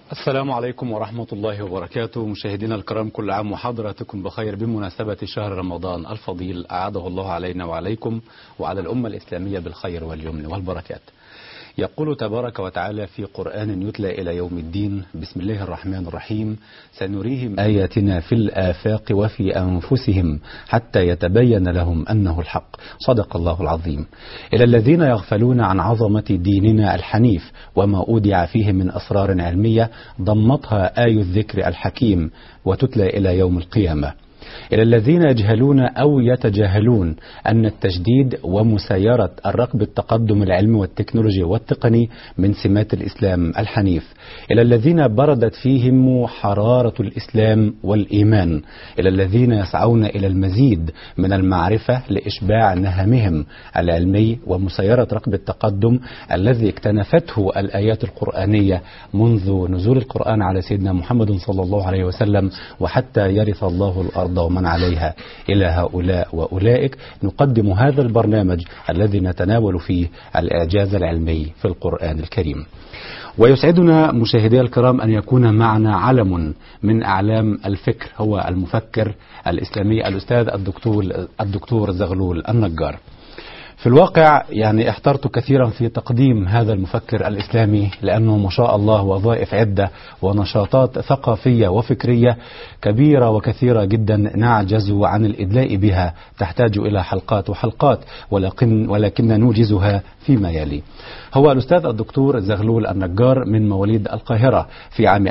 السلام عليكم ورحمة الله وبركاته. مشاهدينا الكرام، كل عام وحضراتكم بخير بمناسبة شهر رمضان الفضيل، أعاده الله علينا وعليكم وعلى الأمة الإسلامية بالخير واليمن والبركات. يقول تبارك وتعالى في قرآن يتلى إلى يوم الدين: بسم الله الرحمن الرحيم، سنريهم آياتنا في الآفاق وفي أنفسهم حتى يتبين لهم أنه الحق، صدق الله العظيم. إلى الذين يغفلون عن عظمة ديننا الحنيف وما أودع فيه من أسرار علمية ضمتها آي الذكر الحكيم وتتلى إلى يوم القيامة. إلى الذين يجهلون أو يتجاهلون أن التجديد ومسايرة الركب التقدم العلمي والتكنولوجي والتقني من سمات الإسلام الحنيف. إلى الذين بردت فيهم حرارة الإسلام والإيمان. إلى الذين يسعون إلى المزيد من المعرفة لإشباع نهمهم العلمي ومسايرة ركب التقدم الذي اكتنفته الآيات القرآنية منذ نزول القرآن على سيدنا محمد صلى الله عليه وسلم وحتى يرث الله الأرض ومن عليها. إلى هؤلاء وأولئك نقدم هذا البرنامج الذي نتناول فيه الإعجاز العلمي في القرآن الكريم. ويسعدنا مشاهدي الكرام أن يكون معنا علم من أعلام الفكر، هو المفكر الإسلامي الأستاذ الدكتور زغلول النجار. في الواقع يعني احترت كثيرا في تقديم هذا المفكر الإسلامي، لأنه ما شاء الله وظائف عدة ونشاطات ثقافية وفكرية كبيرة وكثيرة جدا نعجز عن الإدلاء بها، تحتاج إلى حلقات وحلقات، ولكن نوجزها فيما يلي. هو الأستاذ الدكتور زغلول النجار من مواليد القاهرة في عام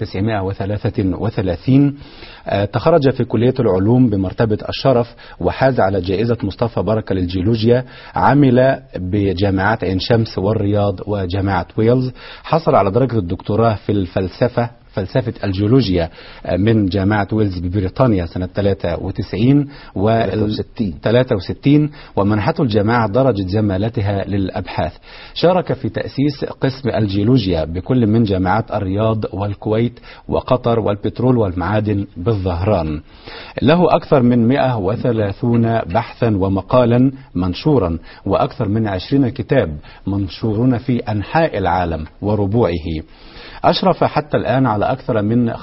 1933. تخرج في كلية العلوم بمرتبة الشرف وحاز على جائزة مصطفى بركة للجيولوجيا. عمل بجامعات عين شمس والرياض وجامعة ويلز. حصل على درجة الدكتوراه في فلسفة الجيولوجيا من جامعة ويلز ببريطانيا سنة 63 ومنحته الجامعة درجة زمالتها للأبحاث. شارك في تأسيس قسم الجيولوجيا بكل من جامعات الرياض والكويت وقطر والبترول والمعادن بالظهران. له أكثر من 130 بحثا ومقالا منشورا وأكثر من 20 كتاب منشورون في أنحاء العالم وربوعه. أشرف حتى الآن على أكثر من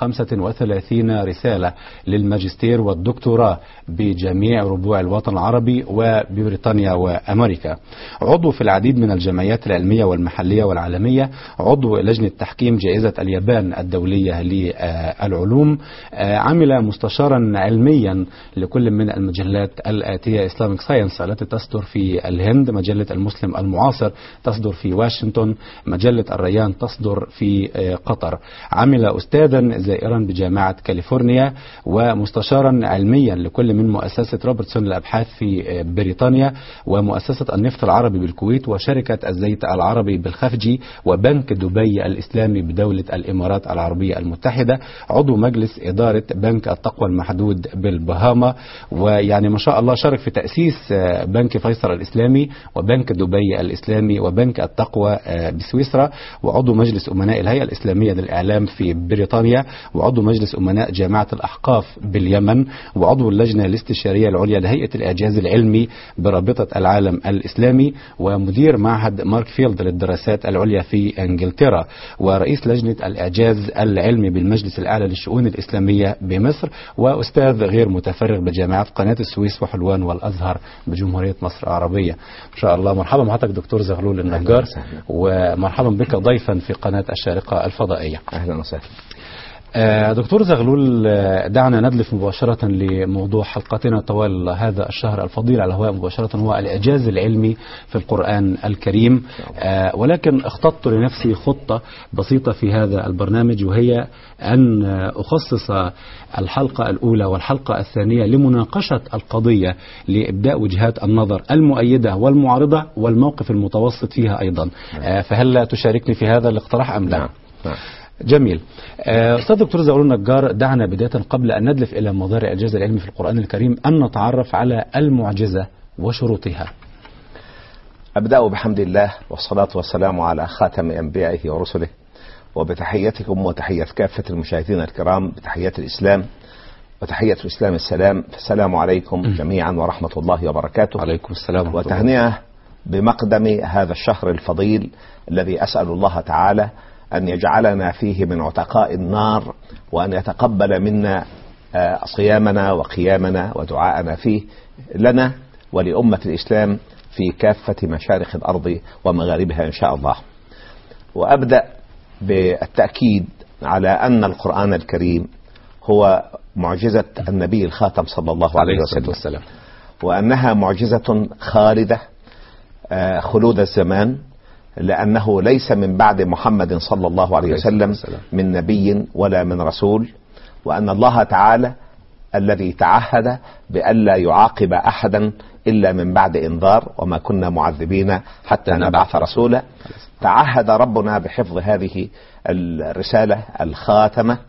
35 رسالة للماجستير والدكتوراه بجميع ربوع الوطن العربي وببريطانيا وأمريكا. عضو في العديد من الجمعيات العلمية والمحلية والعالمية. عضو لجنة تحكيم جائزة اليابان الدولية للعلوم. عمل مستشارا علميا لكل من المجلات الآتية: Islamic Science التي تصدر في الهند، مجلة المسلم المعاصر تصدر في واشنطن، مجلة الريان تصدر في قطر. عمل أستاذا زائرا بجامعة كاليفورنيا ومستشارا علميا لكل من مؤسسة روبرتسون للأبحاث في بريطانيا ومؤسسة النفط العربي بالكويت وشركة الزيت العربي بالخفجي وبنك دبي الإسلامي بدولة الإمارات العربية المتحدة. عضو مجلس إدارة بنك التقوى المحدود بالبهاما، ويعني ما شاء الله شارك في تأسيس بنك فيصل الإسلامي وبنك دبي الإسلامي وبنك التقوى بسويسرا. وعضو مجلس أمناء الهيئة الإسلامية للإعلام في بريطانيا، وعضو مجلس أمناء جامعة الأحقاف باليمن، وعضو اللجنة الاستشارية العليا لهيئة الإعجاز العلمي برابطة العالم الإسلامي، ومدير معهد ماركفيلد للدراسات العليا في إنجلترا، ورئيس لجنة الإعجاز العلمي بالمجلس الأعلى للشؤون الإسلامية بمصر، وأستاذ غير متفرغ بجامعات قناة السويس وحلوان والأزهر بجمهورية مصر العربية. إن شاء الله. مرحبا بحضرتك دكتور زغلول النجار، ومرحبا بك ضيفا في قناة الشارقة الفضائية. أهلا وسهلا. دكتور زغلول، دعنا ندلف مباشرة لموضوع حلقتنا طوال هذا الشهر الفضيل على الهواء مباشرة، هو الإعجاز العلمي في القرآن الكريم. ولكن اختطت لنفسي خطة بسيطة في هذا البرنامج، وهي أن أخصص الحلقة الأولى والحلقة الثانية لمناقشة القضية، لإبداء وجهات النظر المؤيدة والمعارضة والموقف المتوسط فيها أيضا. فهل تشاركني في هذا الاقتراح أم لا؟ نعم. جميل. أستاذ دكتور زغلول النجار، دعنا بداية قبل أن ندلف إلى مظاهر الإعجاز العلمي في القرآن الكريم أن نتعرف على المعجزة وشروطها. أبدأ بحمد الله والصلاة والسلام على خاتم أنبيائه ورسله، وبتحياتكم وتحية كافة المشاهدين الكرام بتحية الإسلام، وتحية الإسلام السلام. السلام عليكم جميعا ورحمة الله وبركاته. عليكم السلام. وتهنئة بمقدم هذا الشهر الفضيل الذي أسأل الله تعالى أن يجعلنا فيه من عتقاء النار، وأن يتقبل منا صيامنا وقيامنا ودعاءنا فيه لنا ولأمة الإسلام في كافة مشارق الأرض ومغاربها إن شاء الله. وأبدأ بالتأكيد على أن القرآن الكريم هو معجزة النبي الخاتم صلى الله عليه وسلم، وأنها معجزة خالدة خلود الزمان، لأنه ليس من بعد محمد صلى الله عليه وسلم من نبي ولا من رسول، وأن الله تعالى الذي تعهد بألا يعاقب أحدا إلا من بعد إنذار، وما كنا معذبين حتى نبعث رسولا. تعهد ربنا بحفظ هذه الرسالة الخاتمة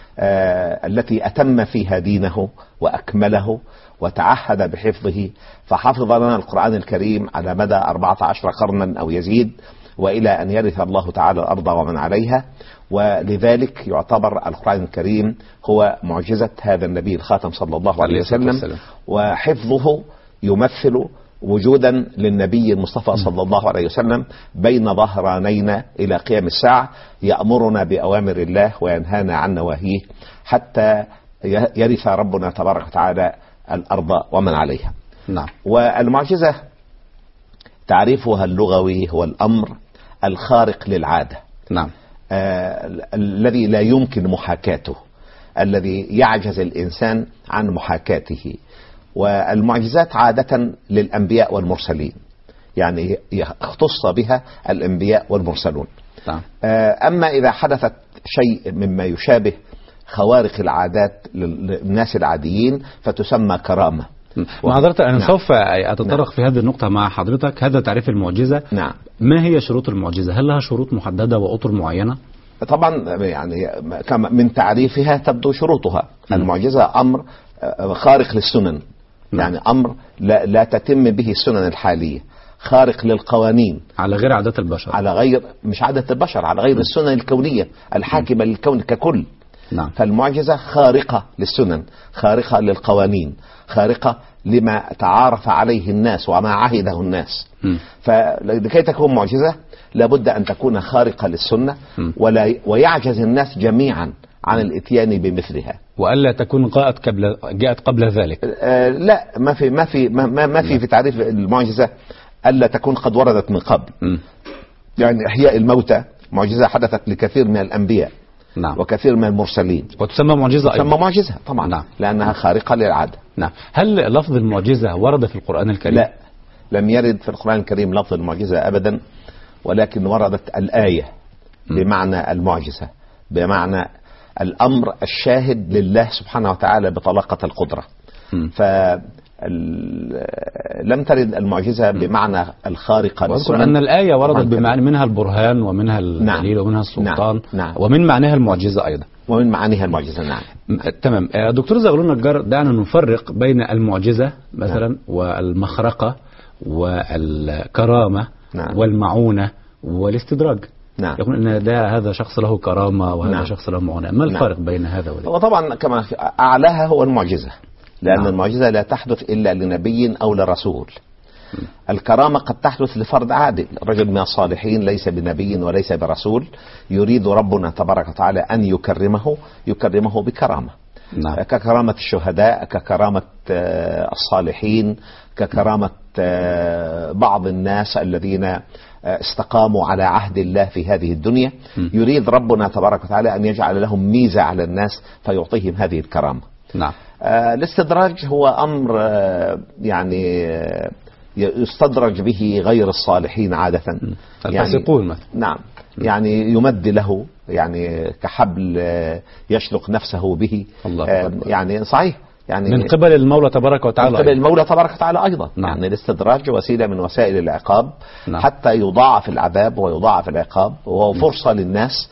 التي أتم فيها دينه وأكمله، وتعهد بحفظه، فحفظ لنا القرآن الكريم على مدى 14 قرنا أو يزيد، وإلى أن يرث الله تعالى الأرض ومن عليها. ولذلك يعتبر القرآن الكريم هو معجزة هذا النبي الخاتم صلى الله عليه وسلم، وحفظه يمثل وجودا للنبي المصطفى صلى الله عليه وسلم بين ظهرانين إلى قيام الساعة، يأمرنا بأوامر الله وينهانا عن نواهيه حتى يرث ربنا تبارك وتعالى الأرض ومن عليها. نعم. والمعجزة تعريفها اللغوي هو الأمر الخارق للعادة. نعم. الذي لا يمكن محاكاته، الذي يعجز الإنسان عن محاكاته. والمعجزات عادة للأنبياء والمرسلين، يعني اختص بها الأنبياء والمرسلون. نعم. أما إذا حدثت شيء مما يشابه خوارق العادات للناس العاديين فتسمى كرامة. حضرتك أنا سوف أتطرق في هذه النقطة مع حضرتك. هذا تعريف المعجزة. نعم. ما هي شروط المعجزة؟ هل لها شروط محددة وأطر معينة؟ طبعا يعني من تعريفها تبدو شروطها. المعجزة أمر خارق للسنن، يعني أمر لا تتم به السنن الحالية، خارق للقوانين، على غير عادات البشر، على غير مش عادة البشر، على غير السنن الكونية الحاكمة للكون ككل. نعم. فالمعجزة خارقة للسنن، خارقة للقوانين، خارقة لما تعارف عليه الناس وما عهده الناس. فلكي تكون معجزة لابد أن تكون خارقة للسنة، ويعجز الناس جميعا عن الاتيان بمثلها، وألا تكون جاءت قبل ذلك. لا، ما في تعريف المعجزة ألا تكون قد وردت من قبل. يعني إحياء الموتى معجزة حدثت لكثير من الأنبياء. نعم. وكثير من المرسلين، وتسمى معجزة أيضا. تسمى معجزة طبعا. نعم. لأنها خارقة للعادة. نعم. هل لفظ المعجزة ورد في القرآن الكريم؟ لا، لم يرد في القرآن الكريم لفظ المعجزة أبدا، ولكن وردت الآية بمعنى المعجزة، بمعنى الأمر الشاهد لله سبحانه وتعالى بطلاقة القدرة. لم ترد المعجزة بمعنى الخارقة للسنن. أن الآية وردت بمعنى منها البرهان ومنها الدليل. نعم. ومنها السلطان. نعم. ومن معناها المعجزة أيضا. ومن معانيها المعجزة. نعم. تمام. دكتور زغلول النجار، دعنا نفرق بين المعجزة مثلا نعم. والمخرقة والكرامة. نعم. والمعونة والاستدراج. نعم. يقول ان هذا شخص له كرامة وهذا نعم. شخص له معونة. ما الفرق بين هذا وذاك؟ وطبعا كما أعلاها هو المعجزة، لأن نعم. المعجزة لا تحدث إلا لنبي أو لرسول. الكرامة قد تحدث لفرد عادل، رجل من الصالحين ليس بنبي وليس برسول، يريد ربنا تبارك وتعالى أن يكرمه بكرامة. نعم. ككرامة الشهداء، ككرامة الصالحين، ككرامة بعض الناس الذين استقاموا على عهد الله في هذه الدنيا. يريد ربنا تبارك وتعالى أن يجعل لهم ميزة على الناس فيعطيهم هذه الكرامة. نعم. الاستدراج هو أمر يعني يستدرج به غير الصالحين عادة، الفاسقون مثلا. نعم. يعني يمد له يعني كحبل يشلق نفسه به. يعني صحيح، يعني من قبل المولى تبارك وتعالى، من قبل المولى تبارك وتعالى أيضا. نعم. يعني الاستدراج وسيلة من وسائل العقاب. نعم. حتى يضاعف العذاب ويضاعف العقاب، وهو فرصة للناس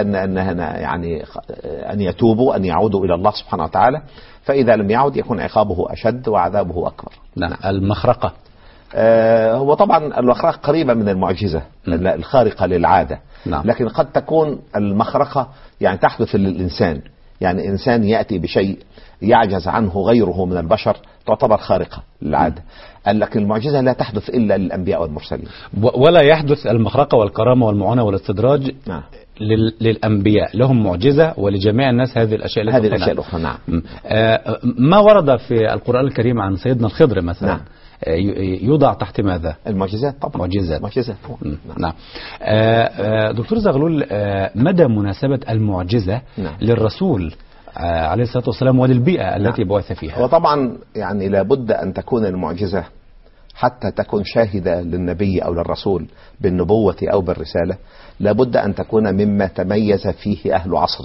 أن يتوبوا، أن يعودوا إلى الله سبحانه وتعالى. فإذا لم يعد يكون عقابه أشد وعذابه أكبر. نعم. المخرقة هو طبعا المخرقة قريبة من المعجزة الخارقة للعادة. نعم. لكن قد تكون المخرقة يعني تحدث للإنسان، يعني إنسان يأتي بشيء يعجز عنه غيره من البشر تعتبر خارقة للعادة. قال لك المعجزة لا تحدث إلا للأنبياء والمرسلين، ولا يحدث المخرقة والكرامة والمعونة والاستدراج. نعم. للأنبياء لهم معجزة، ولجميع الناس هذه الأشياء الأخرى. نعم. ما ورد في القرآن الكريم عن سيدنا الخضر مثلا؟ نعم. يوضع تحت ماذا؟ المعجزات طبعا. معجزات. نعم. دكتور زغلول، مدى مناسبة المعجزة للرسول عليه الصلاة والسلام وللبيئة التي بعث فيها؟ وطبعا يعني لابد أن تكون المعجزة حتى تكون شاهدة للنبي أو للرسول بالنبوة أو بالرسالة، لابد أن تكون مما تميز فيه أهل عصره.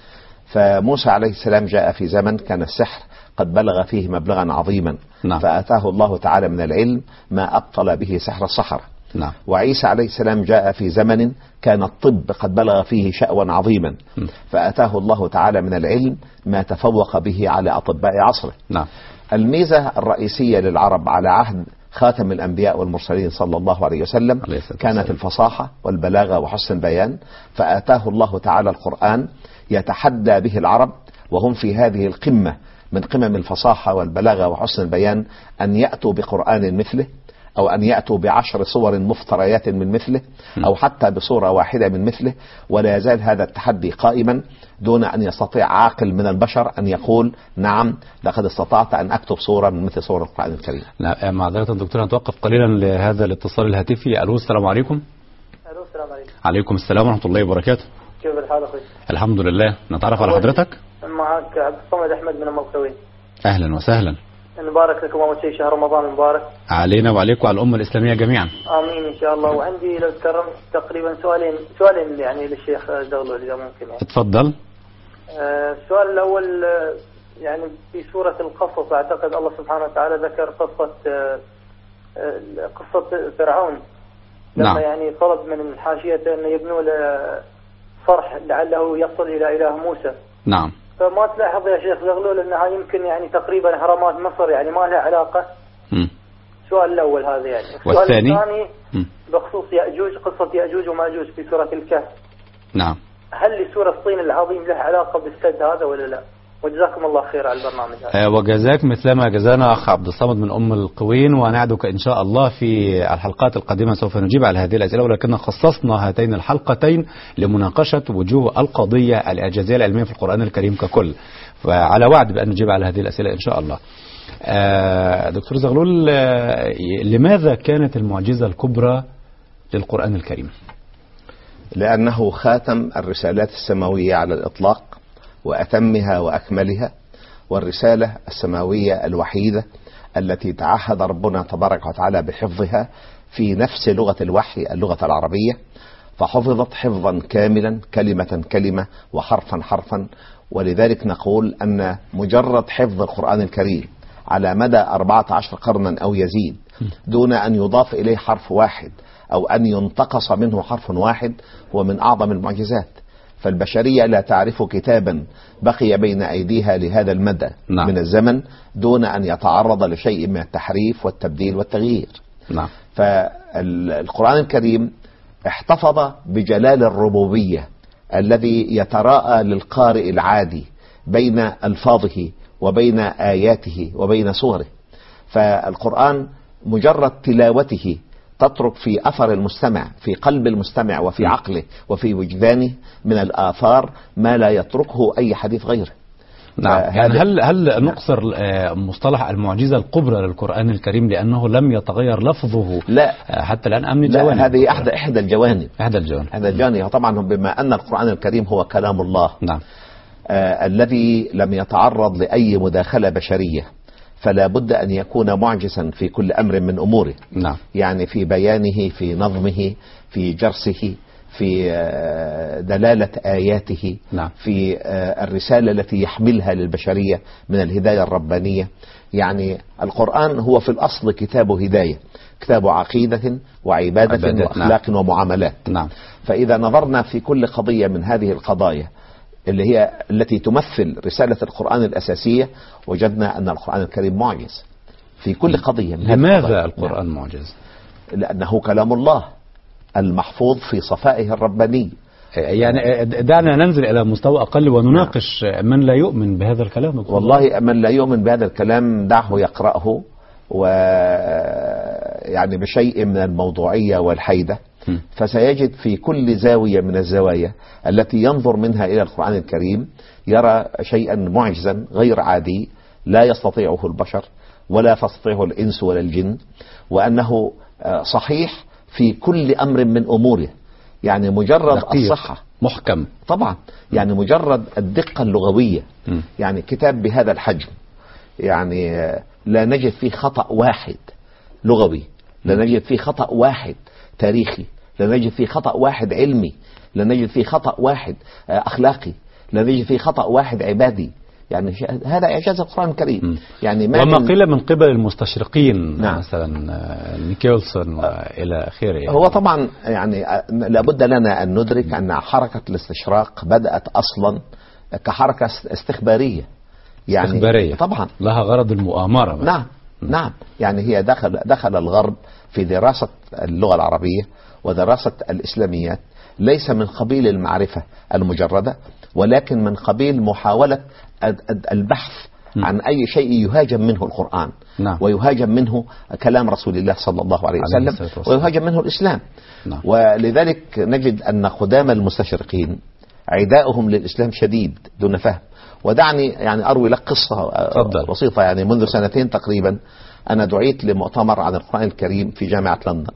فموسى عليه السلام جاء في زمن كان السحر قد بلغ فيه مبلغا عظيما. نعم. فأتاه الله تعالى من العلم ما أبطل به سحر السحرة. نعم. وعيسى عليه السلام جاء في زمن كان الطب قد بلغ فيه شأوا عظيما. فأتاه الله تعالى من العلم ما تفوق به على أطباء عصره. نعم. الميزة الرئيسية للعرب على عهد خاتم الأنبياء والمرسلين صلى الله عليه وسلم كانت الفصاحة والبلاغة وحسن البيان. فآتاه الله تعالى القرآن يتحدى به العرب، وهم في هذه القمة من قمم الفصاحة والبلاغة وحسن البيان، أن يأتوا بقرآن مثله، أو أن يأتوا ب10 صور مفتريات من مثله، أو حتى بصورة واحدة من مثله. ولا يزال هذا التحدي قائما دون أن يستطيع عاقل من البشر أن يقول نعم لقد استطعت أن أكتب صورة من مثل صور القرآن الكريم. لا معذرة دكتور، نتوقف قليلا لهذا الاتصال الهاتفي. ألو، السلام عليكم. ألو، السلام عليكم. عليكم السلام ورحمة الله وبركاته. كيف الحال أخوي؟ الحمد لله. نتعرف على حضرتك؟ معك عبد الصمد أحمد من الموكوين. أهلا وسهلا. مبارك لكم أول شيء شهر رمضان المبارك علينا وعليكم وعلى الأمة الإسلامية جميعا. آمين إن شاء الله. وعندي لو تكرمت تقريبا سؤالين يعني للشيخ زغلول إذا ممكن يعني. اتفضل. السؤال الأول يعني في سورة القصص أعتقد الله سبحانه وتعالى ذكر قصة فرعون لما نعم. يعني طلب من الحاشية أن يبنوا له صرح لعله يصل إلى إله موسى. نعم. فما تلاحظ يا شيخ زغلول أنها يمكن يعني تقريبا أهرامات مصر يعني ما لها علاقة؟ السؤال الأول هذا يعني. والثاني بخصوص يأجوج، قصة يأجوج وماجوج في سورة الكهف. نعم. هل لسورة الصين العظيم له علاقة بالسد هذا ولا لا؟ وجزاكم الله خير على البرنامج هذا. وجزاك مثلما جزانا أخ عبد الصمد من أم القوين، ونعدك إن شاء الله في الحلقات القادمة سوف نجيب على هذه الأسئلة، ولكن خصصنا هاتين الحلقتين لمناقشة وجوه القضية الإعجازية العلمية في القرآن الكريم ككل، فعلى وعد بأن نجيب على هذه الأسئلة إن شاء الله. دكتور زغلول، لماذا كانت المعجزة الكبرى للقرآن الكريم؟ لأنه خاتم الرسالات السماوية على الإطلاق وأتمها وأكملها، والرسالة السماوية الوحيدة التي تعهد ربنا تبارك وتعالى بحفظها في نفس لغة الوحي اللغة العربية، فحفظت حفظا كاملا كلمة كلمة وحرفا حرفا. ولذلك نقول أن مجرد حفظ القرآن الكريم على مدى 14 قرنا أو يزيد دون أن يضاف إليه حرف واحد أو أن ينتقص منه حرف واحد هو من أعظم المعجزات. فالبشرية لا تعرف كتابا بقي بين أيديها لهذا المدى نعم. من الزمن دون أن يتعرض لشيء من التحريف والتبديل والتغيير. نعم. فالقرآن الكريم احتفظ بجلال الربوبية الذي يتراءى للقارئ العادي بين ألفاظه وبين آياته وبين صوره. فالقرآن مجرد تلاوته تترك في أثر المستمع، في قلب المستمع وفي عقله وفي وجدانه من الآثار ما لا يتركه أي حديث غيره. نعم. يعني هل نقصر مصطلح المعجزة الكبرى للقرآن الكريم لأنه لم يتغير لفظه؟ لا حتى الآن أمن جوانب. هذه إحدى الجوانب. إحدى الجوانب. طبعا بما أن القرآن الكريم هو كلام الله. نعم. الذي لم يتعرض لأي مداخلة بشرية، فلا بد أن يكون معجزا في كل أمر من أموره. نعم. يعني في بيانه، في نظمه، في جرسه، في دلالة آياته. نعم. في الرسالة التي يحملها للبشرية من الهداية الربانية. يعني القرآن هو في الأصل كتاب هداية، كتاب عقيدة وعبادة وأخلاق. نعم. ومعاملات. نعم. فإذا نظرنا في كل قضية من هذه القضايا التي تمثل رسالة القرآن الأساسية، وجدنا أن القرآن الكريم معجز في كل قضية. لماذا القرآن معجز؟ لأنه كلام الله المحفوظ في صفائه الرباني يعني دعنا ننزل إلى مستوى أقل ونناقش من لا يؤمن بهذا الكلام. والله من لا يؤمن بهذا الكلام دعه يقرأه، ويعني بشيء من الموضوعية والحيدة، فسيجد في كل زاوية من الزوايا التي ينظر منها إلى القرآن الكريم يرى شيئا معجزا غير عادي لا يستطيعه البشر ولا تستطيعه الإنس ولا الجن، وأنه صحيح في كل أمر من أموره. يعني مجرد الصحة محكم طبعا، يعني مجرد الدقة اللغوية. يعني كتاب بهذا الحجم يعني لا نجد فيه خطأ واحد لغوي، لا نجد فيه خطأ واحد تاريخي، لا نجد فيه خطأ واحد علمي، لا نجد فيه خطأ واحد أخلاقي، لا نجد فيه خطأ واحد عبادي. يعني هذا إعجاز القرآن الكريم. يعني ما وما قيل من قبل المستشرقين نعم. مثلا نيكلسون وإلى آخره. يعني هو طبعا يعني لابد لنا أن ندرك أن حركة الاستشراق بدأت أصلا كحركة استخبارية. يعني استخبارية طبعا لها غرض المؤامرة. نعم نعم. يعني هي دخل الغرب في دراسة اللغة العربية ودراسة الإسلاميات ليس من قبيل المعرفة المجردة، ولكن من قبيل محاولة البحث عن أي شيء يهاجم منه القرآن. نعم. ويهاجم منه كلام رسول الله صلى الله عليه وسلم، ويهاجم منه الإسلام. نعم. ولذلك نجد أن قدام المستشرقين عداؤهم للإسلام شديد دون فهم. ودعني يعني أروي لك قصة بسيطة. يعني منذ سنتين تقريبا أنا دعيت لمؤتمر عن القرآن الكريم في جامعة لندن.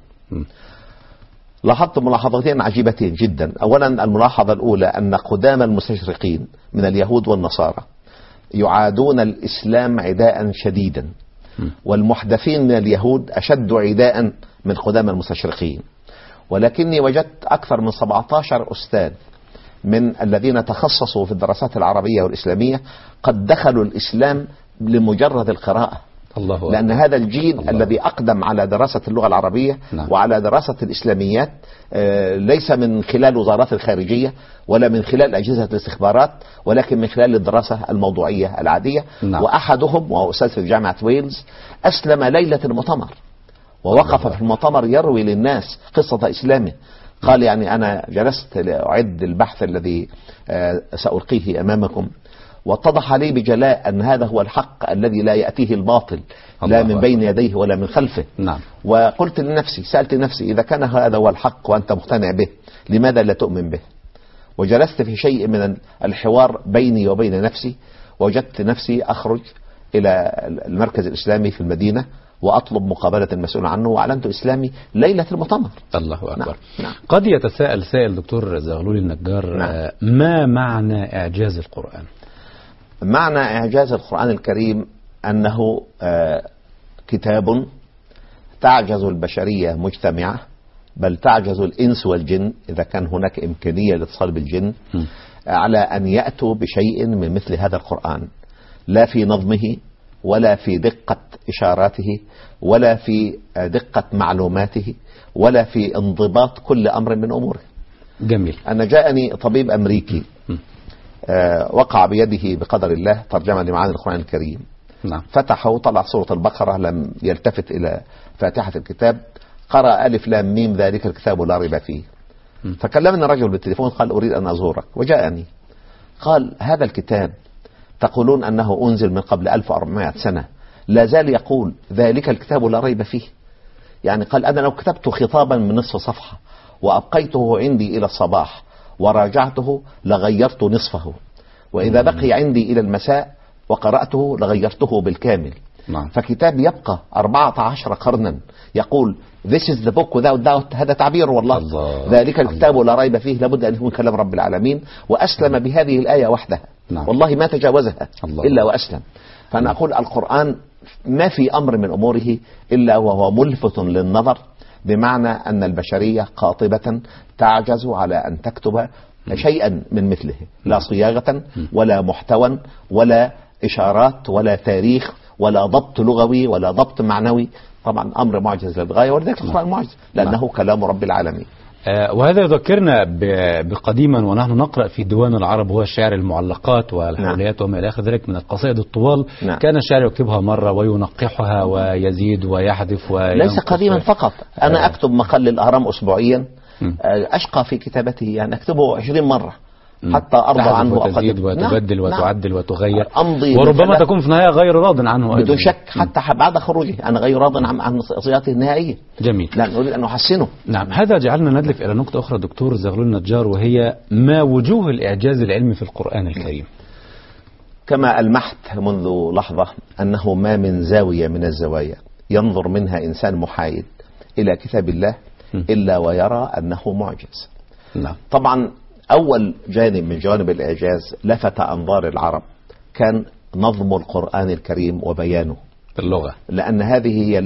لاحظت ملاحظتين عجيبتين جدا. أولا الملاحظة الأولى أن قدام المستشرقين من اليهود والنصارى يعادون الإسلام عداء شديدا، والمحدثين من اليهود أشد عداء من قدام المستشرقين. ولكني وجدت أكثر من 17 أستاذ من الذين تخصصوا في الدراسات العربية والإسلامية قد دخلوا الإسلام لمجرد القراءة. الله لأن هذا الجيل الذي أقدم على دراسة اللغة العربية وعلى دراسة الإسلاميات ليس من خلال وزارات الخارجية ولا من خلال أجهزة الاستخبارات، ولكن من خلال الدراسة الموضوعية العادية. وأحدهم وهو أستاذ في جامعة ويلز أسلم ليلة المؤتمر، ووقف في المؤتمر يروي للناس قصة إسلامه. قال يعني أنا جلست لأعد البحث الذي سألقيه أمامكم، واتضح لي بجلاء أن هذا هو الحق الذي لا يأتيه الباطل لا من بين يديه ولا من خلفه. نعم. وقلت لنفسي، سألت نفسي إذا كان هذا هو الحق وأنت مقتنع به لماذا لا تؤمن به؟ وجلست في شيء من الحوار بيني وبين نفسي، وجدت نفسي أخرج إلى المركز الإسلامي في المدينة وأطلب مقابلة المسؤول عنه، وأعلنت إسلامي ليلة المؤتمر. الله أكبر. نعم. قد يتساءل سائل دكتور زغلول النجار، نعم. ما معنى إعجاز القرآن؟ معنى إعجاز القرآن الكريم أنه كتاب تعجز البشرية مجتمعة، بل تعجز الإنس والجن إذا كان هناك إمكانية لاتصال بالجن على أن يأتوا بشيء من مثل هذا القرآن، لا في نظمه ولا في دقة إشاراته ولا في دقة معلوماته ولا في انضباط كل أمر من أموره. جميل. أنا جاءني طبيب أمريكي وقع بيده بقدر الله ترجمة لمعاني القرآن الكريم. نعم. فتحه وطلع سورة البقرة، لم يلتفت إلى فاتحة الكتاب، قرأ ألف لام ميم ذلك الكتاب لا ريب فيه. فكلمني الرجل بالتليفون قال أريد أن أزورك، وجاءني قال هذا الكتاب تقولون أنه أنزل من قبل 1400 سنة، لا زال يقول ذلك الكتاب لا ريب فيه. يعني قال أنا لو كتبت خطابا من نصف صفحة وأبقيته عندي إلى الصباح وراجعته لغيرت نصفه، وإذا بقي عندي إلى المساء وقرأته لغيرته بالكامل. نعم. فكتاب يبقى 14 قرنا يقول This is the book without doubt. هذا تعبير والله. ذلك الكتاب لا ريب فيه، لابد أن يكون كلام رب العالمين، وأسلم بهذه الآية وحدها. نعم. والله ما تجاوزها إلا وأسلم. فأنا أقول القرآن ما في أمر من أموره إلا وهو ملفت للنظر، بمعنى أن البشرية قاطبة تعجز على أن تكتب شيئا من مثله، لا صياغة ولا محتوى ولا إشارات ولا تاريخ ولا ضبط لغوي ولا ضبط معنوي. طبعا أمر معجز للغاية، ولذلك القرآن معجز لأنه كلام رب العالمين. وهذا يذكرنا بقديما ونحن نقرأ في ديوان العرب هو الشعر المعلقات والحوليات وما إلى آخر ذلك من القصائد الطوال. كان الشاعر يكتبها مرة وينقحها ويزيد ويحذف ليس قديما فقط. أنا أكتب مقال للأهرام أسبوعيا أشقى في كتابته أن أكتبه 20 مرة حتى أرضى عنه وتزيد وتبدل وتعدل وتغير، أمضي وربما تكون في النهاية غير راض عنه بدون شك. حتى بعد خروجه أنا غير راض عن صياغته النهائية. جميل. لا نريد أن نحسنه. نعم. هذا جعلنا ندلف إلى نقطة أخرى دكتور زغلول النجار، وهي ما وجوه الإعجاز العلمي في القرآن الكريم؟ كما ألمحت منذ لحظة أنه ما من زاوية من الزوايا ينظر منها إنسان محايد إلى كتاب الله إلا ويرى أنه معجز. نعم. طبعا أول جانب من جوانب الإعجاز لفت أنظار العرب كان نظم القرآن الكريم وبيانه باللغة، لأن هذه هي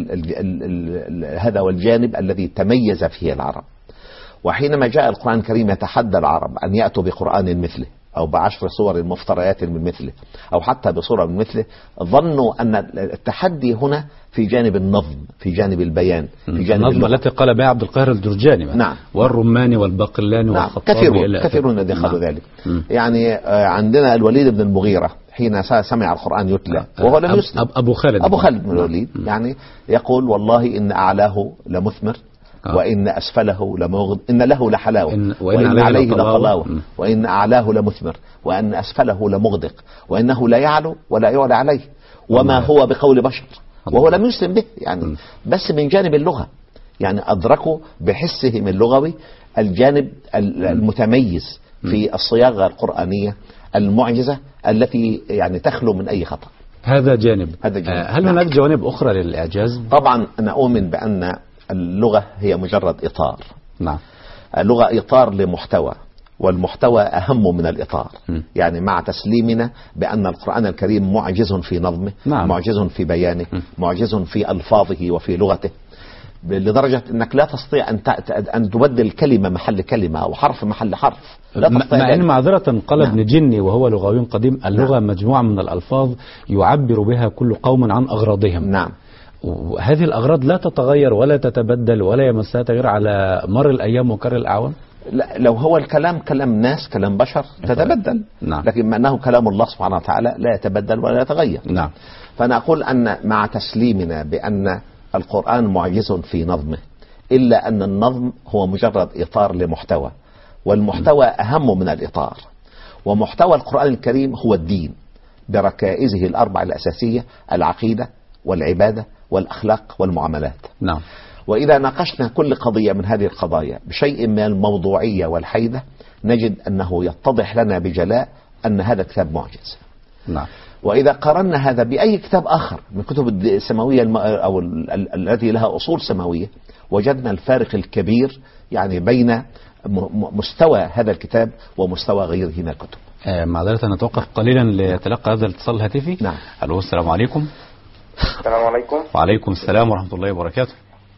هذا هو الجانب الذي تميز فيه العرب. وحينما جاء القرآن الكريم يتحدى العرب أن يأتوا بقرآن مثله أو ب10 صور مفتريات من مثله أو حتى بصورة من مثله، ظنوا أن التحدي هنا في جانب النظم، في جانب البيان، في جانب النظم التي قال بها عبد القاهر الجرجاني. نعم. والرماني والباقلاني والخطابي. كثيرون دخلوا ذلك. يعني عندنا الوليد بن المغيرة حين سمع القرآن يتلى وهو لم يسلم، أبو خالد بن الوليد، يعني يقول والله إن أعلاه لمثمر وإن أسفله لمغض، إن له لحلاوة وإن عليه لطلاوة وإن أعلاه لمثمر وإن أسفله لمغدق وإنه لا يعلو ولا يعلى عليه وما هو بقول بشر، وهو لم يسلم به. يعني بس من جانب اللغة، يعني أدركوا بحسهم اللغوي الجانب المتميز في الصياغة القرآنية المعجزة التي يعني تخلو من أي خطأ. هذا جانب. هل هناك جوانب أخرى للإعجاز؟ طبعا أنا أؤمن بأن اللغة هي مجرد إطار. نعم. اللغة إطار لمحتوى، والمحتوى أهم من الإطار. يعني مع تسليمنا بأن القرآن الكريم معجز في نظمه، نعم. معجز في بيانه، معجز في ألفاظه وفي لغته، لدرجة أنك لا تستطيع أن تبدل كلمة محل كلمة أو حرف محل حرف. مع أن معذرة قال ابن جني وهو لغوي قديم، اللغة مجموعة من الألفاظ يعبر بها كل قوم عن أغراضهم. نعم. وهذه الأغراض لا تتغير ولا تتبدل ولا يمسها تغير على مر الأيام وكر الأعوام. لا، لو هو الكلام كلام ناس، كلام بشر، تتبدل. نعم. لكن ما أنه كلام الله سبحانه وتعالى لا يتبدل ولا يتغير. نعم. فأنا أقول أن مع تسليمنا بأن القرآن معجز في نظمه، إلا أن النظم هو مجرد إطار لمحتوى، والمحتوى أهم من الإطار. ومحتوى القرآن الكريم هو الدين بركائزه ال4 الأساسية: العقيدة والعبادة والأخلاق والمعاملات. نعم. وإذا ناقشنا كل قضية من هذه القضايا بشيء من الموضوعية والحيدة نجد أنه يتضح لنا بجلاء أن هذا الكتاب معجز. نعم. وإذا قارنا هذا بأي كتاب آخر من كتب السماوية أو التي لها أصول سماوية وجدنا الفارق الكبير يعني بين مستوى هذا الكتاب ومستوى غيره من الكتب. معذرة نتوقف قليلا لتلقى هذا الاتصال الهاتفي. نعم. ألو، السلام عليكم. السلام عليكم. وعليكم السلام ورحمة الله وبركاته.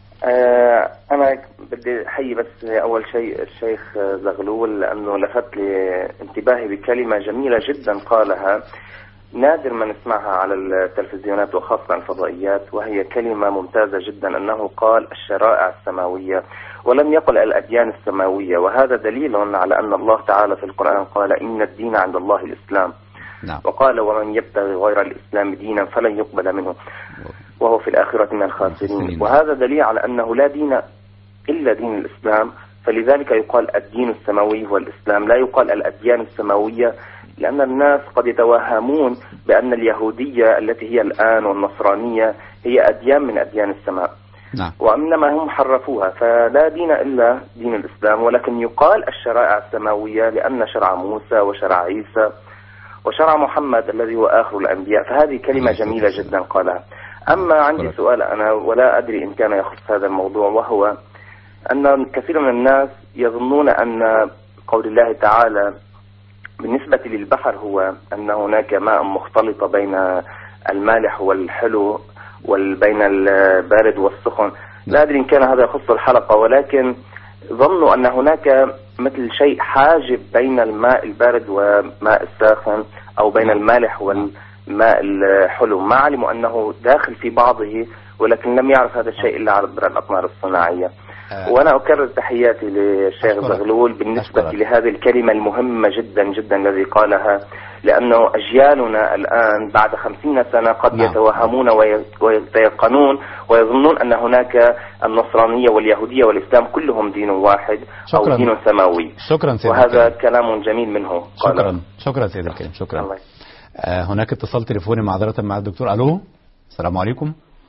أنا بدي أحيي بس أول شيء الشيخ زغلول لأنه لفت لي انتباهي بكلمة جميلة جدا قالها، نادر ما نسمعها على التلفزيونات وخاصة الفضائيات، وهي كلمة ممتازة جدا، أنه قال الشرائع السماوية ولم يقل الأديان السماوية، وهذا دليل على أن الله تعالى في القرآن قال إن الدين عند الله الإسلام. نعم. وقال ومن يبتغي غير الإسلام دينا فلن يقبل منه وهو في الآخرة من الخاسرين. وهذا دليل على أنه لا دين إلا دين الإسلام، فلذلك يقال الدين السماوي هو الإسلام، لا يقال الأديان السماوية، لأن الناس قد يتوهمون بأن اليهودية التي هي الآن والنصرانية هي أديان من أديان السماء. نعم. وإنما هم حرفوها، فلا دين إلا دين الإسلام، ولكن يقال الشرائع السماوية لأن شرع موسى وشرع عيسى وشرع محمد الذي هو آخر الأنبياء، فهذه كلمة جميلة جدا قالها. أما عندي سؤال أنا ولا أدري إن كان يخص هذا الموضوع، وهو أن كثير من الناس يظنون أن قول الله تعالى بالنسبة للبحر هو أن هناك ماء مختلط بين المالح والحلو وبين البارد والسخن. لا أدري إن كان هذا يخص الحلقة، ولكن ظنوا أن هناك مثل شيء حاجب بين الماء البارد والماء الساخن أو بين المالح والماء الحلو، ما علموا أنه داخل في بعضه، ولكن لم يعرف هذا الشيء إلا عبر الأقمار الصناعية. وأنا أكرر تحياتي للشيخ زغلول بالنسبة لهذه الكلمة المهمة جدا جدا الذي قالها، لأنه أجيالنا الآن بعد 50 سنة قد يتوهمون ويتيقنون ويظنون أن هناك النصرانية واليهودية والإسلام كلهم دين واحد أو دين سماوي. شكرا سيدي وهذا كلام جميل منه. شكرا سيدي الكريم. شكرا. هناك اتصال تليفوني معذرة مع الدكتور. ألو، السلام عليكم.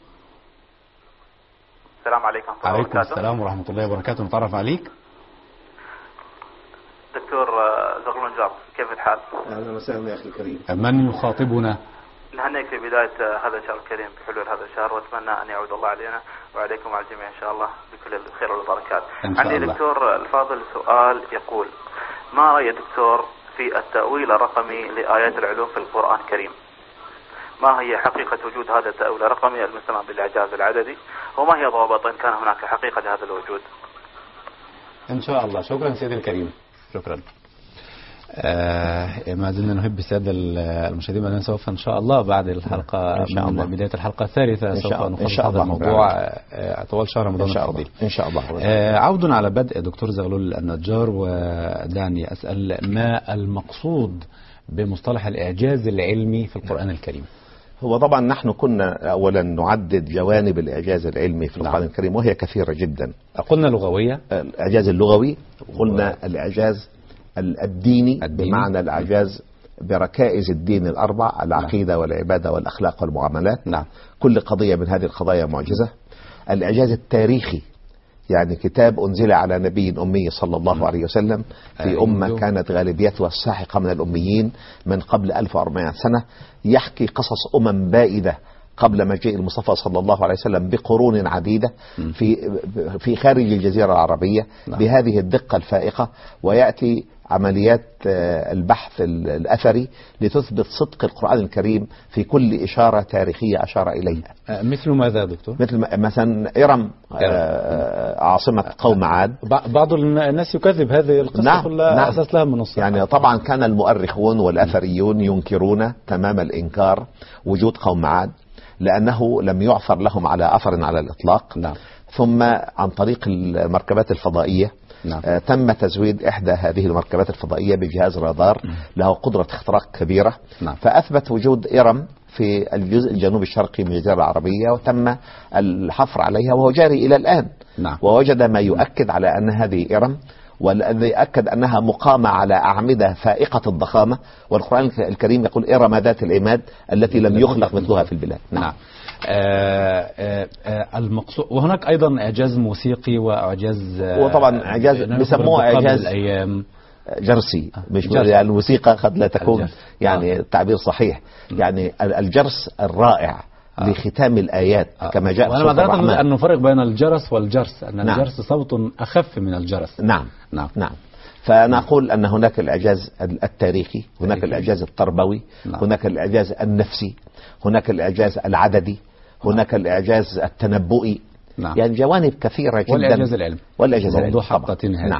السلام عليكم. عليكم السلام ورحمة الله وبركاته. نتعرف عليك دكتور زغلول جار، كيف الحال؟ أهلا وسهلا يا أخي الكريم. من يخاطبنا؟ نهنيك في بداية هذا الشهر الكريم بحلول هذا الشهر، وأتمنى أن يعود الله علينا وعليكم وعلى الجميع إن شاء الله بكل الخير والبركات. عندي دكتور الفاضل سؤال يقول: ما رأي دكتور في التأويل الرقمي لآيات العلوم في القرآن الكريم؟ ما هي حقيقة وجود هذا التأويل الرقمي المسمى بالإعجاز العددي؟ وما هي ضوابط إن كان هناك حقيقة لهذا الوجود؟ إن شاء الله. شكرا سيدي الكريم. شكرا. ما زلنا نحب السادة المشاهدين أننا سوف إن شاء الله بعد الحلقة من بداية الحلقة الثالثة سوف نخصص هذا الموضوع طوال شهر رمضان الفضيل إن شاء الله. عود على بدء دكتور زغلول النجار، ودعني أسأل ما المقصود بمصطلح الإعجاز العلمي في القرآن الكريم؟ هو طبعا نحن كنا أولا نعدد جوانب الإعجاز العلمي في القرآن الكريم وهي كثيرة جدا. قلنا لغوية، الإعجاز اللغوي، قلنا الإعجاز الديني بمعنى الإعجاز بركائز الدين الأربع: العقيدة والعبادة والأخلاق والمعاملات. كل قضية من هذه القضايا معجزة. الإعجاز التاريخي، يعني كتاب أنزل على نبي أمي صلى الله عليه وسلم في أمة كانت غالبيتها الساحقة من الأميين من قبل 1400 سنة، يحكي قصص أمم بائدة قبل مجيء المصطفى صلى الله عليه وسلم بقرون عديدة في خارج الجزيرة العربية بهذه الدقة الفائقة، ويأتي عمليات البحث الأثري لتثبت صدق القرآن الكريم في كل إشارة تاريخية أشار إليها. مثل ماذا دكتور؟ مثلا إرم عاصمة قوم عاد. بعض الناس يكذب هذه القصة لا أساس لها من الصحة. يعني طبعا كان المؤرخون والأثريون ينكرون تمام الإنكار وجود قوم عاد، لأنه لم يعثر لهم على أثر على الإطلاق. ثم عن طريق المركبات الفضائية تم تزويد إحدى هذه المركبات الفضائية بجهاز رادار له قدرة اختراق كبيرة، فأثبت وجود إرم في الجزء الجنوبي الشرقي من الجزيرة العربية، وتم الحفر عليها وهو جاري إلى الآن. ووجد ما يؤكد على أن هذه إرم، والذي أكد أنها مقامة على أعمدة فائقة الضخامة، والقرآن الكريم يقول: إرم ذات العماد التي لم يخلق مثلها في البلاد. المقصود. وهناك أيضا إعجاز موسيقي وإعجاز، وطبعا إعجاز بيسموه إعجاز جرسي، مش يعني الموسيقى قد لا تكون يعني التعبير صحيح. يعني الجرس الرائع لختام الآيات كما جاء في سورة الرحمن. وأنا أن نفرق بين الجرس والجرس، أن الجرس صوت أخف من الجرس. نعم. فنقول أن هناك الإعجاز التاريخي، هناك الإعجاز التربوي، هناك الإعجاز النفسي، هناك الإعجاز العددي، هناك الإعجاز التنبؤي. يعني جوانب كثيرة جدا. والإعجاز العلمي. موضوع حلقتنا هذه.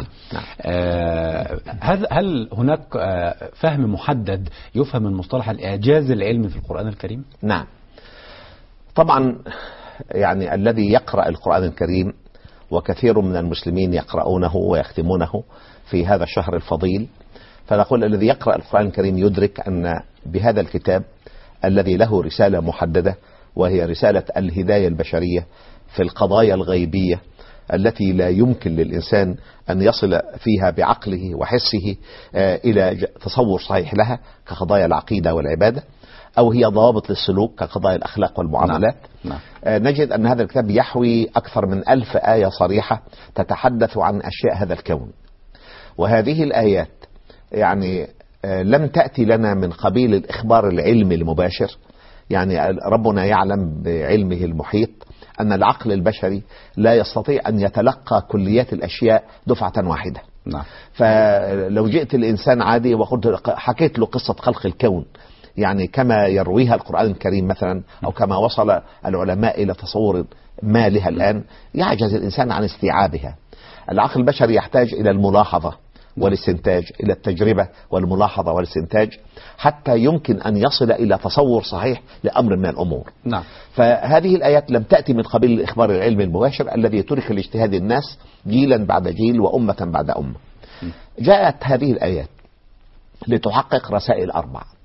هل هناك فهم محدد يفهم من مصطلح الإعجاز العلمي في القرآن الكريم؟ نعم. طبعا يعني الذي يقرأ القرآن الكريم، وكثير من المسلمين يقرؤونه ويختمونه في هذا الشهر الفضيل، فنقول الذي يقرأ القرآن الكريم يدرك أن بهذا الكتاب الذي له رسالة محددة، وهي رسالة الهداية البشرية في القضايا الغيبية التي لا يمكن للإنسان أن يصل فيها بعقله وحسه إلى تصور صحيح لها كقضايا العقيدة والعبادة، أو هي ضوابط للسلوك كقضايا الأخلاق والمعاملات. نجد أن هذا الكتاب يحوي أكثر من 1000 آية صريحة تتحدث عن أشياء هذا الكون. وهذه الآيات يعني لم تأتي لنا من قبيل الإخبار العلمي المباشر. يعني ربنا يعلم بعلمه المحيط أن العقل البشري لا يستطيع أن يتلقى كليات الأشياء دفعة واحدة. فلو جئت الإنسان عادي وقلت حكيت له قصة خلق الكون، يعني كما يرويها القرآن الكريم مثلا، أو كما وصل العلماء إلى تصور ما لها الآن، يعجز الإنسان عن استيعابها. العقل البشري يحتاج إلى الملاحظة والاستنتاج، إلى التجربة والملاحظة والاستنتاج، حتى يمكن أن يصل إلى تصور صحيح لأمر من الأمور. فهذه الآيات لم تأتي من قبيل الإخبار العلمي المباشر الذي ترك لاجتهاد الناس جيلا بعد جيل وأمة بعد أمة. جاءت هذه الآيات لتحقق رسائل 4.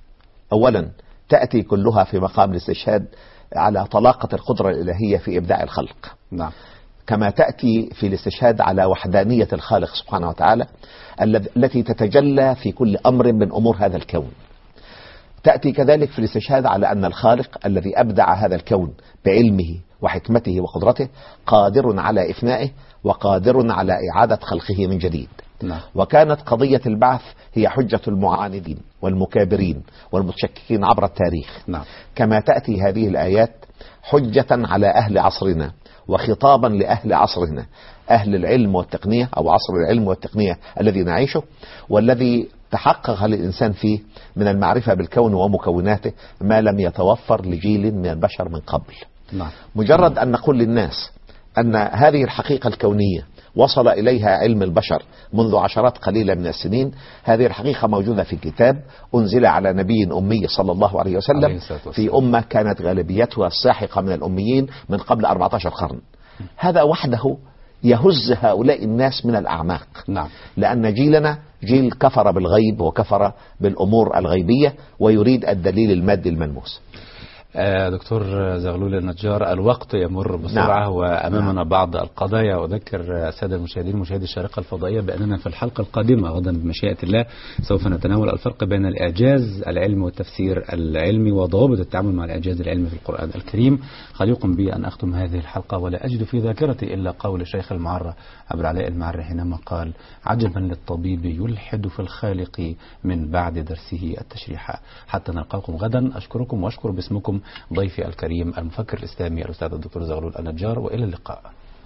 أولا تأتي كلها في مقام الاستشهاد على طلاقة القدرة الإلهية في إبداع الخلق، نعم. كما تأتي في الاستشهاد على وحدانية الخالق سبحانه وتعالى التي تتجلى في كل أمر من أمور هذا الكون. تأتي كذلك في الاستشهاد على أن الخالق الذي أبدع هذا الكون بعلمه وحكمته وقدرته قادر على إفنائه وقادر على إعادة خلقه من جديد. نعم. وكانت قضية البعث هي حجة المعاندين والمكابرين والمتشككين عبر التاريخ. نعم. كما تأتي هذه الآيات حجة على أهل عصرنا وخطابا لأهل عصرنا، أهل العلم والتقنية أو عصر العلم والتقنية الذي نعيشه، والذي تحقق للإنسان فيه من المعرفة بالكون ومكوناته ما لم يتوفر لجيل من البشر من قبل. نعم. مجرد أن نقول للناس أن هذه الحقيقة الكونية وصل إليها علم البشر منذ عشرات قليلة من السنين، هذه الحقيقة موجودة في كتاب أنزل على نبي أمي صلى الله عليه وسلم في أمة كانت غالبيتها الساحقة من الأميين من قبل 14 قرن. هذا وحده يهز هؤلاء الناس من الأعماق. نعم. لأن جيلنا جيل كفر بالغيب وكفر بالأمور الغيبية ويريد الدليل المادي الملموس. دكتور زغلول النجار، الوقت يمر بسرعة. نعم. وأمامنا بعض القضايا. أذكر السادة المشاهدين مشاهدي الشارقة الفضائية بأننا في الحلقة القادمة غدا بمشيئة الله سوف نتناول الفرق بين الإعجاز العلمي والتفسير العلمي وضوابط التعامل مع الإعجاز العلمي في القرآن الكريم. خليق بي أن أختم هذه الحلقة ولا أجد في ذاكرتي إلا قول الشيخ المعرة عبد العلاء المعري حينما قال: عجبا للطبيب يلحد في الخالق من بعد درسه التشريح. حتى نلقاكم غدا. أشكركم وأشكر باسمكم ضيفي الكريم المفكر الإسلامي الأستاذ الدكتور زغلول النجار، وإلى اللقاء.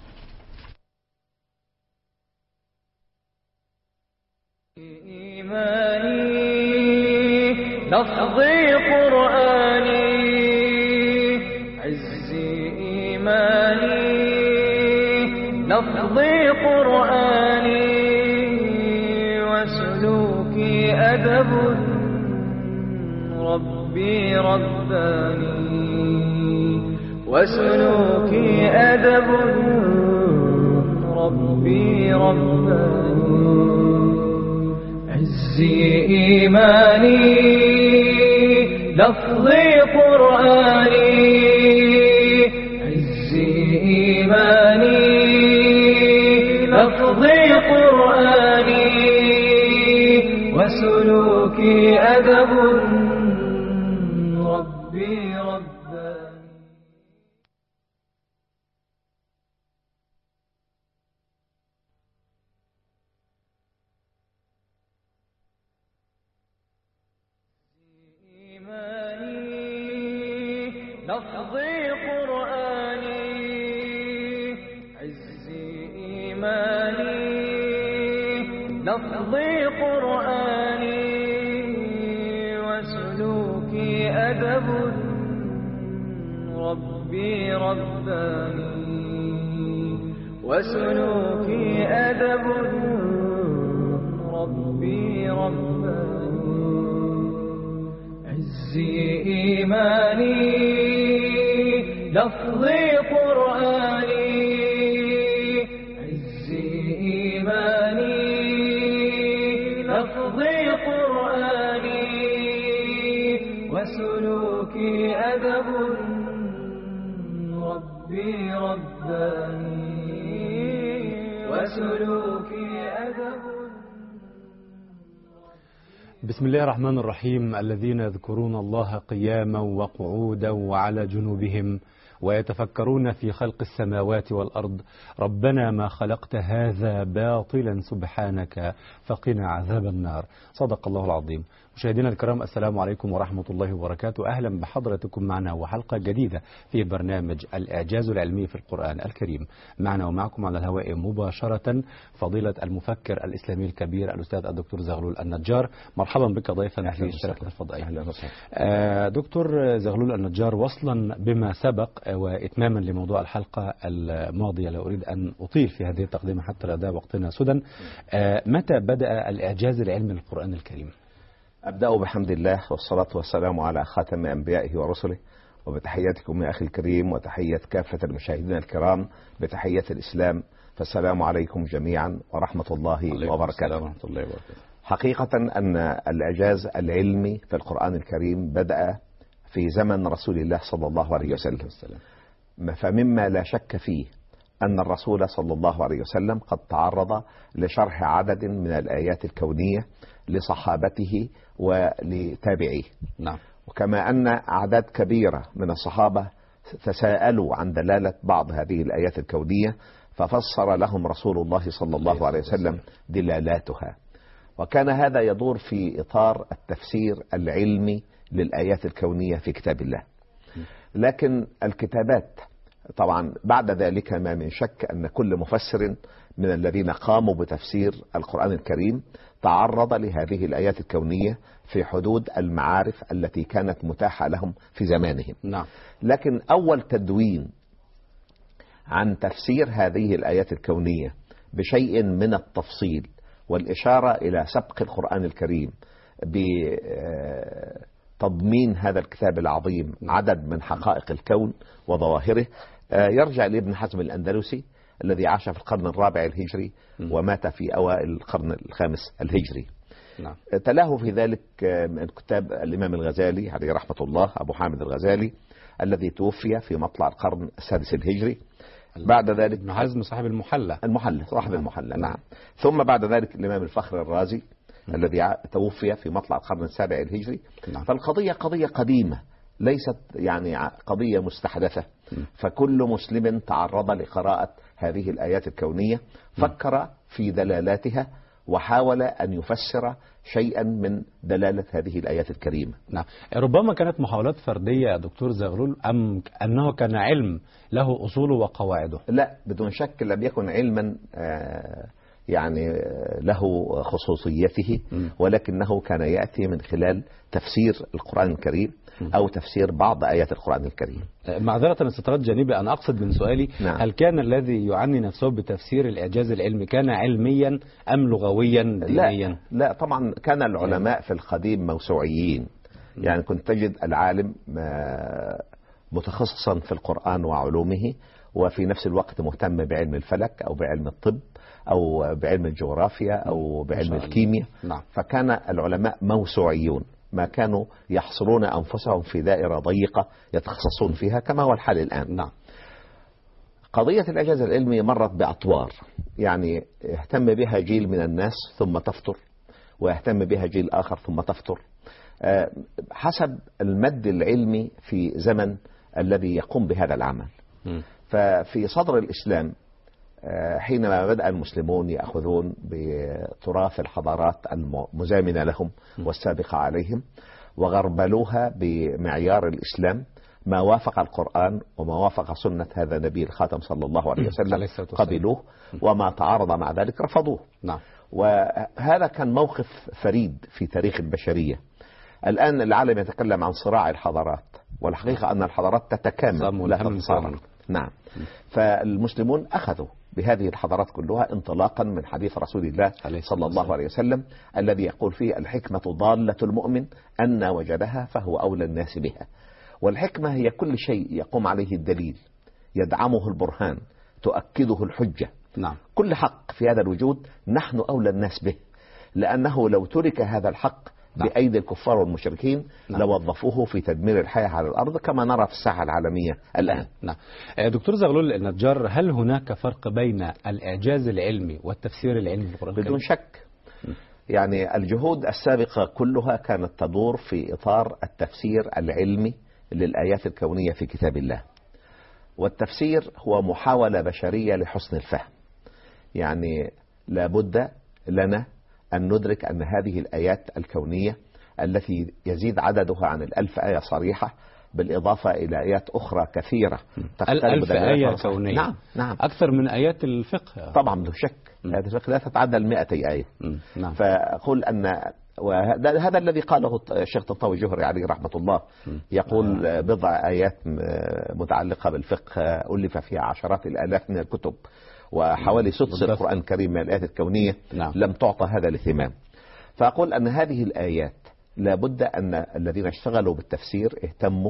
إيماني لفظي قرآني عزي إيماني لفظي قرآني وسلوكي أدب ربي رباني وسلوكي أدب ربي رباني عزي إيماني لفظي قرآني عزي إيماني لفظي قرآني وسلوكي أدب ربي رباني. إيماني لفظي قرآني عزي إيماني لفظي قرآني وسلوكي أدب ربي رباني وسلوكي أدب ربي رباني عزي إيماني لفظي قرآني عزي إيماني لفظي قرآني وسلوكي أدب ربي رباني وسلوكي أدب. بسم الله الرحمن الرحيم. الذين يذكرون الله قياما وقعودا وعلى جنوبهم ويتفكرون في خلق السماوات والأرض ربنا ما خلقت هذا باطلا سبحانك فقنا عذاب النار. صدق الله العظيم. مشاهدينا الكرام، السلام عليكم ورحمة الله وبركاته. أهلا بحضرتكم معنا وحلقة جديدة في برنامج الإعجاز العلمي في القرآن الكريم. معنا ومعكم على الهواء مباشرة فضيلة المفكر الإسلامي الكبير الأستاذ الدكتور زغلول النجار. مرحبا بك ضيفا في الشركة الفضائية. دكتور زغلول النجار، وصلا بما سبق وإتماما لموضوع الحلقة الماضية، لا أريد أن أطيل في هذه التقديمة حتى لا وقتنا سدى. متى بدأ الإعجاز العلمي للقرآن الكريم؟ أبدأ بحمد الله والصلاة والسلام على خاتم أنبيائه ورسله، وبتحياتكم يا أخي الكريم وتحية كافة المشاهدين الكرام بتحية الإسلام، فالسلام عليكم جميعا ورحمة الله وبركاته. حقيقة أن الإعجاز العلمي في القرآن الكريم بدأ في زمن رسول الله صلى الله عليه وسلم، فمما لا شك فيه أن الرسول صلى الله عليه وسلم قد تعرض لشرح عدد من الآيات الكونية لصحابته ولتابعيه. نعم. وكما أن أعداد كبيرة من الصحابة تساءلوا عن دلالة بعض هذه الآيات الكونية، ففسر لهم رسول الله صلى الله عليه وسلم دلالاتها. وكان هذا يدور في إطار التفسير العلمي للآيات الكونية في كتاب الله. لكن الكتابات طبعا بعد ذلك ما من شك أن كل مفسر من الذين قاموا بتفسير القرآن الكريم تعرض لهذه الآيات الكونية في حدود المعارف التي كانت متاحة لهم في زمانهم. نعم. لكن أول تدوين عن تفسير هذه الآيات الكونية بشيء من التفصيل والإشارة إلى سبق القرآن الكريم بتضمين هذا الكتاب العظيم عدد من حقائق الكون وظواهره يرجع لابن حزم الأندلسي الذي عاش في القرن الرابع الهجري ومات في أوائل القرن الخامس الهجري. نعم. تلاه في ذلك من كتاب الإمام الغزالي عليه رحمة الله، أبو حامد الغزالي الذي توفي في مطلع القرن السادس الهجري. بعد ذلك ابن حزم صاحب المحلى صاحب المحلى. نعم. ثم بعد ذلك الإمام الفخر الرازي الذي توفي في مطلع القرن السابع الهجري. نعم. فالقضية قضية قديمة ليست يعني قضية مستحدثة. فكل مسلم تعرض لقراءة هذه الآيات الكونية فكر في دلالاتها وحاول أن يفسر شيئا من دلالة هذه الآيات الكريمة. نعم. ربما كانت محاولات فردية يا دكتور زغلول أم أنه كان علم له أصوله وقواعده؟ لا، بدون شك لم يكن علما يعني له خصوصيته، ولكنه كان يأتي من خلال تفسير القرآن الكريم أو تفسير بعض آيات القرآن الكريم. معذرة استطراد جانبي، أنا أقصد من سؤالي نعم. هل كان الذي يعني نفسه بتفسير الإعجاز العلمي كان علميا أم لغويا دينيا؟ لا طبعا كان العلماء في القديم موسوعيين. يعني كنت تجد العالم متخصصا في القرآن وعلومه وفي نفس الوقت مهتم بعلم الفلك أو بعلم الطب أو بعلم الجغرافيا أو بعلم الكيمياء. نعم. فكان العلماء موسوعيون، ما كانوا يحصرون أنفسهم في دائرة ضيقة يتخصصون فيها كما هو الحال الآن. نعم. قضية الإعجاز العلمي مرت بأطوار، يعني يهتم بها جيل من الناس ثم تفتر، ويهتم بها جيل آخر ثم تفتر، حسب المد العلمي في زمن الذي يقوم بهذا العمل. ففي صدر الإسلام حينما بدأ المسلمون يأخذون بتراث الحضارات المزامنة لهم والسابقة عليهم وغربلوها بمعيار الإسلام، ما وافق القرآن وما وافق سنة هذا النبي الخاتم صلى الله عليه وسلم قبلوه، وما تعارض مع ذلك رفضوه. نعم. وهذا كان موقف فريد في تاريخ البشرية. الآن العالم يتكلم عن صراع الحضارات، والحقيقة أن الحضارات تتكامل لا تتصارع. نعم. فالمسلمون أخذوا بهذه الحضارات كلها انطلاقا من حديث رسول الله صلى الله عليه وسلم الذي يقول فيه: الحكمة ضالة المؤمن أن وجدها فهو أولى الناس بها. والحكمة هي كل شيء يقوم عليه الدليل، يدعمه البرهان، تؤكده الحجة. نعم. كل حق في هذا الوجود نحن أولى الناس به، لأنه لو ترك هذا الحق بأيدي الكفار والمشركين لوظفوه في تدمير الحياة على الأرض كما نرى في الساحة العالمية الآن. نعم. دكتور زغلول النجار، هل هناك فرق بين الإعجاز العلمي والتفسير العلمي في القرآن الكريم؟ بدون شك. يعني الجهود السابقة كلها كانت تدور في إطار التفسير العلمي للآيات الكونية في كتاب الله، والتفسير هو محاولة بشرية لحسن الفهم. يعني لابد لنا أن ندرك أن هذه الآيات الكونية التي يزيد عددها عن 1000 آية صريحة، بالإضافة إلى آيات أخرى كثيرة 1000 آية كونية. نعم. نعم. أكثر من آيات الفقه. طبعا بدون شك آيات الفقه لا تتعدى 200 آية. نعم. فأقول أن هذا الذي قاله الشيخ طنطاوي الجوهري عليه رحمة الله، يقول بضع آيات متعلقة بالفقه ألف فيها عشرات الآلاف من الكتب، وحوالي سدس القرآن الكريم من الآيات الكونية لم تعطى هذا الاهتمام. فأقول أن هذه الآيات لابد أن الذين اشتغلوا بالتفسير اهتموا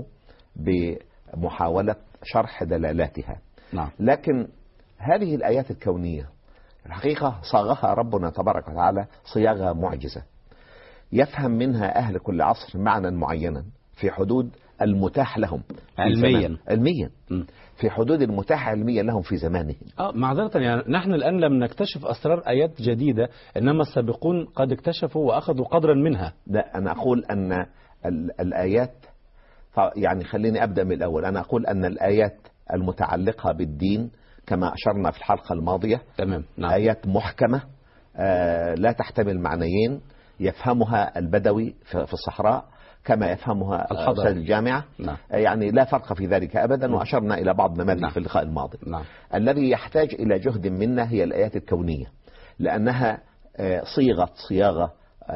بمحاولة شرح دلالاتها. نعم. لكن هذه الآيات الكونية الحقيقة صاغها ربنا تبارك وتعالى صياغة معجزة، يفهم منها أهل كل عصر معنى معينا في حدود المتاح لهم علميا في حدود المتاح علميا لهم في زمانهم. معذرة يعني نحن الآن لم نكتشف أسرار آيات جديدة، إنما السابقون قد اكتشفوا وأخذوا قدرا منها. لا، أنا أقول أن الآيات، يعني خليني أبدأ من الأول. أنا أقول أن الآيات المتعلقة بالدين كما أشرنا في الحلقة الماضية، تمام. نعم. آيات محكمة لا تحتمل معنيين، يفهمها البدوي في الصحراء كما يفهمها أستاذ الجامعة. نعم. يعني لا فرق في ذلك أبدا. وأشرنا إلى بعض نماذج. نعم. في اللقاء الماضي. نعم. الذي يحتاج إلى جهد منا هي الآيات الكونية، لأنها صياغة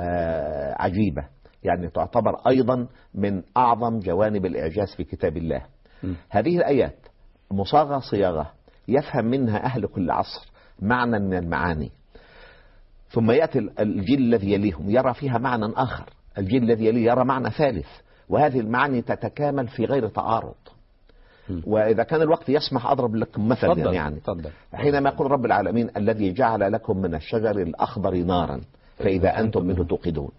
عجيبة، يعني تعتبر أيضا من أعظم جوانب الإعجاز في كتاب الله. هذه الآيات مصاغة صياغة يفهم منها أهل كل عصر معنى من المعاني، ثم يأتي الجيل الذي يليهم يرى فيها معنى آخر، الجيل الذي يليه يرى معنى ثالث، وهذه المعاني تتكامل في غير تعارض. وإذا كان الوقت يسمح أضرب لكم مثلا. يعني حينما يقول رب العالمين الذي جعل لكم من الشجر الأخضر نارا فإذا أنتم منه توقدون.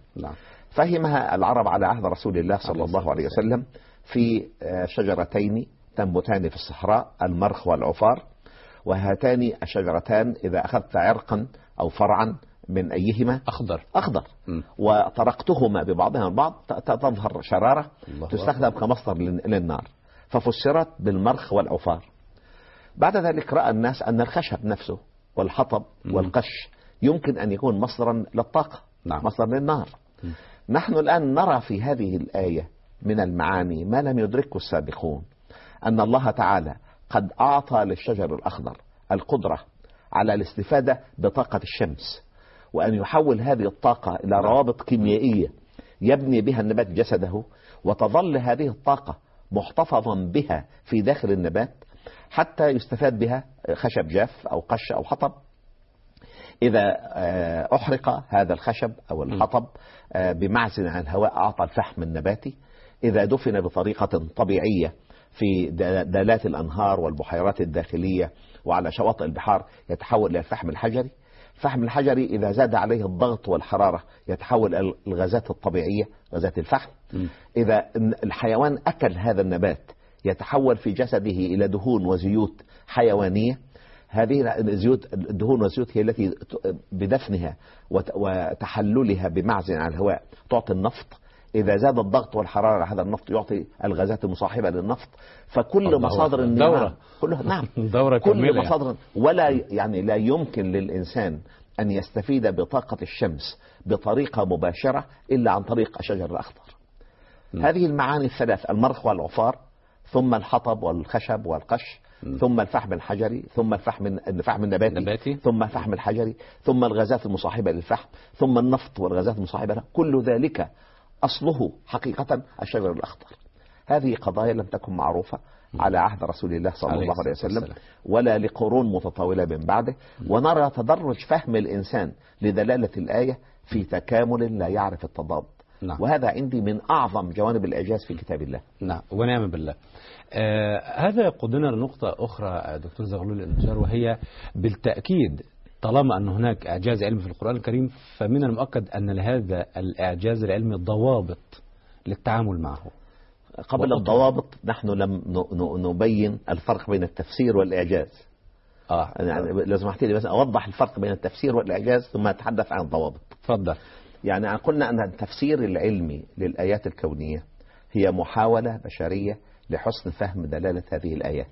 فهمها العرب على عهد رسول الله صلى الله عليه وسلم في شجرتين تنبتان في الصحراء، المرخ والعفار، وهاتان الشجرتان إذا أخذت عرقا أو فرعا من أيهما أخضر وطرقتهما ببعضها البعض تظهر شرارة تستخدم كمصدر للنار، ففسرت بالمرخ والعفار. بعد ذلك رأى الناس أن الخشب نفسه والحطب والقش يمكن أن يكون مصدرا للطاقة. نعم. مصدر للنار. نحن الآن نرى في هذه الآية من المعاني ما لم يدركه السابقون، أن الله تعالى قد أعطى للشجر الأخضر القدرة على الاستفادة بطاقة الشمس، وأن يحول هذه الطاقة إلى روابط كيميائية يبني بها النبات جسده، وتظل هذه الطاقة محتفظا بها في داخل النبات حتى يستفاد بها خشب جاف أو قش أو حطب. إذا أحرق هذا الخشب أو الحطب بمعزل عن الهواء أعطى الفحم النباتي. إذا دفن بطريقة طبيعية في دالات الأنهار والبحيرات الداخلية وعلى شواطئ البحار يتحول إلى الفحم الحجري. الفحم الحجري إذا زاد عليه الضغط والحرارة يتحول إلى الغازات الطبيعية، غازات الفحم. إذا الحيوان أكل هذا النبات يتحول في جسده إلى دهون وزيوت حيوانية. هذه الدهون والزيوت هي التي بدفنها وتحللها بمعزل عن الهواء تعطي النفط. إذا زاد الضغط والحرارة هذا النفط يعطي الغازات المصاحبة للنفط. فكل مصادر النعم كلها نعم كل مصادر، ولا يعني لا يمكن للإنسان أن يستفيد بطاقة الشمس بطريقة مباشرة إلا عن طريق الشجر الأخضر. هذه المعاني الثلاث، المرخ والعفار، ثم الحطب والخشب والقش، ثم الفحم الحجري، ثم الفحم النباتي، ثم الفحم الحجري، ثم الغازات المصاحبة للفحم، ثم النفط والغازات المصاحبة له، كل ذلك أصله حقيقة الشجر الأخضر. هذه قضايا لم تكن معروفة على عهد رسول الله صلى الله عليه وسلم ولا لقرون متطاولة من بعده. ونرى تدرج فهم الإنسان لدلالة الآية في تكامل لا يعرف التضاد. نعم. وهذا عندي من أعظم جوانب الإعجاز في كتاب الله. نعم ونعم بالله. هذا يقودنا لنقطة أخرى دكتور زغلول النجار، وهي بالتأكيد طالما أن هناك إعجاز علمي في القرآن الكريم فمن المؤكد أن لهذا الإعجاز العلمي ضوابط للتعامل معه. قبل الضوابط نحن لم نبين الفرق بين التفسير والإعجاز. يعني لو سمحت لي بس أوضح الفرق بين التفسير والإعجاز ثم أتحدث عن الضوابط. تفضل. يعني قلنا أن التفسير العلمي للآيات الكونية هي محاولة بشرية لحسن فهم دلالة هذه الآيات.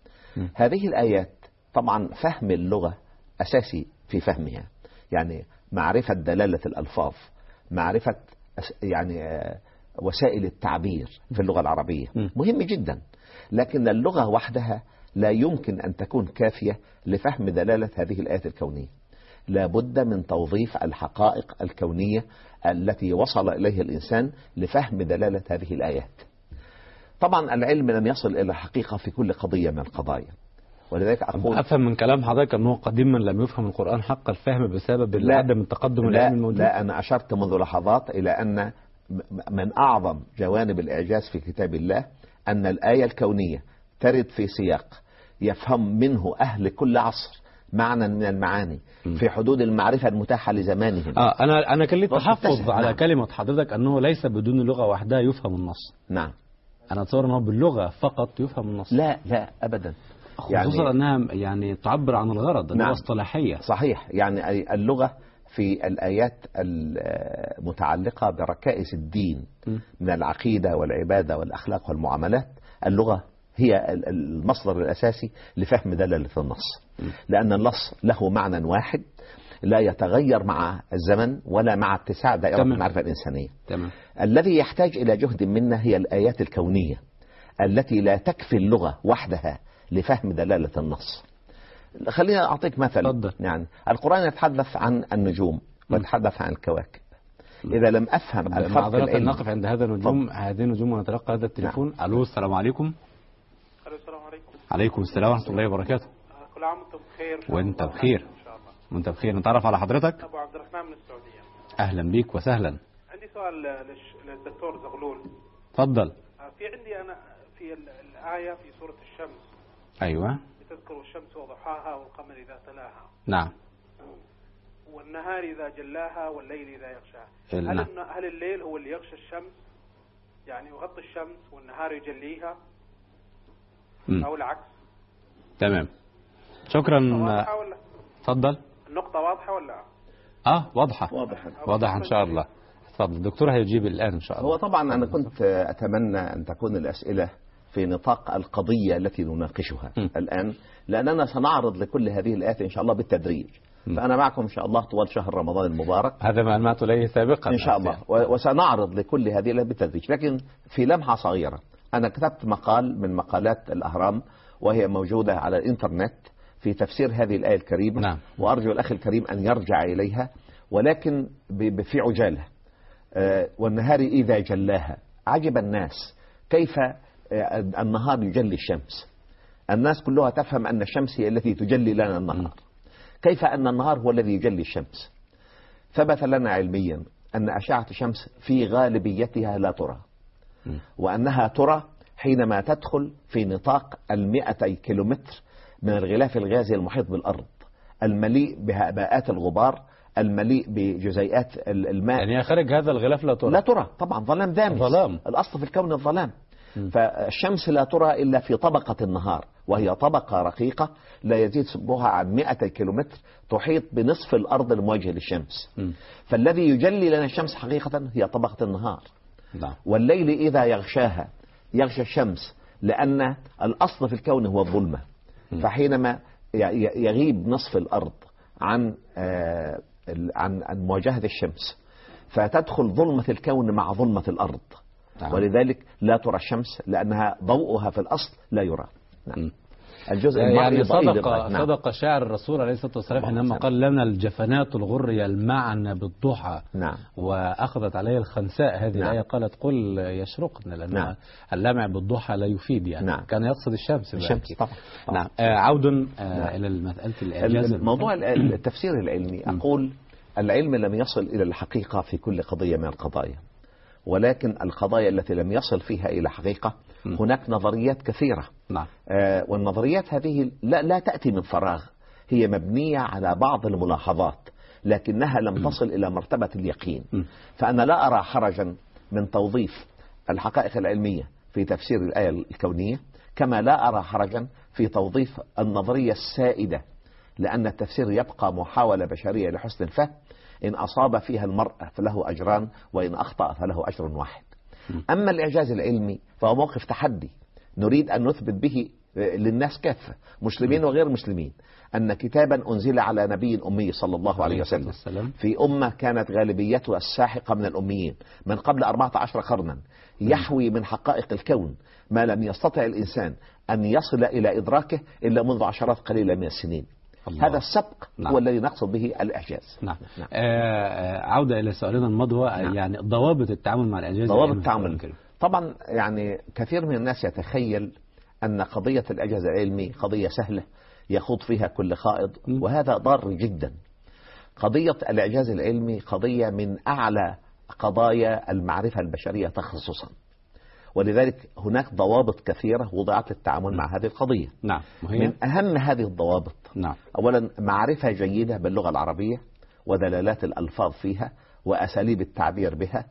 هذه الآيات طبعا فهم اللغة أساسي في فهمها، يعني معرفة دلالة الألفاظ، معرفة يعني وسائل التعبير في اللغة العربية مهم جدا، لكن اللغة وحدها لا يمكن أن تكون كافية لفهم دلالة هذه الآيات الكونية. لا بد من توظيف الحقائق الكونية التي وصل إليها الإنسان لفهم دلالة هذه الآيات. طبعا العلم لم يصل إلى الحقيقة في كل قضية من القضايا، ولذلك أقول أفهم من كلام حضرتك أنه قديما لم يفهم القرآن حق الفهم بسبب عدم التقدم العلمي الموجود. لا، أنا أشرت منذ لحظات إلى أن من أعظم جوانب الإعجاز في كتاب الله أن الآية الكونية ترد في سياق يفهم منه أهل كل عصر معنى من المعاني في حدود المعرفة المتاحة لزمانهم. أنا كان لي تحفظ على نعم. كلمة حضرتك أنه ليس بدون اللغة وحدها يفهم النص. نعم. أنا أتصور أنه باللغة فقط يفهم النص. لا أبدا، خصوصا أنها يعني تعبر عن الغرض، اللغة اصطلاحية. صحيح، يعني اللغة في الآيات المتعلقة بركائز الدين من العقيدة والعبادة والأخلاق والمعاملات، اللغة هي المصدر الأساسي لفهم دلالة النص، لأن النص له معنى واحد لا يتغير مع الزمن ولا مع اتساع دائرة المعرفة الإنسانية. تمام. الذي يحتاج إلى جهد منا هي الآيات الكونية التي لا تكفي اللغة وحدها لفهم دلالة النص. خلينا أعطيك مثل. يعني القرآن يتحدث عن النجوم ويتحدث عن الكواكب. إذا لم أفهم الفرق العلمي. نقف عند هذا النجوم، هذه النجوم، ونتلقى هذا التليفون. ألو، السلام عليكم. السلام عليكم. عليكم السلام ورحمة الله وبركاته. كل عام وانتم بخير. وانت بخير ان شاء الله. وانت بخير. نتعرف على حضرتك. ابو عبد الرحمن من السعودية. اهلا بيك وسهلا. عندي سؤال للدكتور زغلول. تفضل. في عندي انا في الآية في سورة الشمس. ايوه. بتذكر الشمس وضحاها والقمر إذا تلاها. نعم. والنهار إذا جلاها والليل إذا يغشاها. هل الليل هو اللي يغشى الشمس، يعني يغطي الشمس والنهار يجليها، أو العكس؟ تمام، شكرا. واضحة ولا؟ تفضل. النقطة واضحة ولا؟ واضحة إن شاء الله. تفضل الدكتور هيجيب الآن إن شاء الله. هو طبعا أنا كنت أتمنى أن تكون الأسئلة في نطاق القضية التي نناقشها الآن، لأننا سنعرض لكل هذه الآيات إن شاء الله بالتدريج. فأنا معكم إن شاء الله طوال شهر رمضان المبارك، هذا ما ألمعت إليه سابقا إن شاء الله، وسنعرض لكل هذه الآيات بالتدريج. لكن في لمحة صغيرة، أنا كتبت مقال من مقالات الأهرام وهي موجودة على الإنترنت في تفسير هذه الآية الكريمة. نعم. وأرجو الأخ الكريم أن يرجع إليها، ولكن في عجالة. والنهار إذا جلاها، عجب الناس كيف النهار يجلي الشمس. الناس كلها تفهم أن الشمس هي التي تجلي لنا النهار. كيف أن النهار هو الذي يجلي الشمس؟ ثبت لنا علميا أن أشعة الشمس في غالبيتها لا ترى، وأنها ترى حينما تدخل في نطاق 200 كيلومتر من الغلاف الغازي المحيط بالأرض، المليء بهباءات الغبار، المليء بجزيئات الماء. يعني خارج هذا الغلاف لا ترى طبعا، ظلام دامس. الأصل في الكون الظلام. فالشمس لا ترى إلا في طبقة النهار، وهي طبقة رقيقة لا يزيد سمكها عن 200 كيلومتر، تحيط بنصف الأرض المواجهة للشمس. فالذي يجلي لنا الشمس حقيقة هي طبقة النهار. والليل إذا يغشاها، يغشى الشمس، لأن الأصل في الكون هو الظلمة. فحينما يغيب نصف الأرض عن مواجهة الشمس، فتدخل ظلمة الكون مع ظلمة الأرض. ولذلك لا ترى الشمس، لأنها ضوءها في الأصل لا يرى. الجزء يعني صدق شاعر الرسول عليه الصلاة والسلام حينما قال لنا الجفنات الغر يلمعن بالضحى. وأخذت عليه الخنساء هذه الآية، قالت قل يشرقن، لأن اللمع بالضحى لا يفيد، يعني كان يقصد الشمس طبعا. عود إلى مسألة الإعجاز. موضوع التفسير العلمي، أقول العلم لم يصل إلى الحقيقة في كل قضية من القضايا، ولكن القضايا التي لم يصل فيها إلى حقيقة هناك نظريات كثيرة. والنظريات هذه لا تأتي من فراغ، هي مبنية على بعض الملاحظات، لكنها لم تصل إلى مرتبة اليقين. فأنا لا أرى حرجا من توظيف الحقائق العلمية في تفسير الآية الكونية، كما لا أرى حرجا في توظيف النظرية السائدة، لأن التفسير يبقى محاولة بشرية لحسن الفهم. إن أصاب فيها المرء فله أجران، وإن أخطأ فله أجر واحد. أما الإعجاز العلمي فهو موقف تحدي نريد أن نثبت به للناس كافة، مسلمين وغير مسلمين، أن كتابا أنزل على نبي أمي صلى الله عليه وسلم في أمة كانت غالبيتها الساحقة من الأميين من قبل 14 قرنا، يحوي من حقائق الكون ما لم يستطع الإنسان أن يصل إلى إدراكه إلا منذ عشرات قليلة من السنين. هذا السبق هو الذي نقصد به الإعجاز. عودة إلى سؤالنا المضوى. يعني ضوابط التعامل مع الإعجاز. ضوابط التعامل طبعا، يعني كثير من الناس يتخيل أن قضية الإعجاز العلمي قضية سهلة يخوض فيها كل خائض، وهذا ضار جدا. قضية الإعجاز العلمي قضية من أعلى قضايا المعرفة البشرية تخصصا، ولذلك هناك ضوابط كثيرة وضعت للتعامل مع هذه القضية. نعم. من أهم هذه الضوابط نعم. أولا معرفة جيدة باللغة العربية ودلالات الألفاظ فيها وأساليب التعبير بها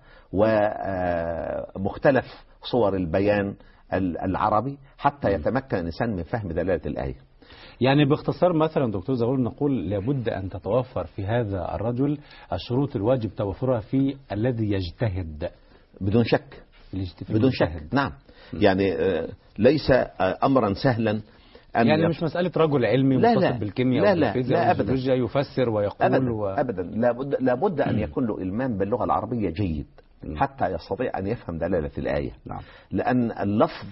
ومختلف صور البيان العربي حتى يتمكن الإنسان من فهم دلالة الآية. يعني باختصار مثلا دكتور زغلول نقول لابد أن تتوفر في هذا الرجل الشروط الواجب توفرها في الذي يجتهد بدون شك. بدون شك. نعم. يعني ليس أمرا سهلا أن يعني مش مسألة رجل علمي متصل بالكيمياء والفيزياء والجيولوجيا يفسر ويقول أبدا لابد أن يكون له إلمام باللغة العربية جيد حتى يستطيع أن يفهم دلالة الآية. نعم. لأن اللفظ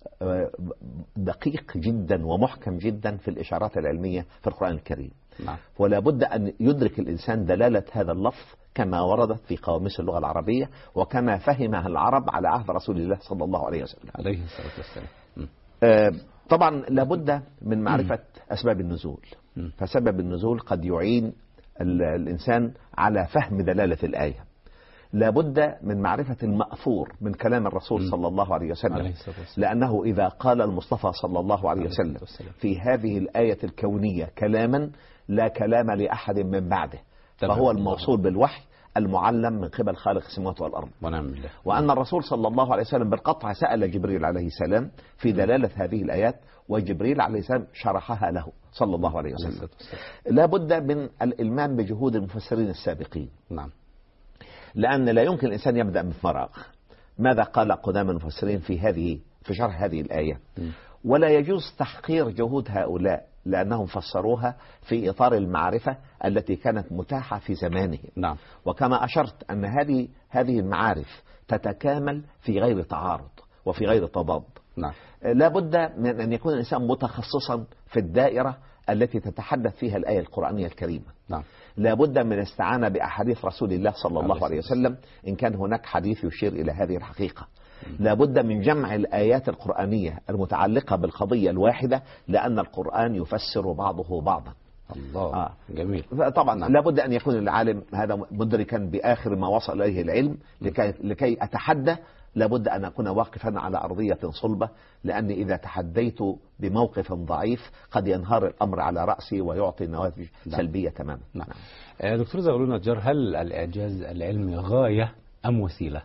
دقيق جدا ومحكم جدا في الإشارات العلمية في القرآن الكريم. نعم. ولا بد أن يدرك الإنسان دلالة هذا اللفظ كما وردت في قواميس اللغة العربية وكما فهمها العرب على عهد رسول الله صلى الله عليه وسلم عليه الصلاة والسلام. طبعا لابد من معرفة أسباب النزول. فسبب النزول قد يعين الإنسان على فهم دلالة الآية. لابد من معرفة المأثور من كلام الرسول صلى الله عليه وسلم، لأنه إذا قال المصطفى صلى الله عليه وسلم في هذه الآية الكونية كلاما لا كلام لأحد من بعده فهو الموصول بالوحي المعلم من قبل خالق السماوات والأرض. وأن الرسول صلى الله عليه وسلم بالقطع سأل جبريل عليه السلام في دلالة هذه الآيات وجبريل عليه السلام شرحها له صلى الله عليه وسلم. لا بد من الإلمام بجهود المفسرين السابقين. نعم. لأن لا يمكن الإنسان يبدأ من فراغ. ماذا قال قدام المفسرين في شرح هذه الآية؟ ولا يجوز تحقير جهود هؤلاء لأنهم فسروها في إطار المعرفة التي كانت متاحة في زمانهم. نعم. وكما أشرت أن هذه المعارف تتكامل في غير تعارض وفي غير تضاد. نعم. لا بد من أن يكون الإنسان متخصصا في الدائرة التي تتحدث فيها الآية القرآنية الكريمة. نعم. لا بد من الاستعانة بأحاديث رسول الله صلى الله عليه وسلم إن كان هناك حديث يشير إلى هذه الحقيقة. لا بد من جمع الآيات القرآنية المتعلقة بالقضية الواحدة لأن القرآن يفسر بعضه بعضا. الله. جميل. طبعا لا بد أن يكون العالم هذا مدركا بآخر ما وصل إليه العلم لكي أتحدى. لابد أن أكون واقفا على أرضية صلبة لأني إذا تحديت بموقف ضعيف قد ينهار الأمر على رأسي ويعطي نواتج سلبية تماما. نعم. دكتور زغلول نجار، هل الإعجاز العلمي غاية أم وسيلة؟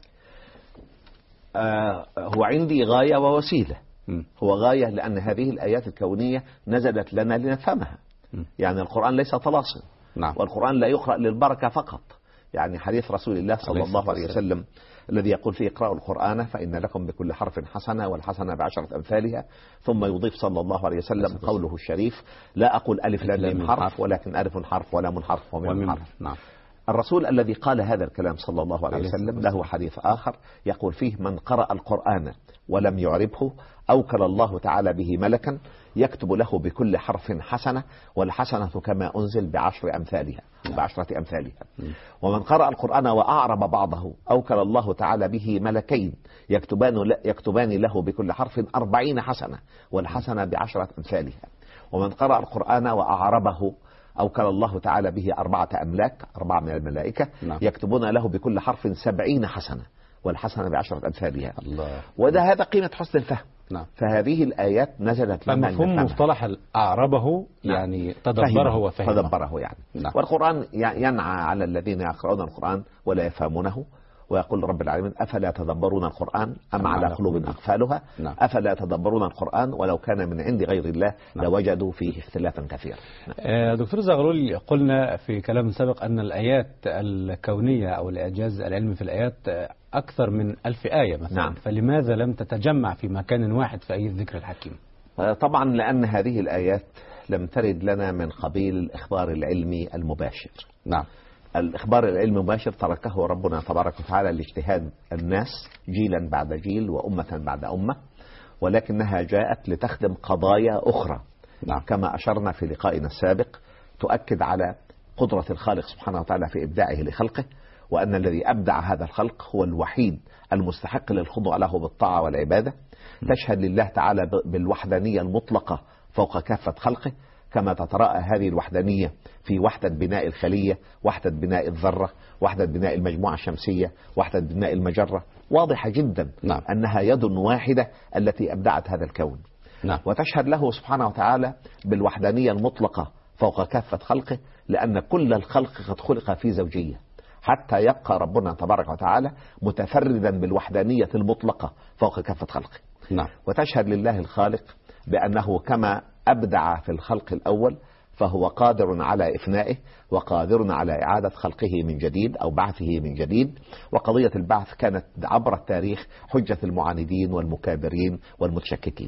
هو عندي غاية ووسيلة. هو غاية لأن هذه الآيات الكونية نزلت لنا لنفهمها. يعني القرآن ليس طلاسم. نعم. والقرآن لا يقرأ للبركة فقط. يعني حديث رسول الله صلى الله عليه وسلم الذي يقول فيه اقرأوا القرآن فإن لكم بكل حرف حسنة والحسنة ب10 أمثالها. ثم يضيف صلى الله عليه وسلم قوله الشريف لا أقول ألف لام حرف ولكن ألف حرف ولام حرف وميم حرف. نعم. الرسول الذي قال هذا الكلام صلى الله عليه وسلم له حديث آخر يقول فيه من قرأ القرآن ولم يعربه أوكل الله تعالى به ملكا يكتب له بكل حرف حسنة والحسنة كما أنزل ب10 أمثالها ب10 أمثالها. ومن قرأ القرآن وأعرب بعضه أوكل الله تعالى به ملكين يكتبان له بكل حرف 40 حسنة والحسنة ب10 أمثالها. ومن قرأ القرآن وأعربه أوكل الله تعالى به 4 أملاك 4 من الملائكة يكتبون له بكل حرف 70 حسنة والحسنة ب10 أمثالها. وده هذا قيمة حسن الفهم. نعم. فهذه الآيات نزلت لنا مفهوم مصطلح أعربه يعني تدبره وفهمه. تدبره يعني. نعم. والقرآن ينعى على الذين يقرؤون القرآن ولا يفهمونه ويقول رب العالمين أفلا تدبرون القرآن أم على قلوب أقفالها. نعم. أفلا تدبرون القرآن ولو كان من عند غير الله لوجدوا فيه اختلافا كثيرا. دكتور زغلول، قلنا في كلام سابق أن الآيات الكونية أو الإعجاز العلمي في الآيات أكثر من 1000 آية مثلا. نعم. فلماذا لم تتجمع في مكان واحد في آية الذكر الحكيم؟ طبعا لأن هذه الآيات لم ترد لنا من قبيل الإخبار العلمي المباشر. نعم. الإخبار العلمي المباشر تركه ربنا تبارك وتعالى لاجتهاد الناس جيلا بعد جيل وأمة بعد أمة، ولكنها جاءت لتخدم قضايا أخرى. نعم. كما أشرنا في لقائنا السابق تؤكد على قدرة الخالق سبحانه وتعالى في إبداعه لخلقه، وأن الذي أبدع هذا الخلق هو الوحيد المستحق للخضوع له بالطاعة والعبادة. تشهد لله تعالى بالوحدانية المطلقة فوق كافة خلقه، كما تتراءى هذه الوحدانية في وحدة بناء الخلية، وحدة بناء الذرة، وحدة بناء المجموعة الشمسية، وحدة بناء المجرة، واضحة جدا أنها يد واحدة التي أبدعت هذا الكون. وتشهد له سبحانه وتعالى بالوحدانية المطلقة فوق كافة خلقه، لأن كل الخلق قد خلق في زوجية، حتى يبقى ربنا تبارك وتعالى متفردا بالوحدانية المطلقة فوق كافة خلقه. وتشهد لله الخالق بأنه كما أبدع في الخلق الأول فهو قادر على إفنائه، وقادر على إعادة خلقه من جديد أو بعثه من جديد. وقضية البعث كانت عبر التاريخ حجة المعاندين والمكابرين والمتشككين.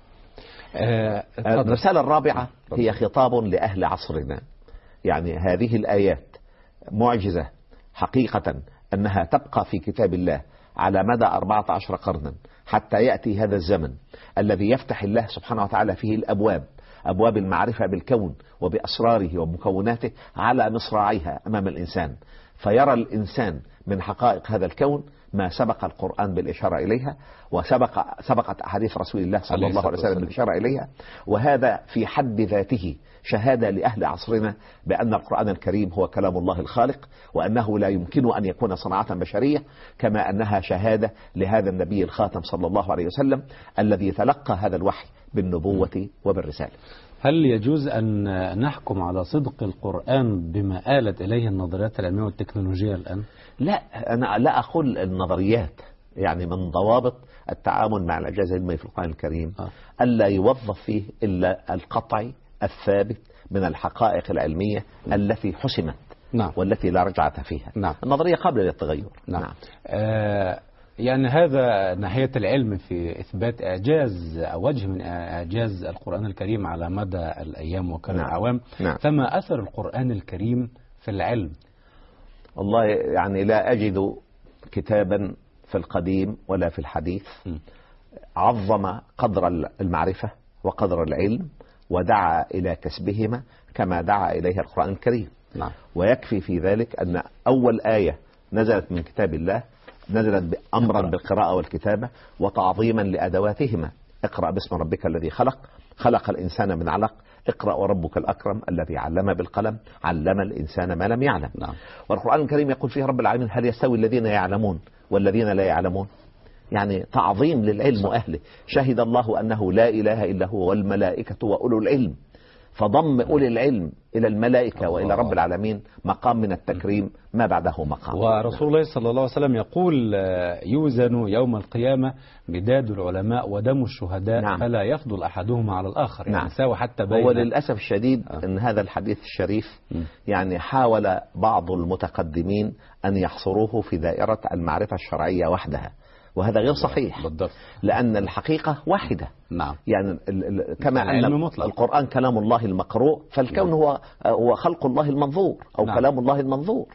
الرسالة الرابعة هي خطاب لأهل عصرنا. يعني هذه الآيات معجزة حقيقة أنها تبقى في كتاب الله على مدى 14 قرنا حتى يأتي هذا الزمن الذي يفتح الله سبحانه وتعالى فيه الأبواب، أبواب المعرفة بالكون وبأسراره ومكوناته على مصراعيها أمام الإنسان، فيرى الإنسان من حقائق هذا الكون ما سبق القرآن بالإشارة إليها، وسبقت أحاديث رسول الله صلى الله عليه وسلم بالإشارة إليها. وهذا في حد ذاته شهادة لأهل عصرنا بأن القرآن الكريم هو كلام الله الخالق، وأنه لا يمكن أن يكون صناعة بشرية، كما أنها شهادة لهذا النبي الخاتم صلى الله عليه وسلم الذي تلقى هذا الوحي بالنبوة وبالرسالة. هل يجوز أن نحكم على صدق القرآن بما آلت إليه النظريات العلمية والتكنولوجية الآن؟ لا، أنا لا أقول النظريات. يعني من ضوابط التعامل مع الإعجاز العلمي في القرآن الكريم ألا يوظف فيه إلا القطع الثابت من الحقائق العلمية التي حسمت والتي لا رجعة فيها. النظرية قابلة للتغير. يعني هذا ناحية العلم في إثبات إعجاز أو وجه من إعجاز القرآن الكريم على مدى الأيام والأعوام. فما أثر القرآن الكريم في العلم؟ والله يعني لا أجد كتابا في القديم ولا في الحديث عظم قدر المعرفة وقدر العلم ودعا إلى كسبهما كما دعا إليها القرآن الكريم. ويكفي في ذلك أن أول آية نزلت من كتاب الله نزلت أمرا بالقراءة والكتابة وتعظيما لأدواتهما. اقرأ باسم ربك الذي خلق، خلق الإنسان من علق، اقرأ وربك الأكرم الذي علم بالقلم، علم الإنسان ما لم يعلم. والقرآن الكريم يقول فيه رب العالمين هل يستوي الذين يعلمون والذين لا يعلمون؟ يعني تعظيم للعلم وأهله. شهد الله أنه لا إله إلا هو والملائكة وأولو العلم، فضم أولي العلم إلى الملائكة وإلى رب العالمين مقام من التكريم ما بعده مقام. ورسول الله صلى الله عليه وسلم يقول يوزن يوم القيامة مداد العلماء ودم الشهداء فلا يفضل أحدهما على الآخر. يعني ساوى حتى بين. وللأسف الشديد أن هذا الحديث الشريف يعني حاول بعض المتقدمين أن يحصروه في دائرة المعرفة الشرعية وحدها، وهذا غير صحيح. لأن الحقيقة واحدة. يعني كما أن القرآن كلام الله المقروء، فالكون هو خلق الله المنظور أو كلام الله المنظور.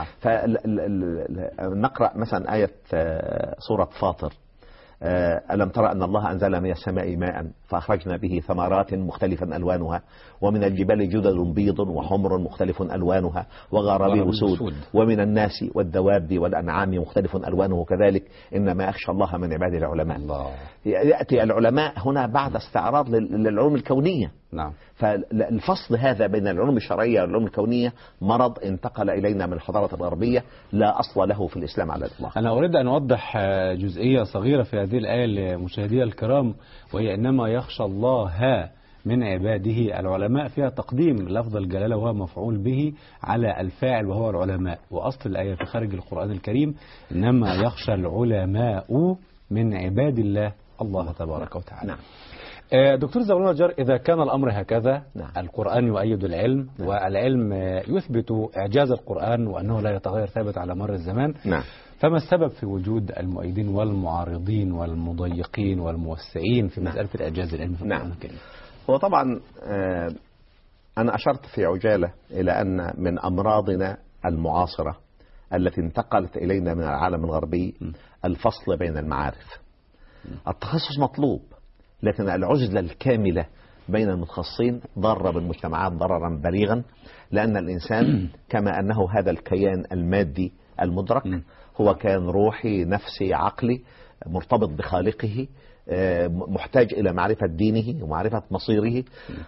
فنقرأ مثلا آية سورة فاطر ألم ترى أن الله أنزل من السماء ماء فأخرجنا به ثمرات مختلفا ألوانها ومن الجبال جدد بيض وحمر مختلف ألوانها وغرابيب سود ومن الناس والدواب والأنعام مختلف ألوانه كذلك إنما يخشى الله من عباد العلماء. يأتي العلماء هنا بعد استعراض للعلوم الكونية. فالفصل هذا بين العلوم الشرعية والعلوم الكونية مرض انتقل إلينا من الحضارة الغربية لا أصل له في الإسلام على الإطلاق. أنا أريد أن أوضح جزئية صغيرة في هذه الآية لمشاهدي الكرام، وهي إنما يخشى الله من عباده العلماء، فيها تقديم لفظ الجلالة وهو مفعول به على الفاعل وهو العلماء. وأصل الآية في خارج القرآن الكريم إنما يخشى العلماء من عباد الله الله تبارك وتعالى. دكتور زغلول نجار، إذا كان الأمر هكذا القرآن يؤيد العلم والعلم يثبت إعجاز القرآن وأنه لا يتغير ثابت على مر الزمان، فما السبب في وجود المؤيدين والمعارضين والمضيقين والموسعين في مسألة الإعجاز العلمي في القرآن الكريم؟ هو طبعا أنا أشرت في عجالة إلى أن من أمراضنا المعاصرة التي انتقلت إلينا من العالم الغربي الفصل بين المعارف. التخصص مطلوب، لكن العزلة الكاملة بين المتخصصين ضارة بالمجتمعات ضررا بليغا، لأن الإنسان كما أنه هذا الكيان المادي المدرك هو كيان روحي نفسي عقلي مرتبط بخالقه، محتاج إلى معرفة دينه ومعرفة مصيره.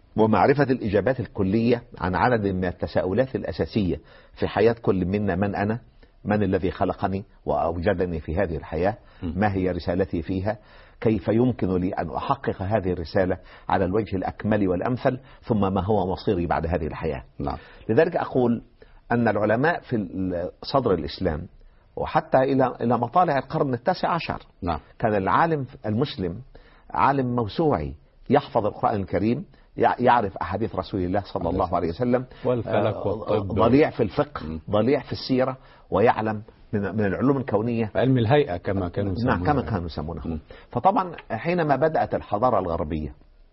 ومعرفة الإجابات الكلية عن عدد من التساؤلات الأساسية في حياة كل منا: من أنا؟ من الذي خلقني وأوجدني في هذه الحياة؟ ما هي رسالتي فيها؟ كيف يمكن لي أن أحقق هذه الرسالة على الوجه الأكمل والأمثل؟ ثم ما هو مصيري بعد هذه الحياة؟ نعم. لذلك أقول أن العلماء في صدر الإسلام وحتى إلى مطالع القرن 19 نعم. كان العالم المسلم عالم موسوعي، يحفظ القرآن الكريم، يعرف أحاديث رسول الله صلى الله عليه وسلم، والفلك والطب، ضليع في الفقه، ضليع في السيرة، ويعلم من العلوم الكونية، علم الهيئة كما كانوا يسمونه. نعم، كما كانوا يسمونه. فطبعا حينما بدأت الحضارة الغربية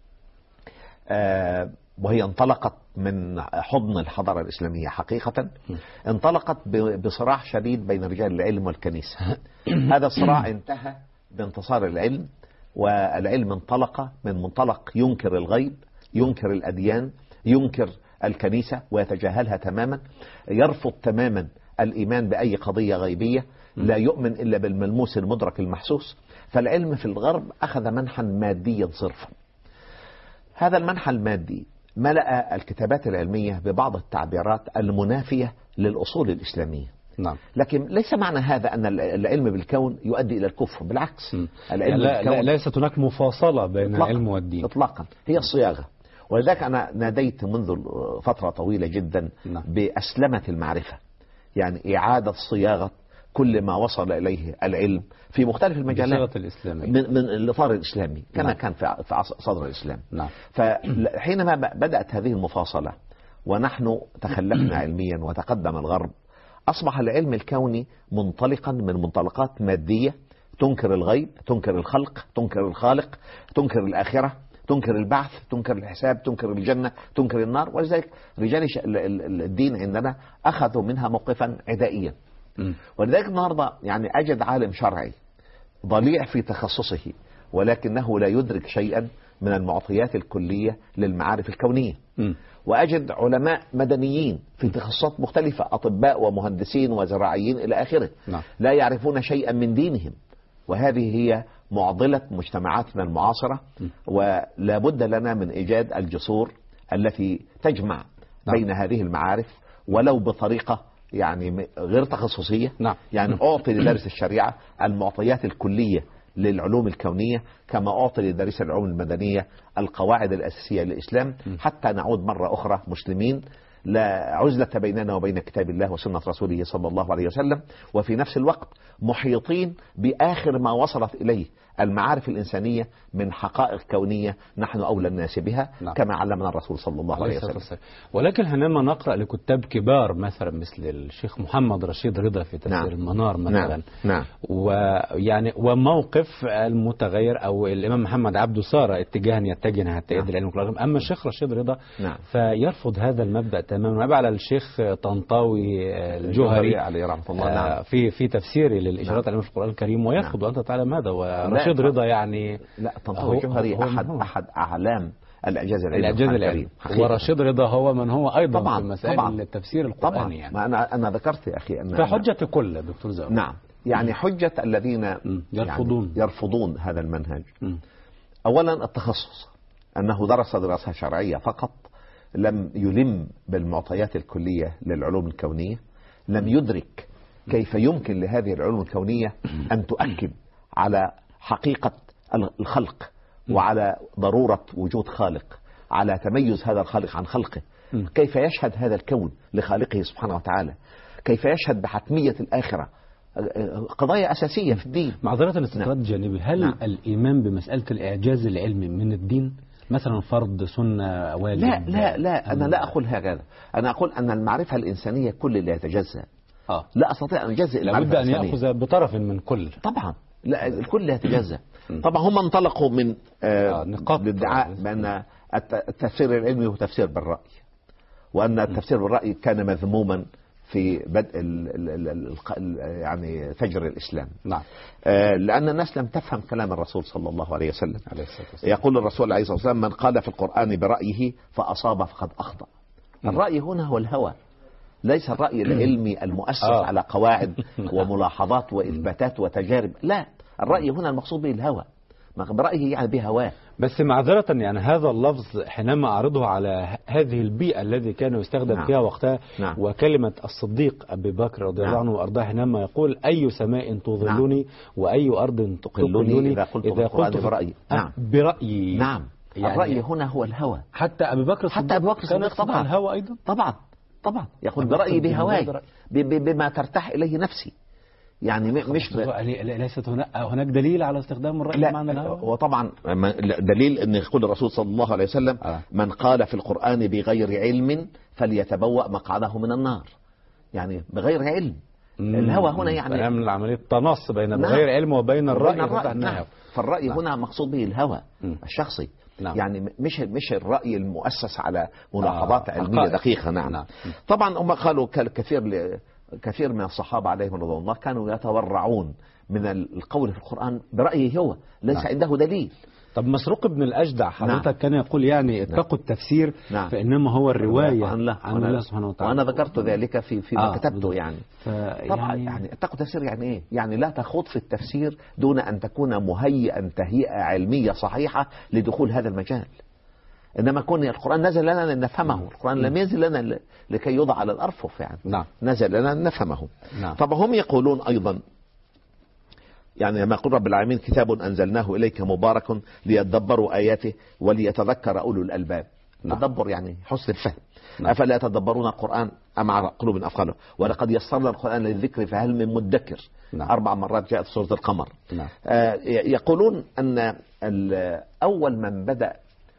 وهي انطلقت من حضن الحضارة الإسلامية حقيقة، انطلقت بصراع شديد بين رجال العلم والكنيسة. هذا الصراع انتهى بانتصار العلم، والعلم انطلق من منطلق ينكر الغيب، ينكر الأديان، ينكر الكنيسة ويتجاهلها تماما، يرفض تماما الإيمان بأي قضية غيبية، لا يؤمن إلا بالملموس المدرك المحسوس. فالعلم في الغرب أخذ منحا ماديا صرفا. هذا المنحى المادي ملأ الكتابات العلمية ببعض التعبيرات المنافية للأصول الإسلامية. نعم. لكن ليس معنى هذا أن العلم بالكون يؤدي إلى الكفر، بالعكس. العلم بالكون ليست هناك مفاصلة بين العلم والدين إطلاقا، هي الصياغة. ولذلك أنا ناديت منذ فترة طويلة جدا بأسلمة المعرفة، يعني إعادة صياغة كل ما وصل إليه العلم في مختلف المجالات من الإطار الإسلامي كما كان في صدر الإسلام. فحينما بدأت هذه المفاصلة ونحن تخلفنا علميا وتقدم الغرب، أصبح العلم الكوني منطلقا من منطلقات مادية تنكر الغيب، تنكر الخلق، تنكر الخالق، تنكر الآخرة، تنكر البعث، تنكر الحساب، تنكر الجنة، تنكر النار. ولذلك رجال الدين عندنا أخذوا منها موقفا عدائيا. ولذلك النهاردة يعني أجد عالم شرعي ضليع في تخصصه ولكنه لا يدرك شيئا من المعطيات الكلية للمعارف الكونية. وأجد علماء مدنيين في تخصصات مختلفة، أطباء ومهندسين وزراعيين إلى آخره، لا يعرفون شيئا من دينهم. وهذه هي معضلة مجتمعاتنا المعاصرة، ولا بد لنا من إيجاد الجسور التي تجمع بين هذه المعارف ولو بطريقة يعني غير تخصصية. يعني أعطي لدرس الشريعة المعطيات الكلية للعلوم الكونية كما أعطي لدرس العلوم المدنية القواعد الأساسية للإسلام، حتى نعود مرة أخرى مسلمين لا عزلة بيننا وبين كتاب الله وسنة رسوله صلى الله عليه وسلم، وفي نفس الوقت محيطين بآخر ما وصلت إليه المعارف الإنسانية من حقائق كونية نحن أولى الناس بها كما علمنا الرسول صلى الله عليه وسلم. ولكن حينما نقرأ لكتاب كبار مثلا مثل الشيخ محمد رشيد رضا في تفسير المنار مثلا، ويعني وموقف المتغير أو الإمام محمد عبده صار اتجاها يتجه حتى يد العلم، أما الشيخ رشيد رضا فيرفض فيرفض هذا المبدأ تماما. وأبع على الشيخ طنطاوي الجوهري عليه رحمة الله في تفسيره للإشارات العلمية في القرآن الكريم، ويرفض وأنت تعلم هذا. ورشيد رضا يعني لا، طنطاوي الجوهري أحد أعلام الإعجاز العلمي. ورشيد رضا هو من هو أيضا طبعا في مسائل التفسير القرآني طبعا. يعني. ما أنا ذكرت يا أخي أن فحجة كل دكتور زاوي. نعم، يعني حجة الذين يرفضون هذا المنهج. أولا التخصص، أنه درس دراسة شرعية فقط، لم يلم بالمعطيات الكلية للعلوم الكونية، لم يدرك كيف يمكن لهذه العلوم الكونية أن تؤكد على حقيقة الخلق وعلى ضرورة وجود خالق، على تميز هذا الخالق عن خلقه، كيف يشهد هذا الكون لخالقه سبحانه وتعالى، كيف يشهد بحتمية الآخرة، قضايا أساسية في الدين. معذرة الاستطراد الجانبي، هل الإيمان بمسألة الإعجاز العلمي من الدين مثلا فرض سنة واجب؟ لا أنا لا أقول هكذا. أنا أقول أن المعرفة الإنسانية كل اللي يتجزأ. لا أستطيع أن أجزئ المعرفة الإنسانية. لابد أن يأخذ بطرف من كل. طبعا لا، الكل يتجزأ. طبعا هم انطلقوا من الادعاء بأن التفسير العلمي هو تفسير بالرأي، وأن التفسير بالرأي كان مذموما في بدء يعني فجر الإسلام. نعم. لأن الناس لم تفهم كلام الرسول صلى الله عليه وسلم. يقول الرسول عليه الصلاة والسلام: من قال في القرآن برأيه فأصاب فقد أخطأ. الرأي هنا هو الهوى، ليس الرأي العلمي المؤسس على قواعد وملاحظات وإثباتات وتجارب. لا، الرأي هنا المقصود به الهوى، برأيه يعني بهواه. بس معذرة يعني هذا اللفظ حينما أعرضه على هذه البيئة الذي كان يستخدم نعم. فيها وقتها نعم. وكلمة الصديق أبي بكر رضي الله نعم. عنه وأرضاه حينما يقول أي سماء تظلني نعم. وأي أرض تقلني إذا قلت برأيي. نعم. برأيي. نعم. يعني الرأي هنا هو الهوى. حتى أبي بكر كان طبعا الهوى أيضا طبعا يقول برأيي بهواي بما ترتاح إليه نفسي. يعني مش ليست هناك دليل على استخدام الرأي بمعنى الهوى. وطبعا دليل أن يقول الرسول صلى الله عليه وسلم من قال في القرآن بغير علم فليتبوأ مقعده من النار. يعني بغير علم. الهوى هنا يعني من عملية تنص بين بغير علم وبين الرأي. نعم. فالرأي هنا مقصود به الهوى الشخصي. نعم. يعني مش الرأي المؤسس على ملاحظات علمية دقيقة. نعم. طبعا هم قالوا كثير من الصحابة عليهم رضوان الله كانوا يتورعون من القول في القرآن برأيه هو ليس عنده دليل. طب مسروق بن الأجدع حضرتك كان يقول يعني اتقوا التفسير فإنما هو الرواية عن الله سبحانه وتعالى. وأنا ذكرت ذلك فيما كتبته يعني. طبعا يعني اتقوا التفسير يعني إيه؟ يعني لا تخوض في التفسير دون أن تكون مهيئا تهيئة علمية صحيحة لدخول هذا المجال. إنما كون القرآن نزل لنا لنفهمه. القرآن لم ينزل لنا لكي يوضع على الأرفف يعني. نزل لنا لنفهمه. طب هم يقولون أيضا يعني لما يقول رب العالمين كتاب أنزلناه إليك مبارك ليتدبروا آياته وليتذكر أولو الألباب. تدبر يعني حسن الفهم. أفلا يتدبرون القرآن أم على قلوب أقفالها ولقد يسرنا القرآن للذكر فهل من مدكر. 4 مرات جاءت سورة القمر. يقولون أن أول من بدأ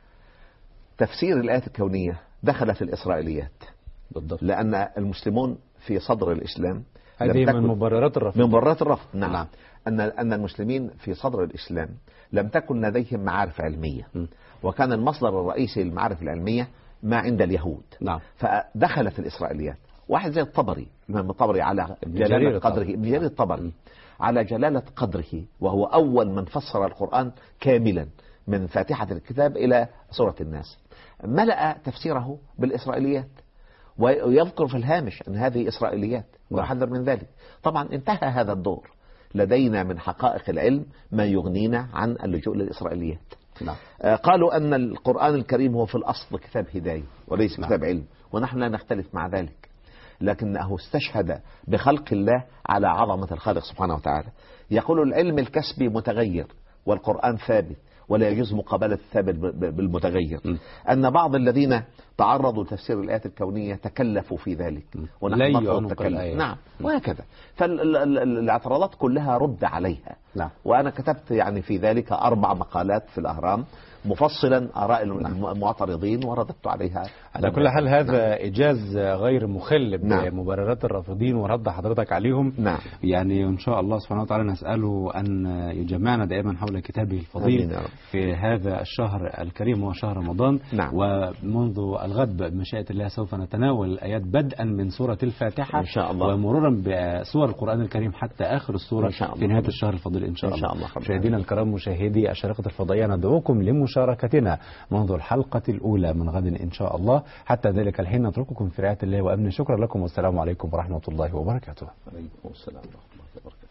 تفسير الآيات الكونية دخل في الإسرائيليات بالضبط. لأن المسلمون في صدر الإسلام هذه من مبررات الرفض. نعم. أن المسلمين في صدر الإسلام لم تكن لديهم معارف علمية. وكان المصدر الرئيسي للمعارف العلمية ما عند اليهود. فدخل في الإسرائيليات واحد زي الطبري. الإمام الطبري على جلالة قدره جليل الطبري على جلالة قدره وهو أول من فسر القرآن كاملا من فاتحة الكتاب إلى سورة الناس. ملأ تفسيره بالإسرائيليات ويذكر في الهامش أن هذه إسرائيليات ويحذر من ذلك. طبعا انتهى هذا الدور. لدينا من حقائق العلم ما يغنينا عن اللجوء للإسرائيليات. قالوا أن القرآن الكريم هو في الأصل كتاب هداية وليس كتاب علم ونحن لا نختلف مع ذلك. لكنه استشهد بخلق الله على عظمة الخالق سبحانه وتعالى. يقول العلم الكسبي متغير والقرآن ثابت ولا يجوز مقابلة الثابت بالمتغير. أن بعض الذين تعرضوا لتفسير الآيات الكونية تكلفوا في ذلك ونحن نرفض التكلف. نعم. وهكذا فالاعتراضات كلها رد عليها. وأنا كتبت يعني في ذلك 4 مقالات في الأهرام مفصلا آراء المعترضين ورددت عليها. على كل حال هذا إيجاز غير مخل بمبررات الرافضين ورد حضرتك عليهم. يعني إن شاء الله سبحانه وتعالى نسأله أن يجمعنا دائما حول كتابه الفضيل في هذا الشهر الكريم وهو شهر رمضان. ومنذ الغد بمشيئة الله سوف نتناول الآيات بدءا من سورة الفاتحة إن شاء الله ومرورا بسور القرآن الكريم حتى آخر السورة في نهاية الشهر الفضيل إن شاء الله. مشاهدينا الكرام مشاهدي الشارقة الفضائية ندعوكم لمشاركتنا منذ الحلقة الأولى من غد إن شاء الله. حتى ذلك الحين نترككم في رعاية الله وأمنه. شكرا لكم والسلام عليكم ورحمة الله وبركاته. عليكم السلام ورحمة الله وبركاته.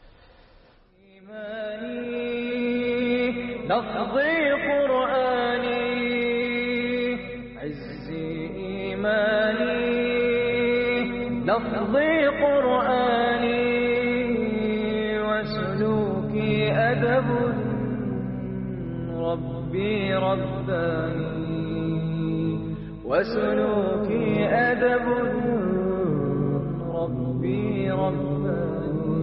لفظي قرآني عزي إيماني لفظي قرآني وسلوكي أدب ربي رباني وسلوكي أدب ربي رباني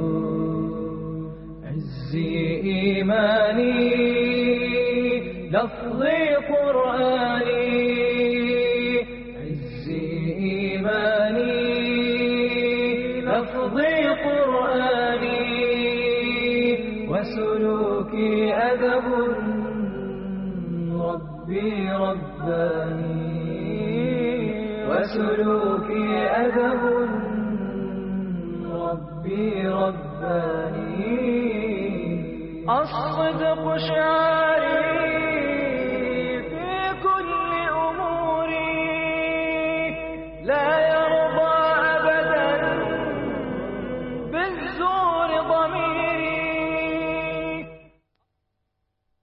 عزي إيماني لفظي قرآني عزي إيماني لفظي قرآني وسلوكي أدب ربي رباني وسلوكي أدب ربي رباني الصدق شعاري في كل أموري لا يرضى أبدا بالزور ضميري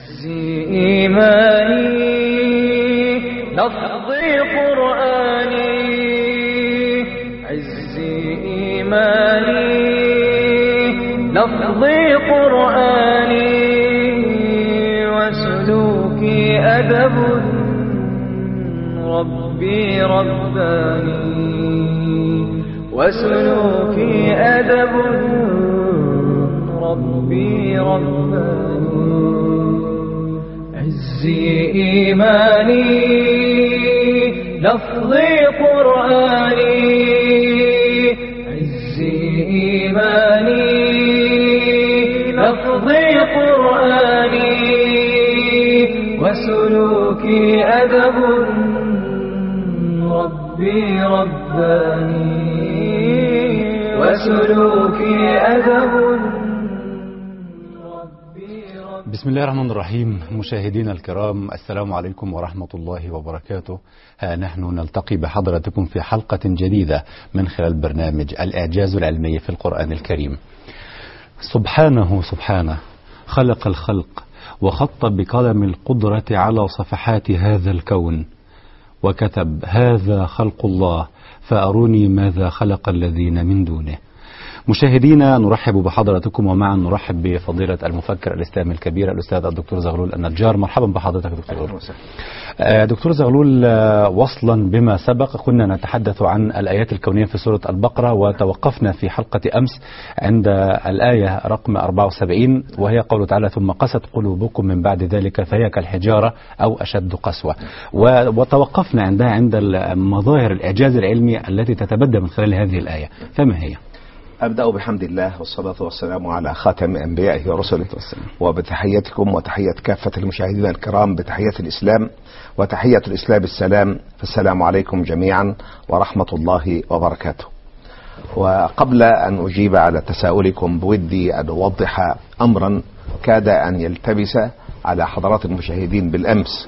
عزي إيماني لفظي قرآني عزي إيماني لفظي قرآني وسلوكي أدب ربي رباني وسلوكي أدب ربي رباني عزي إيماني لفظي قرآني عزي إيماني لفظي قرآني وسلوكي أدب ربي رباني وسلوكي أدب. بسم الله الرحمن الرحيم. مشاهدينا الكرام، السلام عليكم ورحمة الله وبركاته. ها نحن نلتقي بحضراتكم في حلقة جديدة من خلال برنامج الإعجاز العلمي في القرآن الكريم. سبحانه خلق الخلق وخط بقلم القدرة على صفحات هذا الكون وكتب: هذا خلق الله فأروني ماذا خلق الذين من دونه. مشاهدينا، نرحب بحضراتكم ومعا نرحب بفضيلة المفكر الإسلامي الكبير الأستاذ الدكتور زغلول النجار. مرحبا بحضرتك دكتور زغلول. دكتور زغلول، وصلا بما سبق كنا نتحدث عن الآيات الكونية في سورة البقرة، وتوقفنا في حلقة أمس عند الآية رقم 74 وهي قوله تعالى: ثم قست قلوبكم من بعد ذلك فهي كالحجارة أو أشد قسوة. وتوقفنا عندها عند مظاهر الإعجاز العلمي التي تتبدى من خلال هذه الآية، فما هي؟ أبدأ بحمد الله والصلاة والسلام على خاتم أنبيائه ورسله، وبتحياتكم وتحية كافة المشاهدين الكرام بتحية الإسلام، وتحية الإسلام السلام، فالسلام عليكم جميعا ورحمة الله وبركاته. وقبل أن أجيب على تساؤلكم بودي أن أوضح أمرا كاد أن يلتبس على حضرات المشاهدين بالأمس،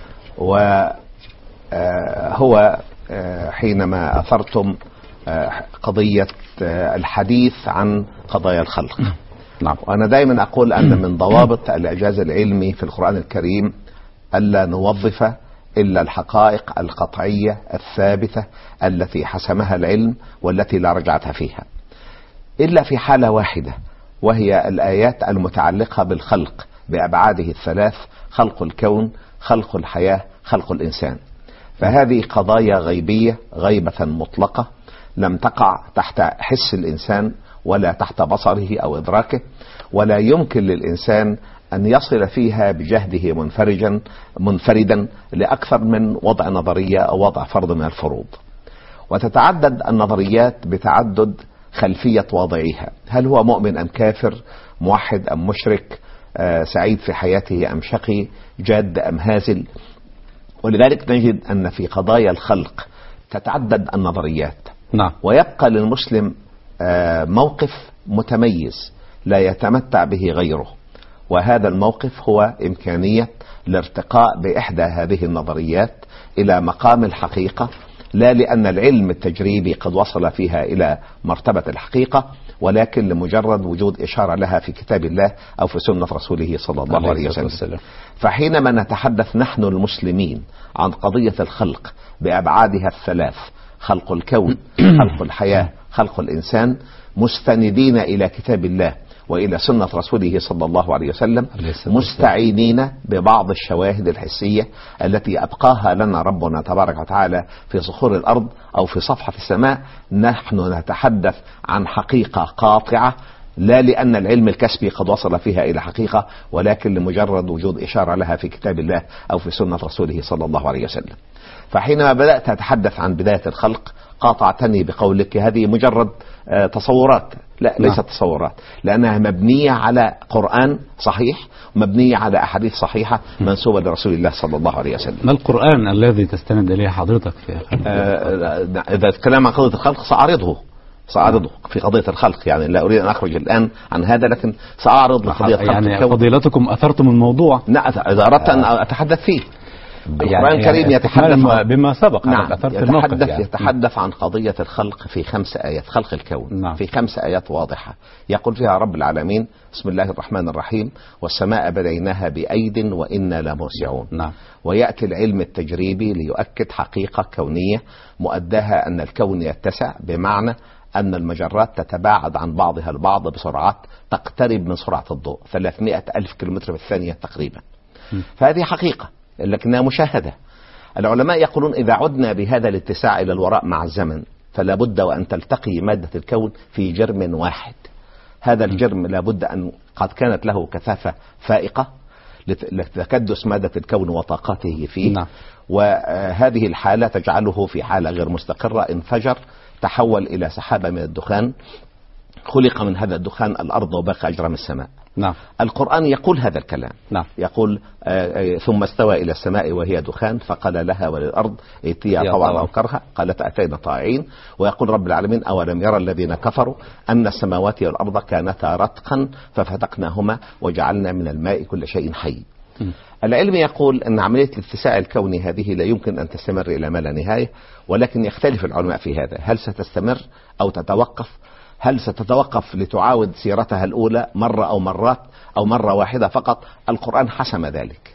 وهو حينما أثرتم قضية الحديث عن قضايا الخلق. نعم. وأنا دائما أقول أن من ضوابط الإعجاز العلمي في القرآن الكريم ألا نوظف إلا الحقائق القطعية الثابتة التي حسمها العلم والتي لا رجعة فيها، إلا في حالة واحدة، وهي الآيات المتعلقة بالخلق بأبعاده الثلاث: خلق الكون، خلق الحياة، خلق الإنسان. فهذه قضايا غيبية، غيبة مطلقة لم تقع تحت حس الإنسان ولا تحت بصره أو إدراكه، ولا يمكن للإنسان أن يصل فيها بجهده منفردا لأكثر من وضع نظرية أو وضع فرض من الفروض. وتتعدد النظريات بتعدد خلفية واضعيها: هل هو مؤمن أم كافر، موحد أم مشرك، سعيد في حياته أم شقي، جاد أم هازل. ولذلك نجد أن في قضايا الخلق تتعدد النظريات. نعم. ويبقى للمسلم موقف متميز لا يتمتع به غيره، وهذا الموقف هو إمكانية الارتقاء بإحدى هذه النظريات إلى مقام الحقيقة، لا لأن العلم التجريبي قد وصل فيها إلى مرتبة الحقيقة، ولكن لمجرد وجود إشارة لها في كتاب الله أو في سنة رسوله صلى الله عليه وسلم. فحينما نتحدث نحن المسلمين عن قضية الخلق بأبعادها الثلاث: خلق الكون، خلق الحياة، خلق الإنسان، مستندين إلى كتاب الله وإلى سنة رسوله صلى الله عليه وسلم، مستعينين ببعض الشواهد الحسية التي أبقاها لنا ربنا تبارك وتعالى في صخور الأرض أو في صفحة السماء، نحن نتحدث عن حقيقة قاطعة، لا لأن العلم الكسبي قد وصل فيها إلى حقيقة، ولكن لمجرد وجود إشارة لها في كتاب الله أو في سنة رسوله صلى الله عليه وسلم. فحينما بدأت أتحدث عن بداية الخلق قاطعتني بقولك هذه مجرد تصورات. لا، ليست تصورات، لأنها مبنية على قرآن صحيح، مبنية على أحاديث صحيحة منسوبة لرسول الله صلى الله عليه وسلم. ما القرآن الذي تستند إليه حضرتك في إذا تكلم عن قضية الخلق سأعرضه في قضية الخلق، يعني لا أريد أن أخرج الآن عن هذا، لكن سأعرض قضية الخلق. يعني فضيلتكم أثرتم الموضوع. نعم، إذا أردت أن أتحدث فيه. القرآن الكريم يتحدث بما سبق. نعم. يتحدث عن قضية الخلق في 5 آيات، خلق الكون. نعم. في 5 آيات واضحة يقول فيها رب العالمين: بسم الله الرحمن الرحيم، والسماء بنيناها بأيد وإنا لموسعون. نعم. ويأتي العلم التجريبي ليؤكد حقيقة كونية مؤداها أن الكون يتسع، بمعنى أن المجرات تتباعد عن بعضها البعض بسرعات تقترب من سرعة الضوء 300,000 كيلومتر في الثانية تقريبا. فهذه حقيقة لكنها مشاهدة. العلماء يقولون إذا عدنا بهذا الاتساع إلى الوراء مع الزمن فلا بد وأن تلتقي مادة الكون في جرم واحد. هذا الجرم لا بد أن قد كانت له كثافة فائقة لتكدس مادة الكون وطاقته فيه. نعم. وهذه الحالة تجعله في حالة غير مستقرة، انفجر، تحول إلى سحابة من الدخان، خلق من هذا الدخان الأرض وباقي أجرام السماء. نعم. القرآن يقول هذا الكلام. نعم. يقول ثم استوى إلى السماء وهي دخان فقال لها وللأرض ائتيا طوعا أو كرها قالت أتينا طائعين. ويقول رب العالمين: أولم يرى الذين كفروا أن السماوات والأرض كانتا رتقا ففتقناهما وجعلنا من الماء كل شيء حي. العلم يقول أن عملية الاتساع الكوني هذه لا يمكن أن تستمر إلى ما لا نهاية، ولكن يختلف العلماء في هذا، هل ستستمر أو تتوقف؟ هل ستتوقف لتعاود سيرتها الأولى مرة أو مرات أو مرة واحدة فقط؟ القرآن حسم ذلك.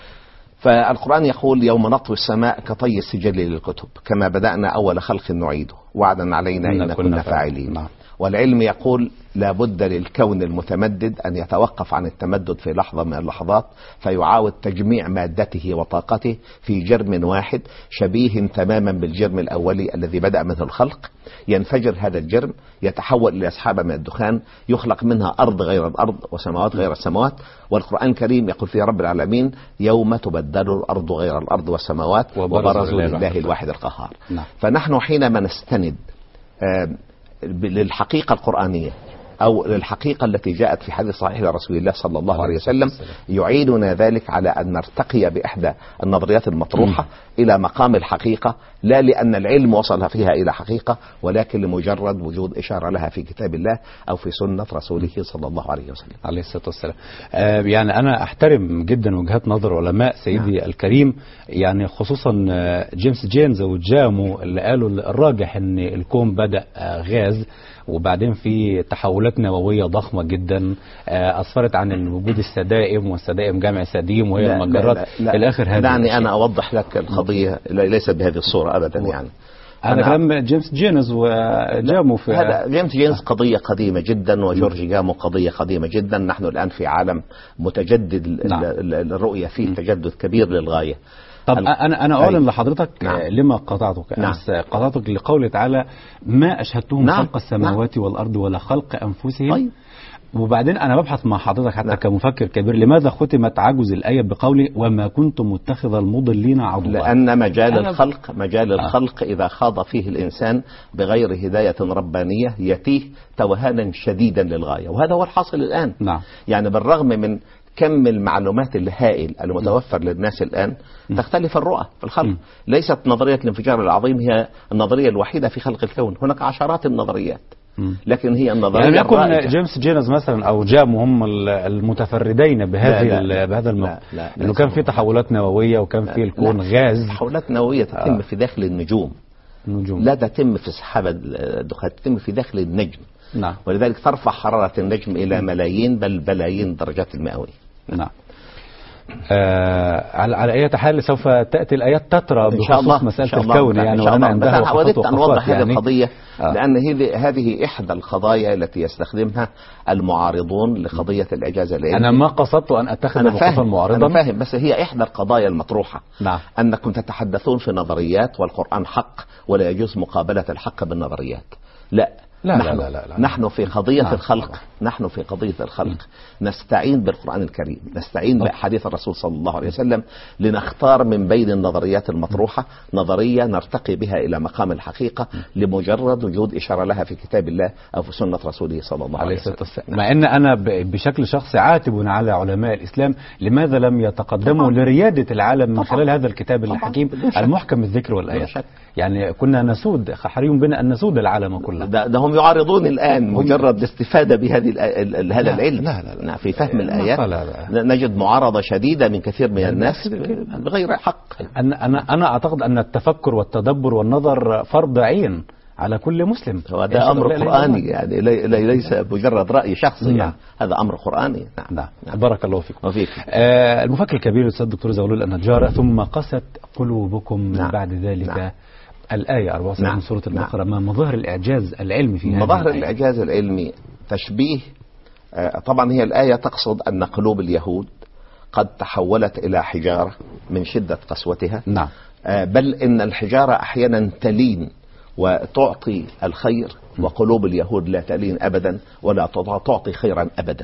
فالقرآن يقول: يوم نطوي السماء كطي السجل للكتب كما بدأنا أول خلق نعيده وعدا علينا إن كنا فاعلين. نعم. والعلم يقول لا بد للكون المتمدد أن يتوقف عن التمدد في لحظة من اللحظات فيعاود تجميع مادته وطاقته في جرم واحد شبيه تماما بالجرم الأولي الذي بدأ منه الخلق. ينفجر هذا الجرم، يتحول إلى سحابة من الدخان، يخلق منها أرض غير الأرض وسماوات غير السماوات. والقرآن الكريم يقول في رب العالمين: يوم تبدل الأرض غير الأرض والسماوات وبرزوا لله الواحد القهار. نعم. فنحن حينما نستند للحقيقة القرآنية أو للحقيقة التي جاءت في حديث صحيح لرسول الله صلى الله عليه وسلم، يعيننا ذلك على أن نرتقي بإحدى النظريات المطروحة إلى مقام الحقيقة، لا لأن العلم وصل فيها إلى حقيقة، ولكن لمجرد وجود إشارة لها في كتاب الله أو في سنة رسوله صلى الله عليه وسلم عليه الصلاة والسلام. يعني أنا أحترم جدا وجهات نظر علماء سيدي نعم. الكريم، يعني خصوصا جيمس جينز وجامو اللي قالوا الراجح أن الكون بدأ غاز وبعدين في تحولات نووية ضخمة جدا أسفرت عن وجود السدائم، والسدائم جمع سديم وهي المجرات إلى آخر هذه. دعني أنا أوضح لك القضية ليست بهذه الصورة أبدا. يعني هذا كلام جيمس جينز وجامو. في هذا جيمس جينز قضية قديمة جدا، وجورج جامو قضية قديمة جدا. نحن الآن في عالم متجدد. نعم. الرؤية فيه تجدد كبير للغاية. طب أنا أعلن لحضرتك نعم. لما قطعتك. نعم. قطعتك لقوله تعالى: ما أشهدتهم نعم. خلق السماوات والأرض ولا خلق أنفسهم. طيب. وبعدين أنا ببحث مع حضرتك حتى نعم. كمفكر كبير، لماذا ختمت عجز الآية بقوله: وما كنتم متخذ المضلين عضدا؟ لأن مجال الخلق إذا خاض فيه الإنسان بغير هداية ربانية يتيه توهانا شديدا للغاية، وهذا هو الحاصل الآن. نعم. يعني بالرغم من كم المعلومات الهائل المتوفر للناس الآن تختلف الرؤى في الخلق. ليست نظرية الانفجار العظيم هي النظرية الوحيدة في خلق الكون، هناك عشرات النظريات، لكن هي النظرية يعني يكون جيمس جينز مثلا أو جامو هم المتفردين بهذا الموضوع، إنه كان في تحولات نووية وكان في الكون غاز. تحولات نووية تتم في داخل النجوم، لا تتم في سحابة الدخان، تتم في داخل النجم. نعم. ولذلك ترفع حرارة النجم إلى ملايين بل بلايين درجات المئوية. نعم. على أي حال سوف تأتي الآيات تترى بخصوص مسألة الكون، يعني وأنا عندها أودت أن أوضح هذه يعني القضية لأن هذه إحدى القضايا التي يستخدمها المعارضون لقضية الإعجاز العلمي. أنا ما قصدت أن أتخذ موقفا معارضا، أنا فاهم، بس هي إحدى القضايا المطروحة. نعم. أنكم تتحدثون في نظريات والقرآن حق ولا يجوز مقابلة الحق بالنظريات. لا. نحن في قضية الخلق، نحن في قضية الخلق نستعين بالقرآن الكريم، نستعين بأحاديث الرسول صلى الله عليه وسلم لنختار من بين النظريات المطروحة نظرية نرتقي بها إلى مقام الحقيقة لمجرد وجود إشارة لها في كتاب الله أو في سنة رسوله صلى الله عليه وسلم. مع أن أنا بشكل شخصي عاتب على علماء الإسلام لماذا لم يتقدموا لريادة العالم من خلال هذا الكتاب الحكيم المحكم الذكر والآيات. يعني كنا نسود، حري بنا أن نسود العالم كله. ده هم هم يعارضون الآن مجرد الاستفادة بهذه هذا العلم. لا. في فهم الآيات نجد معارضة شديدة من كثير من الناس بغير حق. أنا أعتقد أن التفكر والتدبر والنظر فرض عين على كل مسلم. وهذا أمر قرآني يعني ليس مجرد رأي شخصي. نعم. هذا أمر قرآني. نعم. بارك الله فيكم. المفكر الكبير الأستاذ الدكتور زغلول النجار: ثم قست قلوبكم من بعد ذلك. الآية 74 من سورة البقرة. ما مظاهر الإعجاز العلمي في هذه مظاهر الإعجاز العلمي تشبيه. طبعا هي الآية تقصد أن قلوب اليهود قد تحولت إلى حجارة من شدة قسوتها. نعم. بل إن الحجارة أحيانا تلين وتعطي الخير، وقلوب اليهود لا تلين أبدا ولا تعطي خيرا أبدا.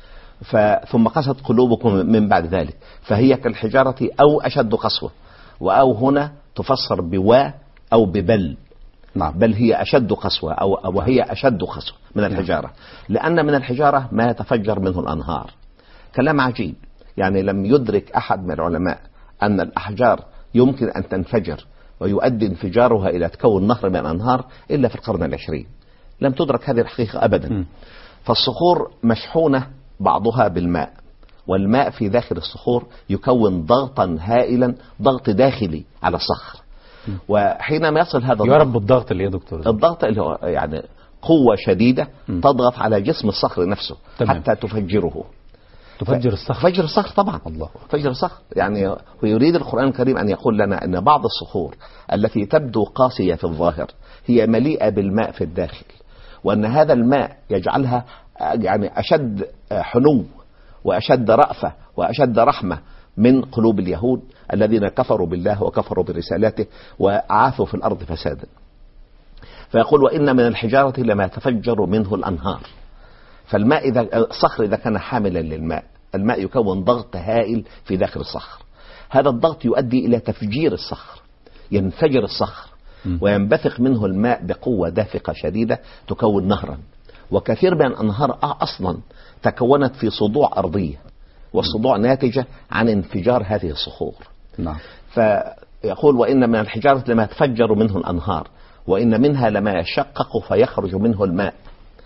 ثم قست قلوبكم من بعد ذلك، فهي كالحجارة أو أشد قسوة، وأو هنا تفسر بوا أو ببل. نعم. بل هي أشد قسوة أو وهي أشد قسوة من الحجارة. لأن من الحجارة ما يتفجر منه الأنهار. كلام عجيب، يعني لم يدرك أحد من العلماء أن الأحجار يمكن أن تنفجر ويؤدي انفجارها إلى تكون نهر من الأنهار إلا في القرن العشرين. لم تدرك هذه الحقيقة أبدا. فالصخور مشحونة بعضها بالماء، والماء في داخل الصخور يكون ضغطا هائلا، ضغط داخلي على الصخر. وحينما يصل هذا يرب الضغط اللي يا دكتور، الضغط اللي هو يعني قوة شديدة تضغط على جسم الصخر نفسه. تمام. حتى تفجره. تفجر الصخر. تفجر الصخر طبعا. الله. تفجر الصخر يعني. ويريد القرآن الكريم أن يقول لنا أن بعض الصخور التي تبدو قاسية في الظاهر هي مليئة بالماء في الداخل، وأن هذا الماء يجعلها يعني أشد حنو وأشد رأفة وأشد رحمة من قلوب اليهود الذين كفروا بالله وكفروا برسالاته وعاثوا في الأرض فسادا. فيقول: وإن من الحجارة لما يتفجر منه الأنهار. فالماء الصخر إذا كان حاملا للماء، الماء يكون ضغط هائل في داخل الصخر. هذا الضغط يؤدي إلى تفجير الصخر، ينفجر الصخر وينبثق منه الماء بقوة دافقة شديدة تكون نهرا. وكثير من الأنهار أصلا تكونت في صدوع أرضية، والصدوع ناتجة عن انفجار هذه الصخور. نعم. فيقول: وإن من الحجارة لما يتفجر منه الأنهار، وإن منها لما يشقق فيخرج منه الماء.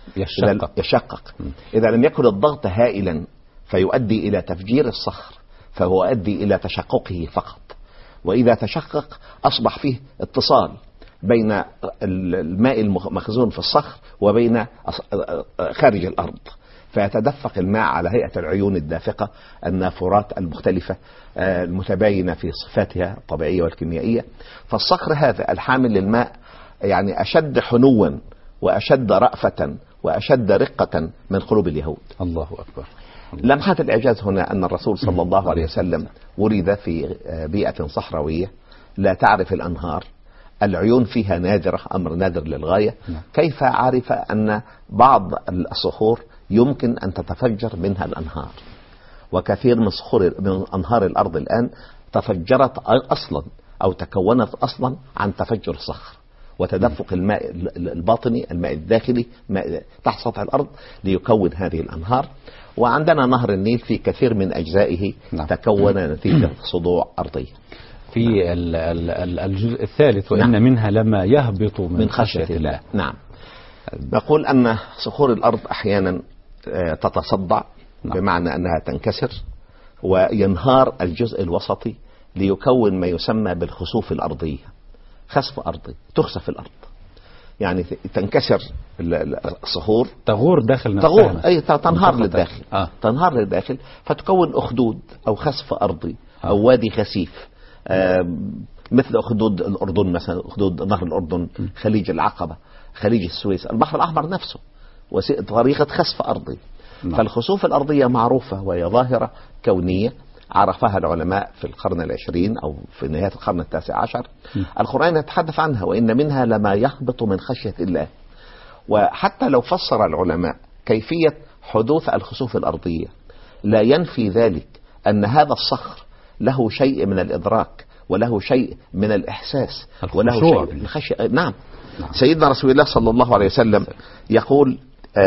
يشقق. إذا لم يكن الضغط هائلا فيؤدي إلى تفجير الصخر، فهو يؤدي إلى تشققه فقط. وإذا تشقق أصبح فيه اتصال بين الماء المخزون في الصخر وبين خارج الأرض، فيتدفق الماء على هيئة العيون الدافقة النافورات المختلفة المتباينة في صفاتها الطبيعية والكيميائية. فالصخر هذا الحامل للماء يعني أشد حنوا وأشد رأفة وأشد رقة من قلوب اليهود. الله أكبر. لمحة الإعجاز هنا أن الرسول صلى الله عليه وسلم ولد في بيئة صحراوية لا تعرف الأنهار، العيون فيها نادرة، أمر نادر للغاية. كيف عرف أن بعض الصخور يمكن أن تتفجر منها الأنهار؟ وكثير من أنهار الأرض الآن تفجرت أصلا أو تكونت أصلا عن تفجر الصخر وتدفق الماء الباطني، الماء الداخلي، ماء تحت سطح الأرض ليكون هذه الأنهار. وعندنا نهر النيل في كثير من أجزائه تكون نتيجة صدوع أرضية. في الجزء الثالث: وإن منها لما يهبط من خشية الله. نعم. نقول أن صخور الأرض أحيانا تتصدع، بمعنى أنها تنكسر وينهار الجزء الوسطي ليكون ما يسمى بالخسوف الأرضية. خسف أرضي، تخسف الأرض، يعني تنكسر الصخور، تغور داخل نفسها، أي تنهار للداخل. تنهار للداخل فتكون أخدود أو خسف أرضي أو وادي خسيف، مثل أخدود الأردن مثلا، أخدود نهر الأردن، خليج العقبة، خليج السويس، البحر الأحمر نفسه، طريقة خسف أرضي. فالخسوف الأرضية معروفة وهي ظاهرة كونية عرفها العلماء في القرن العشرين أو في نهاية القرن التاسع عشر. القرآن يتحدث عنها: وإن منها لما يهبط من خشية الله. وحتى لو فسر العلماء كيفية حدوث الخسوف الأرضية، لا ينفي ذلك أن هذا الصخر له شيء من الإدراك وله شيء من الإحساس وله شيء من الخشية. نعم. سيدنا رسول الله صلى الله عليه وسلم يقول: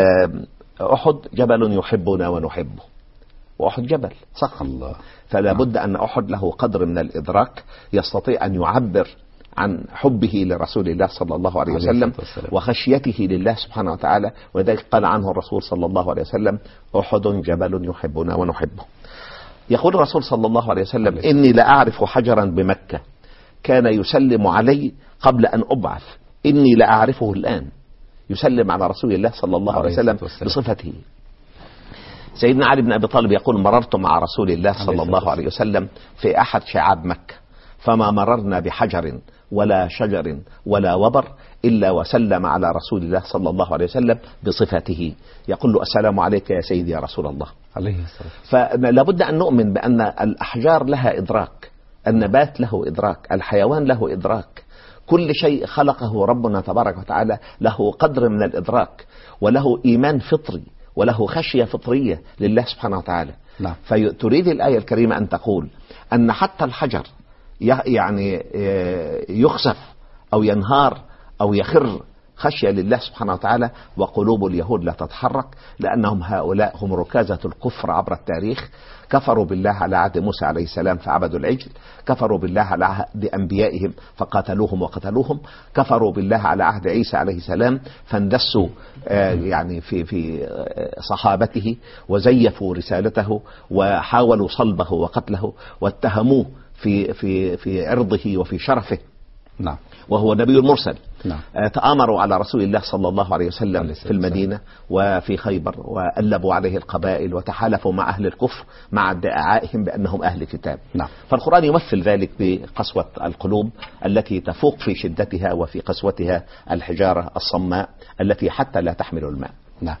أحد جبل يحبنا ونحبه. وأحد جبل صخر الله، فلا بد أن أحد له قدر من الإدراك، يستطيع أن يعبر عن حبه لرسول الله صلى الله عليه وسلم وخشيته لله سبحانه وتعالى. وذلك قال عنه الرسول صلى الله عليه وسلم: أحد جبل يحبنا ونحبه. يقول الرسول صلى الله عليه وسلم: إني لأعرف حجرا بمكة كان يسلم علي قبل أن أبعث، إني لأعرفه الآن. يسلم على رسول الله صلى الله عليه وسلم بصفته. سيدنا علي بن أبي طالب يقول: مررت مع رسول الله صلى الله عليه وسلم في أحد شعاب مكة، فما مررنا بحجر ولا شجر ولا وبر إلا وسلم على رسول الله صلى الله عليه وسلم بصفته. يقول له: السلام عليك يا سيدي يا رسول الله عليه الصلاة. فلا بد أن نؤمن بأن الأحجار لها إدراك، النبات له إدراك، الحيوان له إدراك، كل شيء خلقه ربنا تبارك وتعالى له قدر من الإدراك، وله إيمان فطري، وله خشية فطرية لله سبحانه وتعالى. نعم. فتريد الآية الكريمة أن تقول أن حتى الحجر يعني يخسف أو ينهار أو يخر خشية لله سبحانه وتعالى، وقلوب اليهود لا تتحرك، لأنهم هؤلاء هم ركازة الكفر عبر التاريخ. كفروا بالله على عهد موسى عليه السلام فعبدوا العجل، كفروا بالله على عهد أنبيائهم فقاتلوهم وقتلوهم، كفروا بالله على عهد عيسى عليه السلام فاندسوا يعني في صحابته وزيفوا رسالته وحاولوا صلبه وقتله واتهموه في عرضه وفي شرفه. نعم. وهو نبي مرسل. نعم. تآمروا على رسول الله صلى الله عليه وسلم في المدينة وفي خيبر، وألبوا عليه القبائل وتحالفوا مع أهل الكفر مع ادعائهم بأنهم أهل كتاب. نعم. فالقرآن يمثل ذلك بقسوة القلوب التي تفوق في شدتها وفي قسوتها الحجارة الصماء التي حتى لا تحمل الماء. نعم.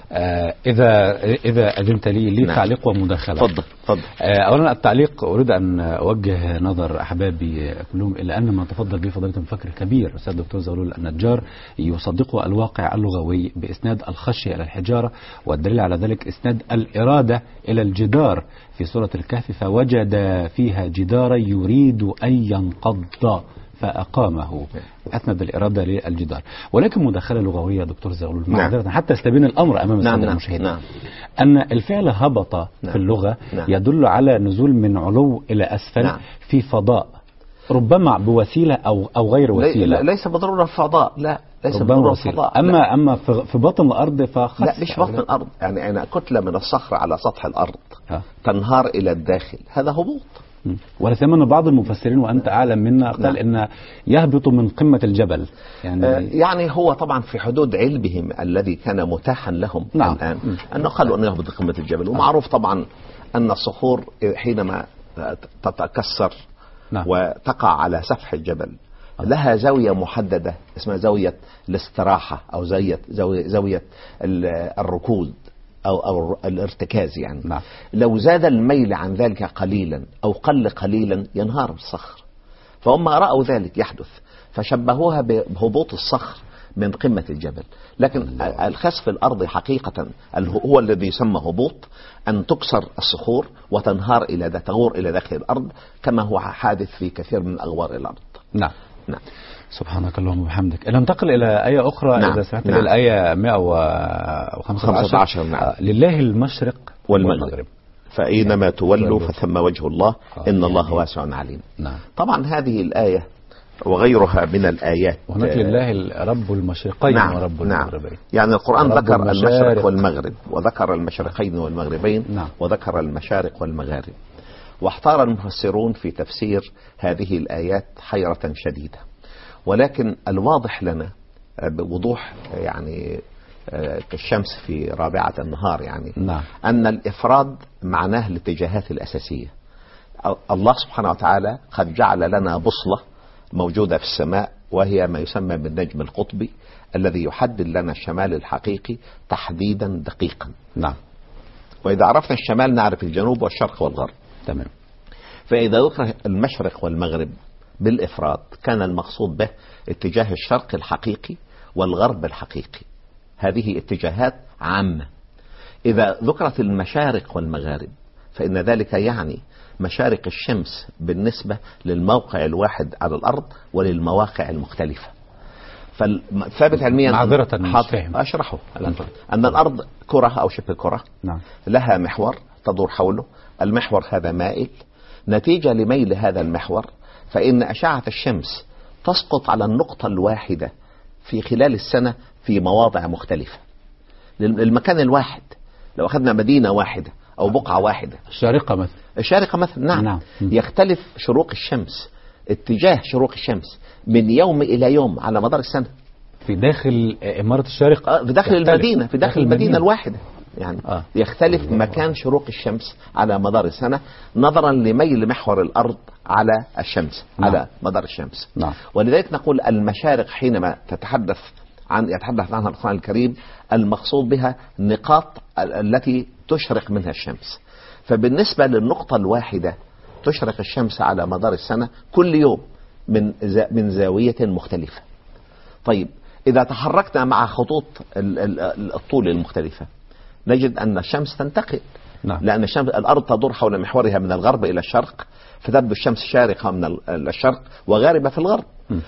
إذا أذنت لي نعم. تعليق ومداخلة. تفضل. أولا التعليق أريد أن أوجه نظر أحبابي كلهم إلى أن ما تفضل به فضيلة المفكر الكبير الأستاذ الدكتور زغلول النجار يصدقه الواقع اللغوي بإسناد الخشية إلى الحجارة، والدليل على ذلك إسناد الإرادة إلى الجدار في سورة الكهف: فوجد فيها جدارا يريد أن ينقض فأقامه. أسند الإرادة للجدار. ولكن مداخلة لغوية دكتور زغلول معذرة حتى يستبين الأمر أمام السادة المشاهدين. أن الفعل هبط في اللغة يدل على نزول من علو إلى أسفل في فضاء، ربما بوسيلة أو غير وسيلة. ليس بضرورة فضاء، لا ليس بضرورة فضاء. أما في بطن الأرض فخس. لا مش بطن الأرض، يعني كتلة من الصخر على سطح الأرض تنهار إلى الداخل، هذا هبوط. ولا سيما بعض المفسرين وأنت أعلم منا قال إن يهبط من قمة الجبل، يعني هو طبعا في حدود علمهم الذي كان متاحا لهم الآن أنه قالوا أنه يهبط قمة الجبل. ومعروف طبعا أن الصخور حينما تتكسر وتقع على سفح الجبل لها زاوية محددة اسمها زاوية الاستراحة أو زاوية الركود أو الارتكاز يعني. نعم. لو زاد الميل عن ذلك قليلا أو قل قليلا ينهار الصخر، فهم رأوا ذلك يحدث فشبهوها بهبوط الصخر من قمة الجبل. لكن الخسف الأرضي حقيقة هو الذي يسمى هبوط، أن تكسر الصخور وتنهار تغور إلى داخل الأرض كما هو حادث في كثير من أغوار الأرض. نعم. سبحانك اللهم وبحمدك. ننتقل إلى آية أخرى. إذا سمحت لي الآية 115. لله المشرق والمغرب فأينما تولوا فثم وجه الله إن الله واسع عليم. طبعا هذه الآية وغيرها من الآيات، هناك لله رب المشرقين ورب المغربين. يعني القرآن ذكر المشرق والمغرب، وذكر المشرقين والمغربين، وذكر المشارق والمغارب. واحتار المفسرون في تفسير هذه الآيات حيرة شديدة، ولكن الواضح لنا بوضوح يعني كالشمس في رابعة النهار يعني أن الإفراد معناه الاتجاهات الأساسية. الله سبحانه وتعالى قد جعل لنا بصلة موجودة في السماء، وهي ما يسمى بالنجم القطبي الذي يحدد لنا الشمال الحقيقي تحديدا دقيقا. وإذا عرفنا الشمال نعرف الجنوب والشرق والغرب. تمام. فإذا ذكر المشرق والمغرب بالإفراد كان المقصود به اتجاه الشرق الحقيقي والغرب الحقيقي، هذه اتجاهات عامة. إذا ذكرت المشارق والمغارب فإن ذلك يعني مشارق الشمس بالنسبة للموقع الواحد على الأرض وللمواقع المختلفة. فالثابت علميا أشرحه أن الأرض كرة أو شبه كرة لها محور تدور حوله، المحور هذا مائل، نتيجة لميل هذا المحور فإن أشعة الشمس تسقط على النقطة الواحدة في خلال السنة في مواضع مختلفة. المكان الواحد، لو أخذنا مدينة واحدة أو بقعة واحدة، الشارقة مثلا نعم. يختلف شروق الشمس، اتجاه شروق الشمس من يوم إلى يوم على مدار السنة في داخل إمارة الشارقة، في داخل المدينة، في داخل المدينة الواحدة يعني يختلف مكان شروق الشمس على مدار السنة نظرا لميل محور الأرض على الشمس على مدار الشمس. ولذلك نقول المشارق حينما يتحدث عنها القرآن الكريم المقصود بها نقاط التي تشرق منها الشمس. فبالنسبة للنقطة الواحدة تشرق الشمس على مدار السنة كل يوم من زاوية مختلفة. طيب إذا تحركنا مع خطوط الطول المختلفة نجد أن الشمس تنتقل، لأن الأرض تدور حول محورها من الغرب إلى الشرق، فتبدو الشمس شارقة من الشرق وغاربة في الغرب،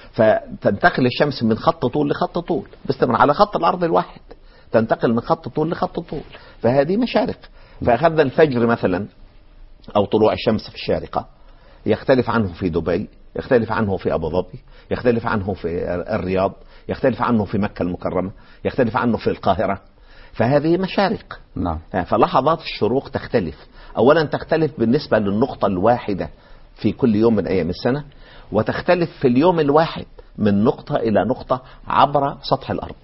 فتنتقل الشمس من خط طول لخط طول باستمرار على خط الأرض الواحد، تنتقل من خط طول لخط طول، فهذه مشارق. فأخذنا الفجر مثلا أو طلوع الشمس في الشارقة يختلف عنه في دبي، يختلف عنه في أبو ظبي، يختلف عنه في الرياض، يختلف عنه في مكة المكرمة، يختلف عنه في القاهرة، فهذه مشارق. فلحظات الشروق تختلف، أولا تختلف بالنسبة للنقطة الواحدة في كل يوم من أيام السنة، وتختلف في اليوم الواحد من نقطة إلى نقطة عبر سطح الأرض.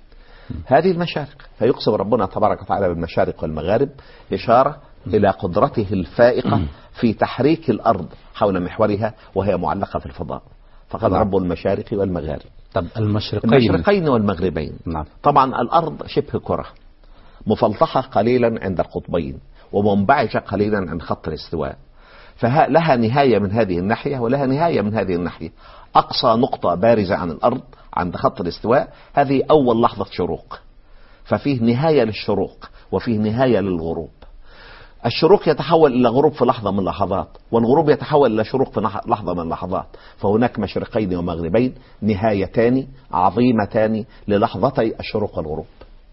هذه المشارق، فيقسم ربنا تبارك وتعالى بالمشارق والمغارب إشارة إلى قدرته الفائقة في تحريك الأرض حول محورها وهي معلقة في الفضاء. فقال رب المشارق والمغارب. طب المشرقين والمغربين. طبعا الأرض شبه كرة مفلطحة قليلا عند القطبين ومنبعجة قليلا عند خط الاستواء، فلها نهاية من هذه الناحية ولها نهاية من هذه الناحية. أقصى نقطة بارزة عن الأرض عند خط الاستواء هذه أول لحظة شروق، ففيه نهاية للشروق وفيه نهاية للغروب. الشروق يتحول إلى غروب في لحظة من اللحظات، والغروب يتحول إلى شروق في لحظة من اللحظات. فهناك مشرقين ومغربين نهايتان عظيمتان للحظتي الشروق والغروب.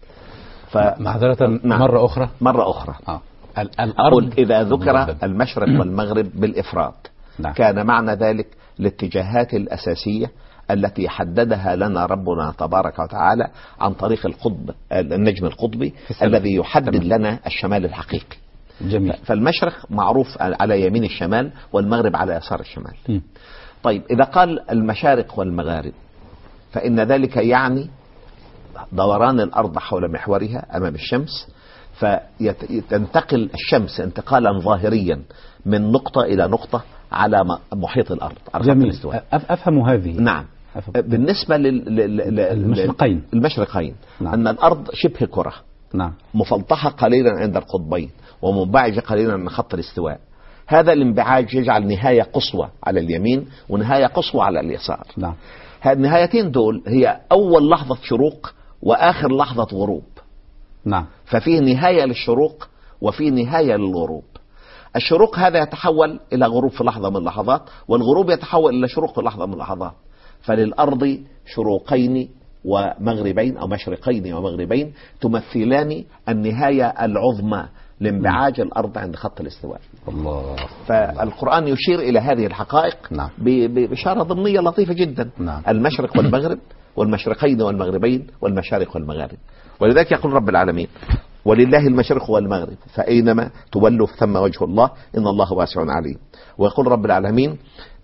معذرة مرة أخرى أقول إذا ذكر المشرق والمغرب بالإفراد كان معنى ذلك الاتجاهات الأساسية التي حددها لنا ربنا تبارك وتعالى عن طريق النجم القطبي الذي يحدد لنا الشمال الحقيقي. جميل. فالمشرق معروف على يمين الشمال والمغرب على يسار الشمال. طيب إذا قال المشارق والمغارب فإن ذلك يعني دوران الأرض حول محورها أمام الشمس، فتنتقل الشمس انتقالا ظاهريا من نقطة إلى نقطة على محيط الأرض. جميل. أفهم هذه. نعم. بالنسبة المشرقين أن الأرض شبه كرة مفلطحة قليلا عند القطبين ومنبعجة قليلا عند خط الاستواء. هذا الانبعاج يجعل نهاية قصوى على اليمين ونهاية قصوى على اليسار. هذه النهايتين دول هي أول لحظة شروق وآخر لحظة غروب. ففيه نهاية للشروق وفيه نهاية للغروب. الشروق هذا يتحول إلى غروب في لحظة من اللحظات، والغروب يتحول إلى شروق في لحظة من اللحظات. فللأرض شروقين ومغربين أو مشرقين ومغربين تمثلان النهاية العظمى لانبعاج الأرض عند خط الاستواء. الله. فالقرآن يشير إلى هذه الحقائق بإشارة ضمنية لطيفة جدا. المشرق والمغرب والمشرقين والمغربين والمشارق والمغارب. ولذلك يقول رب العالمين ولله المشرق والمغرب فأينما تولوا ثم وجه الله إن الله واسع عليم. ويقول رب العالمين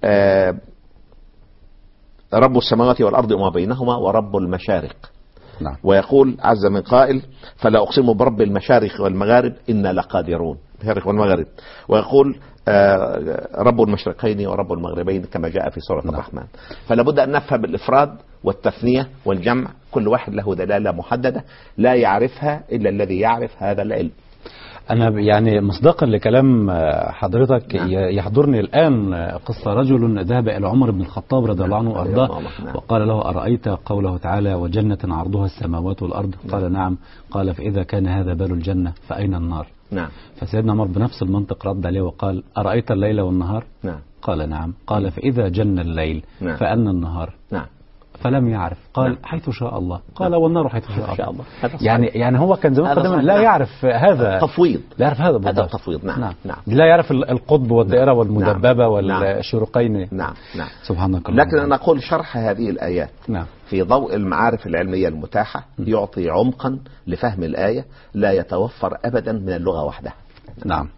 رب السماوات والأرض وما بينهما ورب المشارق. ويقول عز من قائل فلا أقسم برب المشارق والمغارب إنا لقادرون، المشارق والمغرب. ويقول رب المشرقين ورب المغربين كما جاء في سورة الرحمن. فلا بد أن نفهم الإفراد والتثنية والجمع، كل واحد له دلالة محددة لا يعرفها إلا الذي يعرف هذا العلم. أنا يعني مصداقا لكلام حضرتك يحضرني الآن قصة رجل ذهب إلى عمر بن الخطاب رضي الله عنه وأرضاه وقال له أرأيت قوله تعالى وجنة عرضها السماوات والأرض؟ قال نعم. قال فإذا كان هذا بال الجنة فأين النار؟ فسيدنا عمر بنفس المنطق رد عليه وقال أرأيت الليل والنهار؟ قال نعم. قال فإذا جن الليل فأين النهار؟ فلم يعرف، قال حيث شاء الله، قال والنار حيث شاء الله. يعني يعني هو كان زمان قدما لا يعرف هذا تفويض، لا يعرف هذا بالضبط. هذا التفويض. نعم. لا يعرف القطب والدائرة والمدببة والشروقين. نعم. سبحانك الله. لكن أنا أقول شرح هذه الآيات في ضوء المعارف العلمية المتاحة يعطي عمقا لفهم الآية لا يتوفر أبدا من اللغة وحدها. نعم.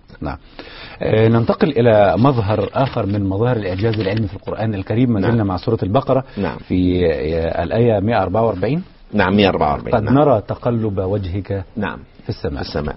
ننتقل إلى مظهر آخر من مظاهر الإعجاز العلمي في القرآن الكريم. ما زلنا مع سورة البقرة في الآية 144. 144. قد نرى تقلب وجهك في السماء.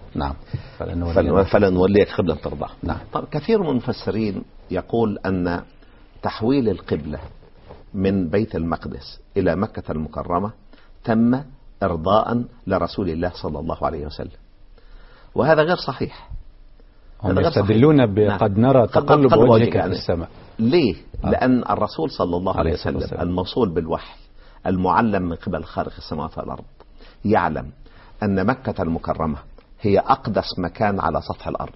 فلنوليك قبلة ترضاه. طب كثير من المفسرين يقول أن تحويل القبلة من بيت المقدس إلى مكة المكرمة تم إرضاء لرسول الله صلى الله عليه وسلم، وهذا غير صحيح. هم يستدلون بقد نرى تقلب وجهك في السماء. ليه؟ لأن الرسول صلى الله عليه وسلم الموصول بالوحي المعلم من قبل خالق السماوات والأرض يعلم أن مكة المكرمة هي أقدس مكان على سطح الأرض.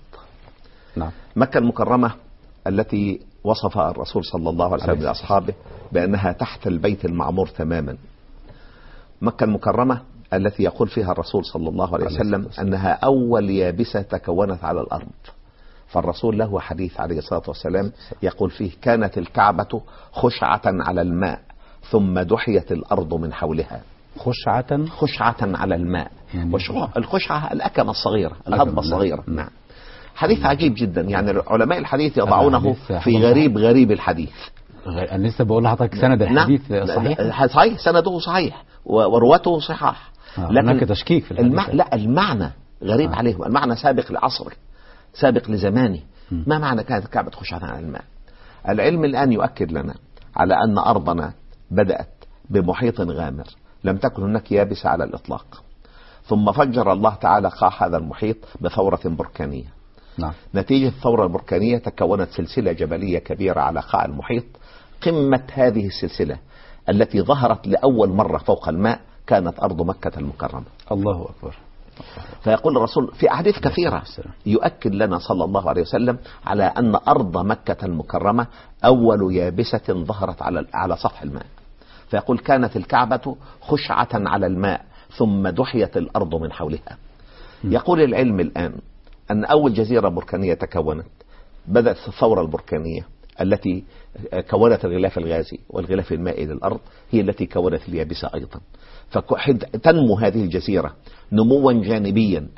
مكة المكرمة التي وصفها الرسول صلى الله عليه وسلم لأصحابه بأنها تحت البيت المعمور تماما. مكة المكرمة التي يقول فيها الرسول صلى الله عليه وسلم أنها أول يابسة تكونت على الأرض. فالرسول له حديث عليه الصلاة والسلام يقول فيه كانت الكعبة خشعة على الماء ثم دحيت الأرض من حولها. خشعة على الماء. الخشعة الأكمة الصغيرة، الهضبة الصغيرة. نعم. حديث عجيب جدا، يعني علماء الحديث يضعونه في غريب الحديث. أنا لسه بقول لحضرتك سند الحديث صحيح، سنده صحيح ورواته صحاح، لكن تشكيك في الحديث. لا، المعنى غريب عليهم، المعنى سابق لعصره، سابق لزمانه. ما معنى كانت الكعبة خشعة على الماء؟ العلم الآن يؤكد لنا على أن أرضنا بدأت بمحيط غامر، لم تكن هناك يابسة على الإطلاق، ثم فجر الله تعالى قاع هذا المحيط بثورة بركانية. نتيجة الثورة البركانية تكونت سلسلة جبلية كبيرة على قاع المحيط. قمة هذه السلسلة التي ظهرت لأول مرة فوق الماء كانت أرض مكة المكرمة. الله أكبر. فيقول الرسول في أحاديث كثيرة يؤكد لنا صلى الله عليه وسلم على أن أرض مكة المكرمة أول يابسة ظهرت على سطح الماء. فيقول كانت الكعبة خشعة على الماء ثم دحيت الأرض من حولها. يقول العلم الآن أن أول جزيرة بركانية تكونت بدأت الثورة البركانية التي كونت الغلاف الغازي والغلاف المائي للأرض، هي التي كونت اليابسة أيضا. فتنمو هذه الجزيرة نموا جانبيا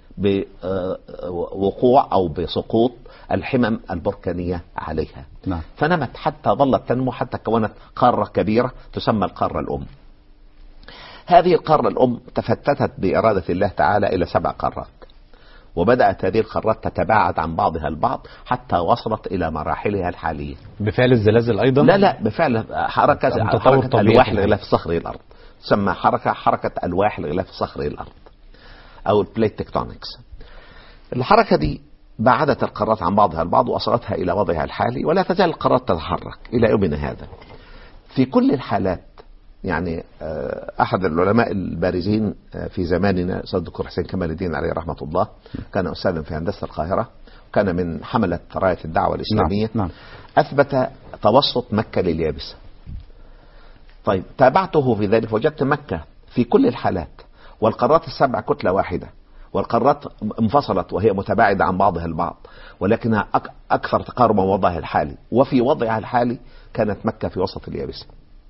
بوقوع أو بسقوط الحمم البركانية عليها. فنمت حتى ظلت تنمو حتى كونت قارة كبيرة تسمى القارة الأم. هذه القارة الأم تفتتت بإرادة الله تعالى إلى 7 قارات، وبدأت هذه القارات تتباعد عن بعضها البعض حتى وصلت إلى مراحلها الحالية. بفعل الزلازل أيضا؟ لا، بفعل حركة ألواح الغلاف الصخري الأرض، تسمى حركة ألواح الغلاف الصخري الأرض أو البليت تكتونكس. الحركة دي بعدت القارات عن بعضها البعض وأصلتها إلى وضعها الحالي، ولا تزال القارات تتحرك إلى يومنا هذا. في كل الحالات يعني أحد العلماء البارزين في زماننا أستاذ الدكتور حسين كمال الدين عليه رحمة الله، كان أستاذا في هندسة القاهرة، كان من حملة راية الدعوة الإسلامية. أثبت توسط مكة لليابسة. طيب تابعته في ذلك وجدت مكة في كل الحالات والقارات ال7 كتلة واحدة، والقارات انفصلت وهي متباعدة عن بعضها البعض، ولكنها أكثر تقاربا من وضعها الحالي. وفي وضعها الحالي كانت مكة في وسط اليابسة،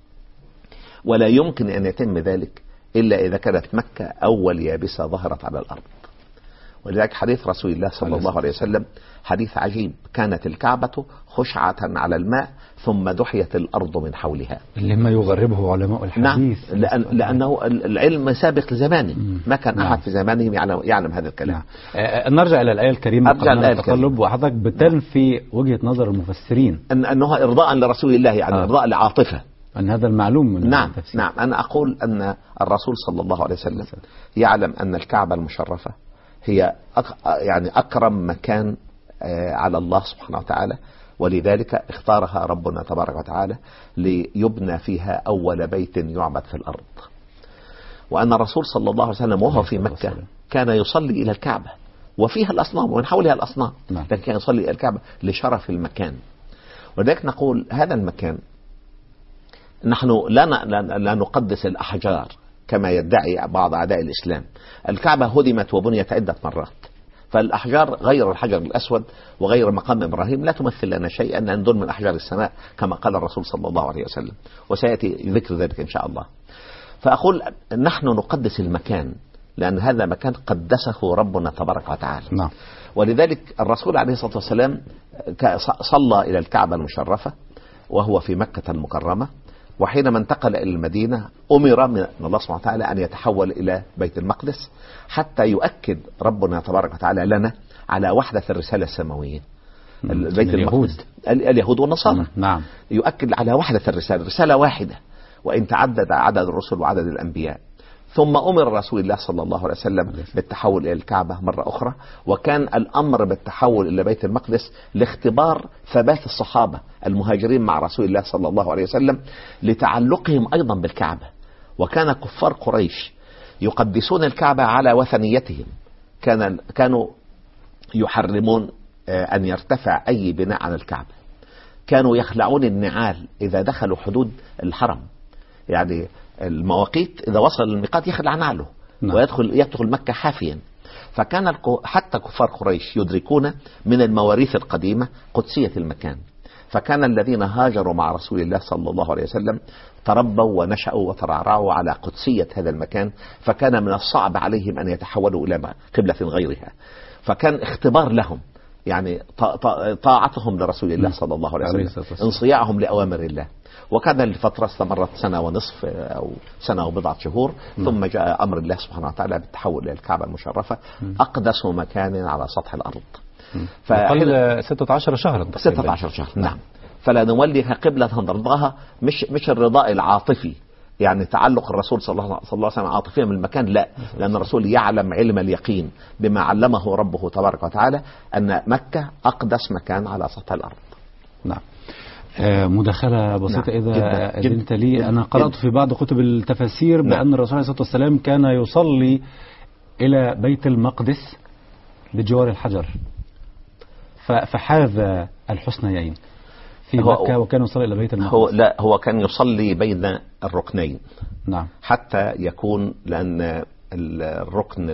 ولا يمكن أن يتم ذلك إلا إذا كانت مكة أول يابسة ظهرت على الأرض. ولذلك حديث رسول الله صلى الله عليه وسلم حديث عجيب، كانت الكعبة خشعة على الماء ثم دحيت الأرض من حولها. لما يغربه علماء الحديث. لأنه العلم سابق لزمانه، ما كان أحد في زمانه يعلم هذا الكلام. نرجع إلى الآية الكريمة. التقلب، وحضرتك بتنفي وجهة نظر المفسرين أنه إرضاء لرسول الله، يعني إرضاء لعاطفة، أن هذا المعلوم من نعم. أنا أقول أن الرسول صلى الله عليه وسلم يعلم أن الكعبة المشرفة هي يعني أكرم مكان على الله سبحانه وتعالى، ولذلك اختارها ربنا تبارك وتعالى ليبنى فيها أول بيت يعبد في الأرض. وأن الرسول صلى الله عليه وسلم وهو في مكة كان يصلي إلى الكعبة وفيها الأصنام ومن حولها الأصنام، لكن كان يصلي إلى الكعبة لشرف المكان. ولذلك نقول هذا المكان نحن لا نقدس الأحجار كما يدعي بعض أعداء الإسلام. الكعبة هدمت وبنيت عدة مرات، فالأحجار غير الحجر الأسود وغير مقام إبراهيم لا تمثل لنا شيئا، لأن دول من أحجار السماء كما قال الرسول صلى الله عليه وسلم، وسيأتي ذكر ذلك إن شاء الله. فأقول نحن نقدس المكان لأن هذا مكان قدسه ربنا تبارك وتعالى. نعم. ولذلك الرسول عليه الصلاة والسلام صلى إلى الكعبة المشرفة وهو في مكة المكرمة، وحينما انتقل إلى المدينة أمر من الله سبحانه وتعالى أن يتحول إلى بيت المقدس حتى يؤكد ربنا تبارك وتعالى لنا على وحدة الرسالة السماوية. بيت المقدس اليهود والنصارى. نعم. يؤكد على وحدة الرسالة، رسالة واحدة وإن تعدد عدد الرسل وعدد الأنبياء. ثم أمر رسول الله صلى الله عليه وسلم بالتحول إلى الكعبة مرة أخرى، وكان الأمر بالتحول إلى بيت المقدس لاختبار ثبات الصحابة المهاجرين مع رسول الله صلى الله عليه وسلم لتعلقهم أيضا بالكعبة. وكان كفار قريش يقدسون الكعبة على وثنيتهم، كانوا يحرمون أن يرتفع أي بناء على الكعبة، كانوا يخلعون النعال إذا دخلوا حدود الحرم، يعني المواقيت إذا وصل الميقات يخلع نعله ويدخل مكة حافيا. فكان حتى كفار قريش يدركون من المواريث القديمة قدسية المكان، فكان الذين هاجروا مع رسول الله صلى الله عليه وسلم تربوا ونشأوا وترعرعوا على قدسية هذا المكان، فكان من الصعب عليهم أن يتحولوا إلى قبلة غيرها، فكان اختبار لهم، يعني طاعتهم لرسول الله صلى الله عليه وسلم، انصياعهم لأوامر الله. وكان الفترة استمرت سنة ونصف أو سنة وبضعة شهور، ثم جاء أمر الله سبحانه وتعالى بالتحول إلى الكعبة المشرفة، أقدس مكان على سطح الأرض. فقل 16 شهرا. 16 شهر. نعم. فلا نوليها قبلة نرضاها، مش الرضاء العاطفي، يعني تعلق الرسول صلى الله عليه وسلم عاطفيا من المكان، لا، لأن الرسول يعلم علم اليقين بما علمه ربه تبارك وتعالى أن مكة أقدس مكان على سطح الأرض. نعم. مداخلة بسيطة إذا أذنت لي. أنا قرأت في بعض كتب التفاسير بأن الرسول عليه الصلاة والسلام كان يصلي إلى بيت المقدس بجوار الحجر، فحاذ الحسنيين في مكة وكان يصلي إلى بيت المقدس. هو كان يصلي بين الركنين. نعم. حتى يكون، لأن الركن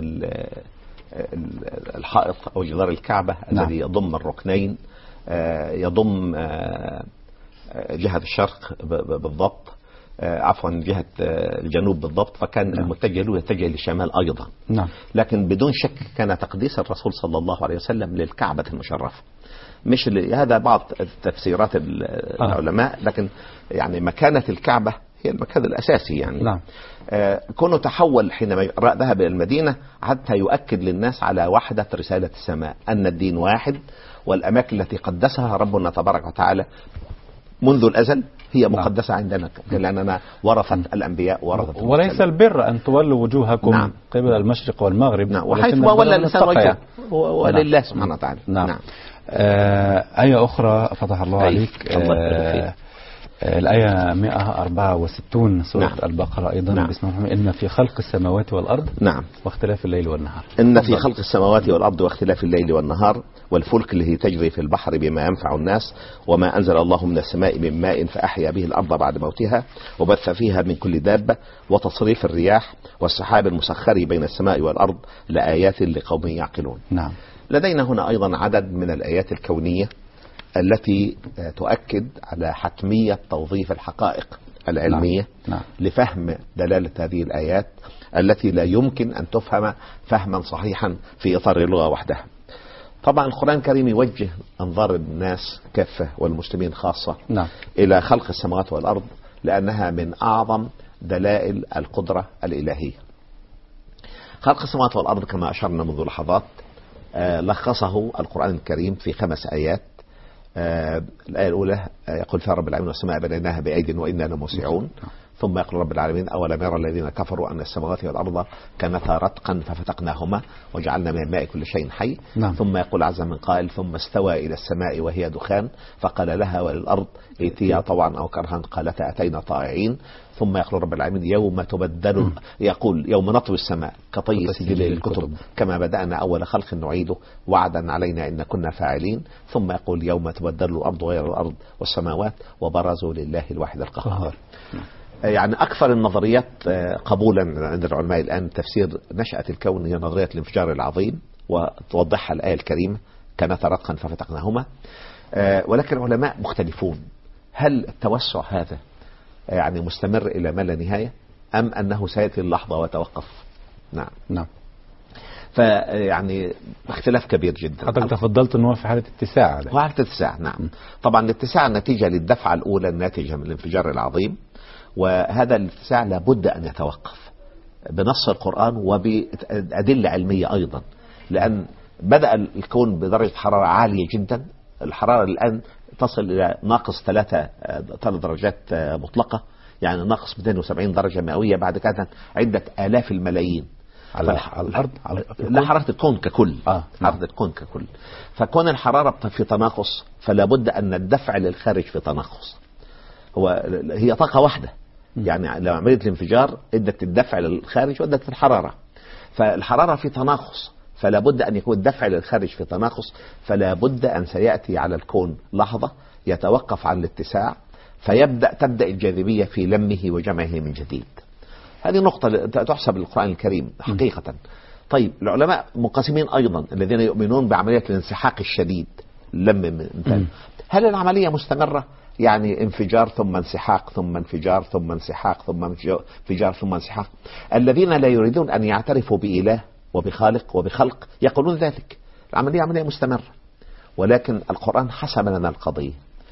الحائط أو جدار الكعبة الذي يضم الركنين يضم جهة الشرق بالضبط، عفوا جهة الجنوب بالضبط، فكان المتجه له يتجه للشمال أيضا. نعم. لكن بدون شك كان تقديس الرسول صلى الله عليه وسلم للكعبة المشرفة، مش هذا بعض تفسيرات العلماء، لكن يعني مكانة الكعبة هي المكان الأساسي يعني. نعم. كونه تحول حينما ذهب إلى المدينة حتى يؤكد للناس على وحدة رسالة السماء، أن الدين واحد، والأماكن التي قدسها ربنا تبارك وتعالى منذ الأزل هي مقدسة عندنا، لأننا ورثة الأنبياء ورثة. وليس البر أن تولوا وجوهكم قبل المشرق والمغرب، وحيث ما ولى الإنسان وجهه ولله سبحانه وتعالى. نعم. آية أخرى فتح الله عليك، الآية 164 سورة البقرة أيضا. بسم الله إن في خلق السماوات والأرض واختلاف الليل والنهار. إن في خلق السماوات والأرض واختلاف الليل والنهار والفلك التي تجري في البحر بما ينفع الناس وما أنزل الله من السماء من ماء فأحيا به الأرض بعد موتها وبث فيها من كل دابة وتصريف الرياح والسحاب المسخر بين السماء والأرض لآيات لقوم يعقلون. نعم. لدينا هنا أيضا عدد من الآيات الكونية التي تؤكد على حتمية توظيف الحقائق العلمية لفهم دلالة هذه الآيات التي لا يمكن أن تفهم فهما صحيحا في إطار اللغة وحدها. طبعا القرآن الكريم يوجه أنظار الناس كافة والمسلمين خاصة إلى خلق السماوات والأرض، لأنها من أعظم دلائل القدرة الإلهية. خلق السماوات والأرض كما أشرنا منذ لحظات لخصه القرآن الكريم في 5 آيات. الآية الأولى يقول فيها رب العالمين والسماء بنيناها بأيد وإنا لموسعون، ثم يقول رب العالمين أولم يرى الذين كفروا أن السماوات والأرض كانتا رتقا ففتقناهما وجعلنا من الماء كل شيء حي. نعم. ثم يقول عز من قائل ثم استوى إلى السماء وهي دخان فقال لها وللأرض ائتيا طوعا أو كرها قالتا أتينا طائعين. ثم يقول رب العالمين يوم تبدل يقول يوم نطوي السماء كطي سجل الكتب كما بدأنا أول خلق نعيده وعدا علينا إن كنا فاعلين. ثم يقول يوم تبدل الأرض غير الأرض والسماوات وبرزوا لله الواحد القهار. يعني أكثر النظريات قبولا عند العلماء الآن تفسير نشأة الكون هي نظرية الانفجار العظيم، وتوضحها الآية الكريمة كانتا رتقا ففتقناهما. ولكن العلماء مختلفون، هل التوسع هذا يعني مستمر إلى ما لا نهاية أم أنه سيأتي اللحظة ويتوقف؟ نعم. فيعني اختلاف كبير جدا. حضرتك تفضلت أنه في حالة اتساع. هو حالة اتساع، نعم. طبعا الاتساع نتيجة للدفعة الأولى الناتجة من الانفجار العظيم، وهذا الاتساع لابد أن يتوقف بنص القرآن وبأدلة علمية أيضا، لأن بدأ الكون بدرجة حرارة عالية جدا. الحرارة الآن تصل إلى ناقص 3 درجات مطلقة، يعني ناقص 270 درجة مئوية. بعد كده عدة آلاف الملايين على الأرض، لا، حرارة الكون ككل. حرارة الكون ككل. فكون الحرارة في تناقص فلا بد أن الدفع للخارج في تناقص. هي طاقة واحدة، يعني لو عملية الانفجار ادت الدفع للخارج وادت الحرارة، فالحرارة في تناقص فلا بد أن يكون الدفع للخارج في تناقص. فلا بد أن سيأتي على الكون لحظة يتوقف عن الاتساع تبدأ الجاذبية في لمه وجمعه من جديد. هذه نقطة تحسب للقرآن الكريم حقيقة. طيب العلماء منقسمين أيضا، الذين يؤمنون بعملية الانسحاق الشديد هل العملية مستمرة؟ يعني انفجار ثم انسحاق ثم انفجار ثم انسحاق ثم انفجار ثم انسحاق. الذين لا يريدون أن يعترفوا بإله وبخالق وبخلق يقولون ذلك العملية عملية مستمرة، ولكن القرآن حسم لنا القضية.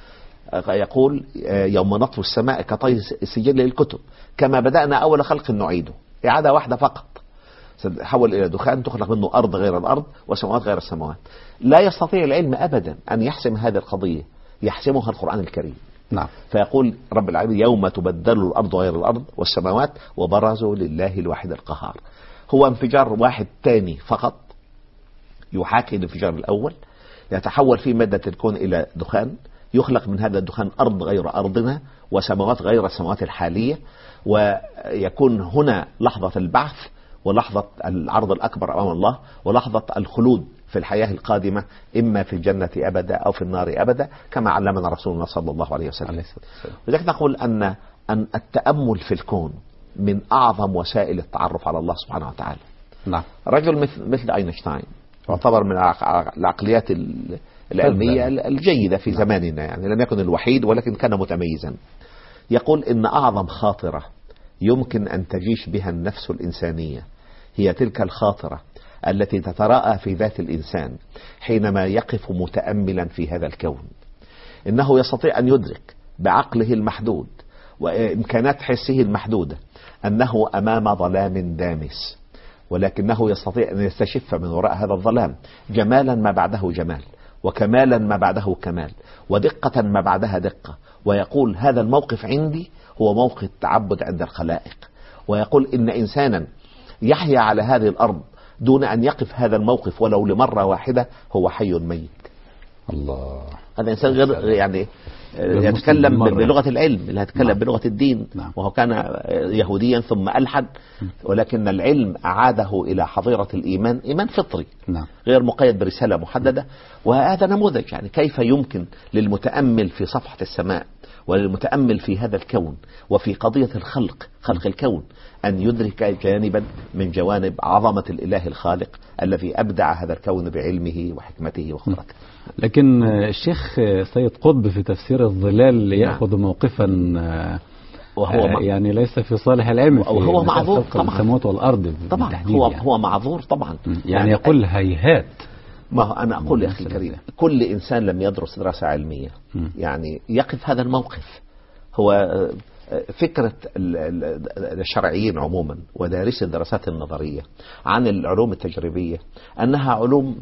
يقول يوم نطوي السماء كطي سجل الكتب كما بدأنا أول خلق نعيده، إعادة واحدة فقط، سنحول إلى دخان تخلق منه أرض غير الأرض وسماوات غير السماوات. لا يستطيع العلم أبدا أن يحسم هذه القضية، يحسمها القرآن الكريم. نعم. فيقول رب العالمين يوم تبدل الأرض غير الأرض والسماوات وبرزوا لله الواحد القهار. هو انفجار واحد تاني فقط يحاكي الانفجار الأول، يتحول في مادة الكون إلى دخان، يخلق من هذا الدخان أرض غير أرضنا وسماوات غير السماوات الحالية، ويكون هنا لحظة البعث ولحظة العرض الأكبر أمام الله ولحظة الخلود في الحياة القادمة، إما في الجنة أبدا أو في النار أبدا كما علمنا رسولنا صلى الله عليه وسلم. لذلك نقول أن التأمل في الكون من أعظم وسائل التعرف على الله سبحانه وتعالى. نعم. رجل مثل أينشتاين يعتبر من العقليات العلمية الجيدة في زماننا، يعني لم يكن الوحيد ولكن كان متميزا. يقول إن أعظم خاطرة يمكن أن تجيش بها النفس الإنسانية هي تلك الخاطرة التي تتراءى في ذات الإنسان حينما يقف متأملا في هذا الكون. إنه يستطيع أن يدرك بعقله المحدود وإمكانات حسه المحدودة أنه أمام ظلام دامس، ولكنه يستطيع أن يستشف من وراء هذا الظلام جمالا ما بعده جمال، وكمالا ما بعده كمال، ودقة ما بعدها دقة، ويقول هذا الموقف عندي هو موقف تعبد عند الخلائق. ويقول إن إنسانا يحيا على هذه الأرض دون أن يقف هذا الموقف ولو لمرة واحدة هو حي ميت. الله. هذا إنسان غير يعني يتكلم بلغة العلم، لا يتكلم بلغة الدين. وهو كان يهوديا ثم ألحد، ولكن العلم أعاده إلى حظيرة الإيمان، إيمان فطري غير مقيد برسالة محددة. وهذا نموذج يعني كيف يمكن للمتأمل في صفحة السماء وللمتأمل في هذا الكون وفي قضية خلق الكون أن يدرك جانبا من جوانب عظمة الإله الخالق الذي أبدع هذا الكون بعلمه وحكمته وقدرته. لكن الشيخ سيد قطب في تفسير الظلال يأخذ موقفا وهو يعني ليس في صالح العلم، وهو معذور طبعا، السماوات والأرض طبعا هو معذور طبعا. يعني يقول هيهات. ما هو أنا أقول يا أخي الكريم كل إنسان لم يدرس دراسة علمية يعني يقف هذا الموقف. هو فكرة الشرعيين عموما ودارسي الدراسات النظرية عن العلوم التجريبية أنها علوم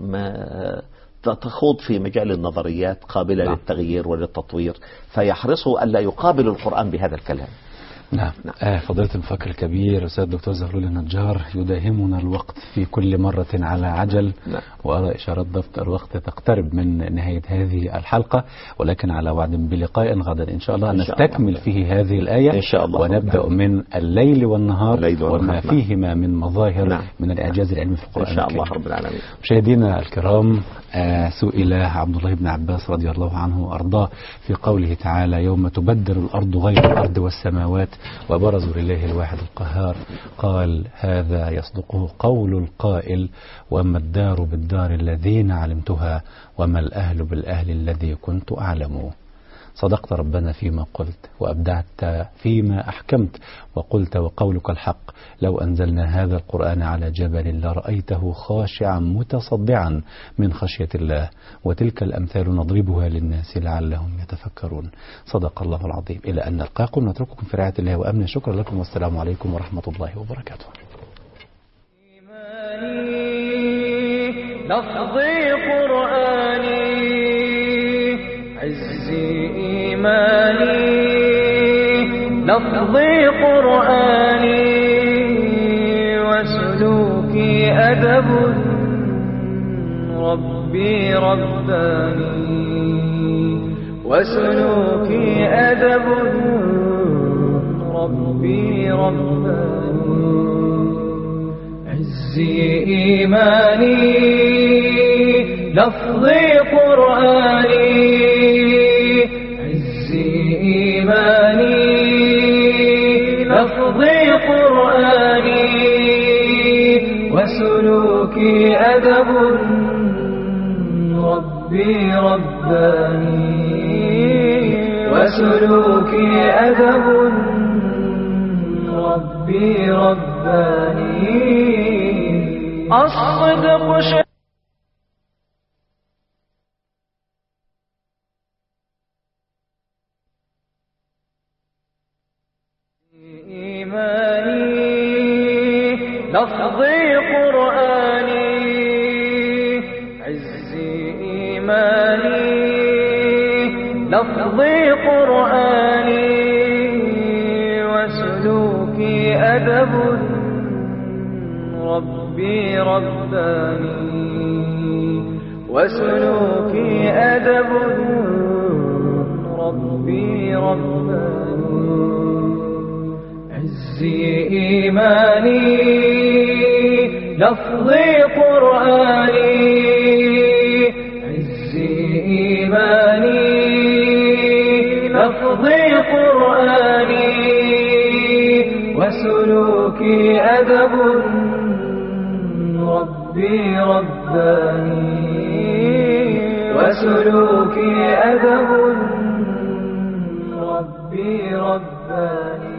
تخوض في مجال النظريات قابلة للتغيير وللتطوير، فيحرصوا ألا يقابل القرآن بهذا الكلام. نعم. فضيلة المفكر الكبير الأستاذ الدكتور زغلول النجار، يداهمنا الوقت في كل مرة على عجل. نعم. وأرى إشارات ضبط الوقت تقترب من نهاية هذه الحلقة، ولكن على وعد بلقاء غدا إن شاء الله نستكمل فيه هذه الآية إن شاء الله، ونبدأ من الليل والنهار وما نعم. فيهما من مظاهر نعم. من الإعجاز العلمي في القرآن إن شاء الله الكريم. رب العالمين. مشاهدينا الكرام، سئل عبد الله بن عباس رضي الله عنه وأرضاه في قوله تعالى: يوم تبدل الأرض غير الأرض والسماوات وبرزوا لله الواحد القهار، قال: هذا يصدقه قول القائل: وما الدار بالدار الذين علمتها وما الأهل بالأهل الذي كنت أعلم. صدقت ربنا فيما قلت، وأبدعت فيما أحكمت، وقلت وقولك الحق. لو أنزلنا هذا القرآن على جبل لرأيته خاشعا متصدعا من خشية الله، وتلك الأمثال نضربها للناس لعلهم يتفكرون. صدق الله العظيم. إلى أن نلقاكم نترككم في رعاية الله وأمنه. شكرا لكم والسلام عليكم ورحمة الله وبركاته. لفظي قرآني عزي إيماني، لفظي قرآني وسلوكي أدب، ربي رباني وسلوكي أدب، ربي رباني. عزي إيماني لفظي قرآني، عزي إيماني لفظي قرآني وسلوكي أدب، ربي رباني وسلوكي أدب، ربي رباني. الصدق شيء إيماني لفظي قرآني، عزي إيماني لفظي قرآني وسلوكي أدب، ربي رباني وسلوكي أدب، ربي رباني. عزي إيماني لفظي قرآني، عزي إيماني لفظي قرآني وسلوكي أدب، ربي رباني وسلوكي أدب، ربي رباني.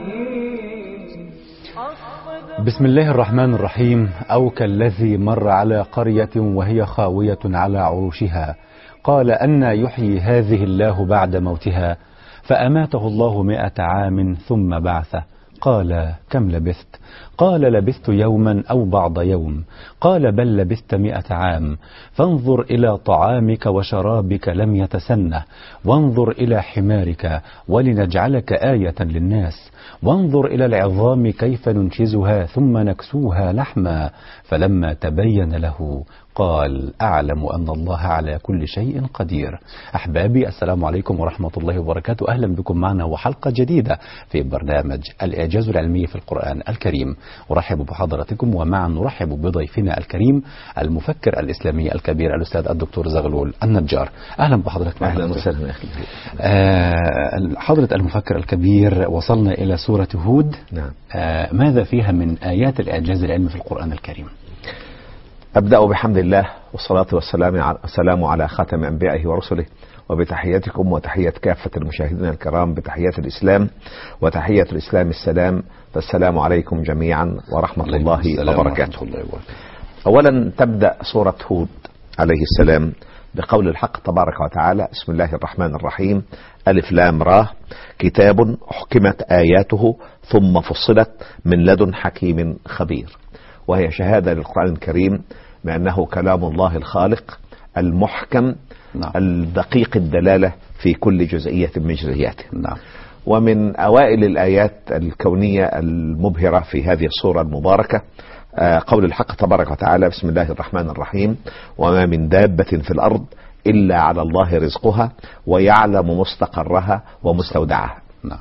بسم الله الرحمن الرحيم. أو كالذي مر على قرية وهي خاوية على عروشها، قال أن يحيي هذه الله بعد موتها، فأماته الله 100 عام ثم بعثه، قال: كم لبثت؟ قال: لبثت يوما أو بعض يوم. قال: بل لبثت 100 عام. فانظر إلى طعامك وشرابك لم يتسنه، وانظر إلى حمارك ولنجعلك آية للناس، وانظر إلى العظام كيف ننشزها ثم نكسوها لحما. فلما تبين له قال: أعلم أن الله على كل شيء قدير. أحبابي، السلام عليكم ورحمة الله وبركاته. أهلا بكم معنا وحلقة جديدة في برنامج الإعجاز العلمي في القرآن الكريم. أرحب بحضراتكم، ومعا نرحب بضيفنا الكريم المفكر الإسلامي الكبير الأستاذ الدكتور زغلول النجار. أهلا بحضرتك معنا. أهلا وسهلا أخي. حضرة المفكر الكبير، وصلنا إلى سورة هود. نعم. ماذا فيها من آيات الإعجاز العلمي في القرآن الكريم؟ أبدأ بحمد الله والصلاة والسلام على خاتم أنبيائه ورسله، وبتحياتكم وتحية كافة المشاهدين الكرام بتحيات الإسلام، وتحية الإسلام السلام. فالسلام عليكم جميعا ورحمة الله وبركاته. أولا تبدأ سورة هود عليه السلام بقول الحق تبارك وتعالى: بسم الله الرحمن الرحيم، ألف لام را، كتاب أحكمت آياته ثم فصلت من لدن حكيم خبير. وهي شهادة للقرآن الكريم بأنه كلام الله الخالق المحكم، نعم. الدقيق الدلالة في كل جزئية من جزئياته. نعم. ومن أوائل الآيات الكونية المبهرة في هذه السورة المباركة قول الحق تبارك وتعالى: بسم الله الرحمن الرحيم: وما من دابة في الأرض إلا على الله رزقها ويعلم مستقرها ومستودعها. نعم.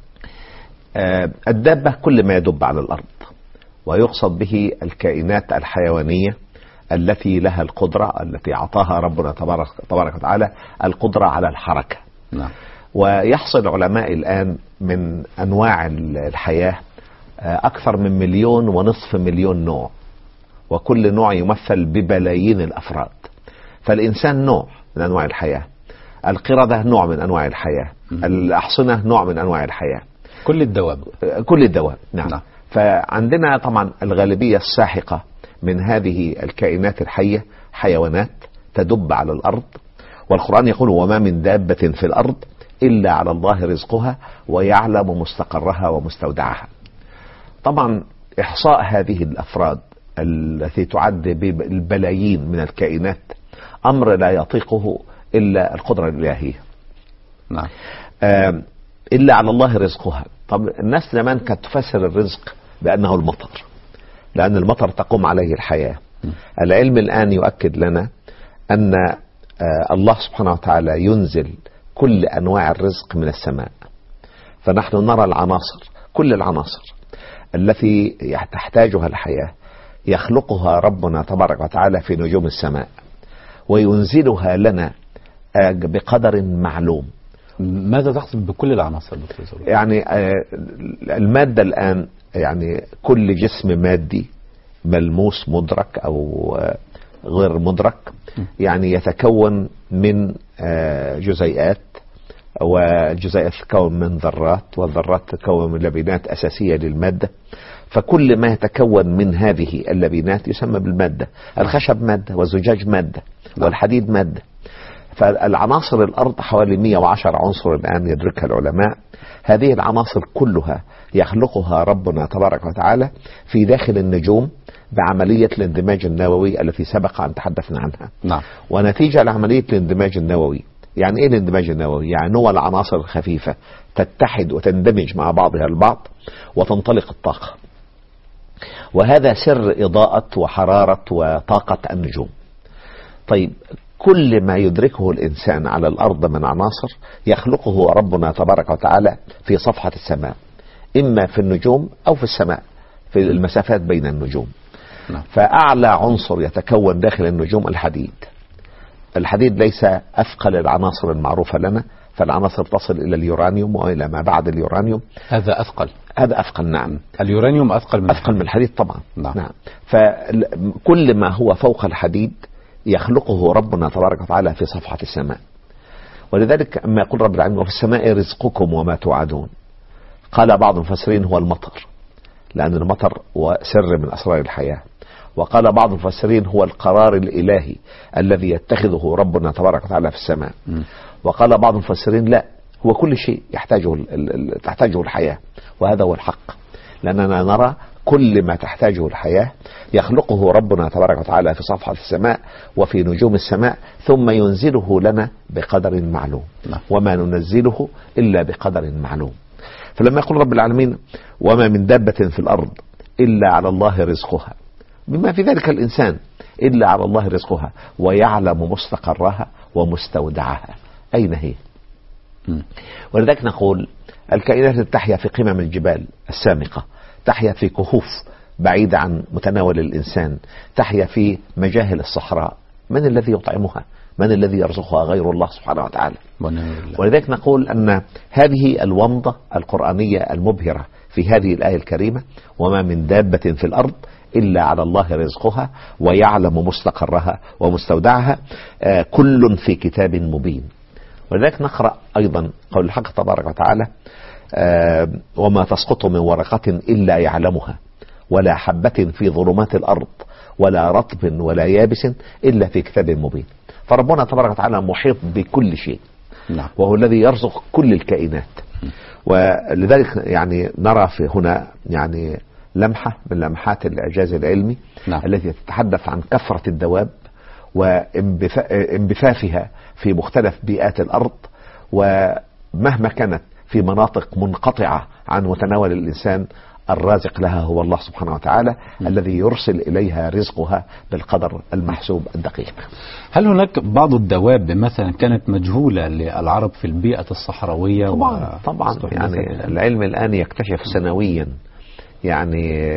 الدابة كل ما يدب على الأرض، ويقصد به الكائنات الحيوانية التي لها القدرة، التي أعطاها ربنا تبارك وتعالى القدرة على الحركة. نعم. ويحصل علماء الآن من أنواع الحياة أكثر من 1.5 مليون نوع، وكل نوع يمثل ببلايين الأفراد. فالإنسان نوع من أنواع الحياة، القردة نوع من أنواع الحياة، الأحصنة نوع من أنواع الحياة، كل الدواب. نعم. فعندنا طبعا الغالبية الساحقة من هذه الكائنات الحية حيوانات تدب على الأرض، والقرآن يقول: وما من دابة في الأرض إلا على الله رزقها ويعلم مستقرها ومستودعها. طبعا إحصاء هذه الأفراد التي تعد بالبلايين من الكائنات أمر لا يطيقه إلا القدرة الإلهية. نعم. إلا على الله رزقها. طب الناس زمان كانت تفسر الرزق بأنه المطر، لأن المطر تقوم عليه الحياة. العلم الآن يؤكد لنا أن الله سبحانه وتعالى ينزل كل أنواع الرزق من السماء، فنحن نرى العناصر، كل العناصر التي تحتاجها الحياة يخلقها ربنا تبارك وتعالى في نجوم السماء وينزلها لنا بقدر معلوم. ماذا تقصد بكل العناصر دكتور؟ يعني المادة الآن، يعني كل جسم مادي ملموس مدرك أو غير مدرك، يعني يتكون من جزيئات، والجزيئات تتكون من ذرات، والذرات تتكون من لبنات أساسية للمادة. فكل ما يتكون من هذه اللبنات يسمى بالمادة. الخشب مادة، والزجاج مادة، والحديد مادة. فالعناصر الأرض حوالي 110 عنصر الآن يدركها العلماء. هذه العناصر كلها يخلقها ربنا تبارك وتعالى في داخل النجوم بعملية الاندماج النووي التي سبق أن تحدثنا عنها. نعم. ونتيجة لعملية الاندماج النووي، يعني إيه الاندماج النووي؟ يعني نوع العناصر الخفيفة تتحد وتندمج مع بعضها البعض وتنطلق الطاقة. وهذا سر إضاءة وحرارة وطاقة النجوم. طيب، كل ما يدركه الإنسان على الأرض من عناصر يخلقه ربنا تبارك وتعالى في صفحة السماء، إما في النجوم أو في السماء، في المسافات بين النجوم. فأعلى عنصر يتكون داخل النجوم الحديد. الحديد ليس أثقل العناصر المعروفة لنا، فالعناصر تصل إلى اليورانيوم وإلى ما بعد اليورانيوم. هذا أثقل. نعم. اليورانيوم أثقل من الحديد طبعا. نعم. فكل ما هو فوق الحديد يخلقه ربنا تبارك وتعالى في صفحة السماء. ولذلك أما يقول رب العالمين: وفي السماء رزقكم وما توعدون، قال بعض المفسرين هو المطر، لأن المطر هو سر من أسرار الحياة. وقال بعض المفسرين هو القرار الإلهي الذي يتخذه ربنا تبارك وتعالى في السماء. وقال بعض المفسرين لا، هو كل شيء تحتاجه الحياة. وهذا هو الحق، لأننا نرى كل ما تحتاجه الحياة يخلقه ربنا تبارك وتعالى في صفحة السماء وفي نجوم السماء، ثم ينزله لنا بقدر معلوم. وما ننزله إلا بقدر معلوم. فلما يقول رب العالمين: وما من دابة في الأرض إلا على الله رزقها، بما في ذلك الإنسان، إلا على الله رزقها ويعلم مستقرها ومستودعها. أين هي؟ ولذلك نقول الكائنات التي تحيا في قمم الجبال السامقة، تحيا في كهوف بعيدة عن متناول الإنسان، تحيا في مجاهل الصحراء، من الذي يطعمها؟ من الذي يرزقها غير الله سبحانه وتعالى؟ ولذلك نقول أن هذه الومضة القرآنية المبهرة في هذه الآية الكريمة: وما من دابة في الأرض إلا على الله رزقها ويعلم مستقرها ومستودعها كل في كتاب مبين. ولذلك نقرأ أيضا قول الحق تبارك وتعالى: وما تسقط من ورقة إلا يعلمها ولا حبة في ظلمات الأرض ولا رطب ولا يابس إلا في كتاب مبين. فربنا تبارك وتعالى محيط بكل شيء. نعم. وهو الذي يرزق كل الكائنات. ولذلك يعني نرى في هنا يعني لمحة من لمحات الإعجاز العلمي. نعم. التي تتحدث عن كثرة الدواب وانبثاثها في مختلف بيئات الأرض، ومهما كانت في مناطق منقطعة عن متناول الإنسان، الرازق لها هو الله سبحانه وتعالى الذي يرسل إليها رزقها بالقدر المحسوب الدقيق. هل هناك بعض الدواب مثلا كانت مجهولة للعرب في البيئة الصحراوية؟ طبعا يعني العلم الآن يكتشف سنويا، يعني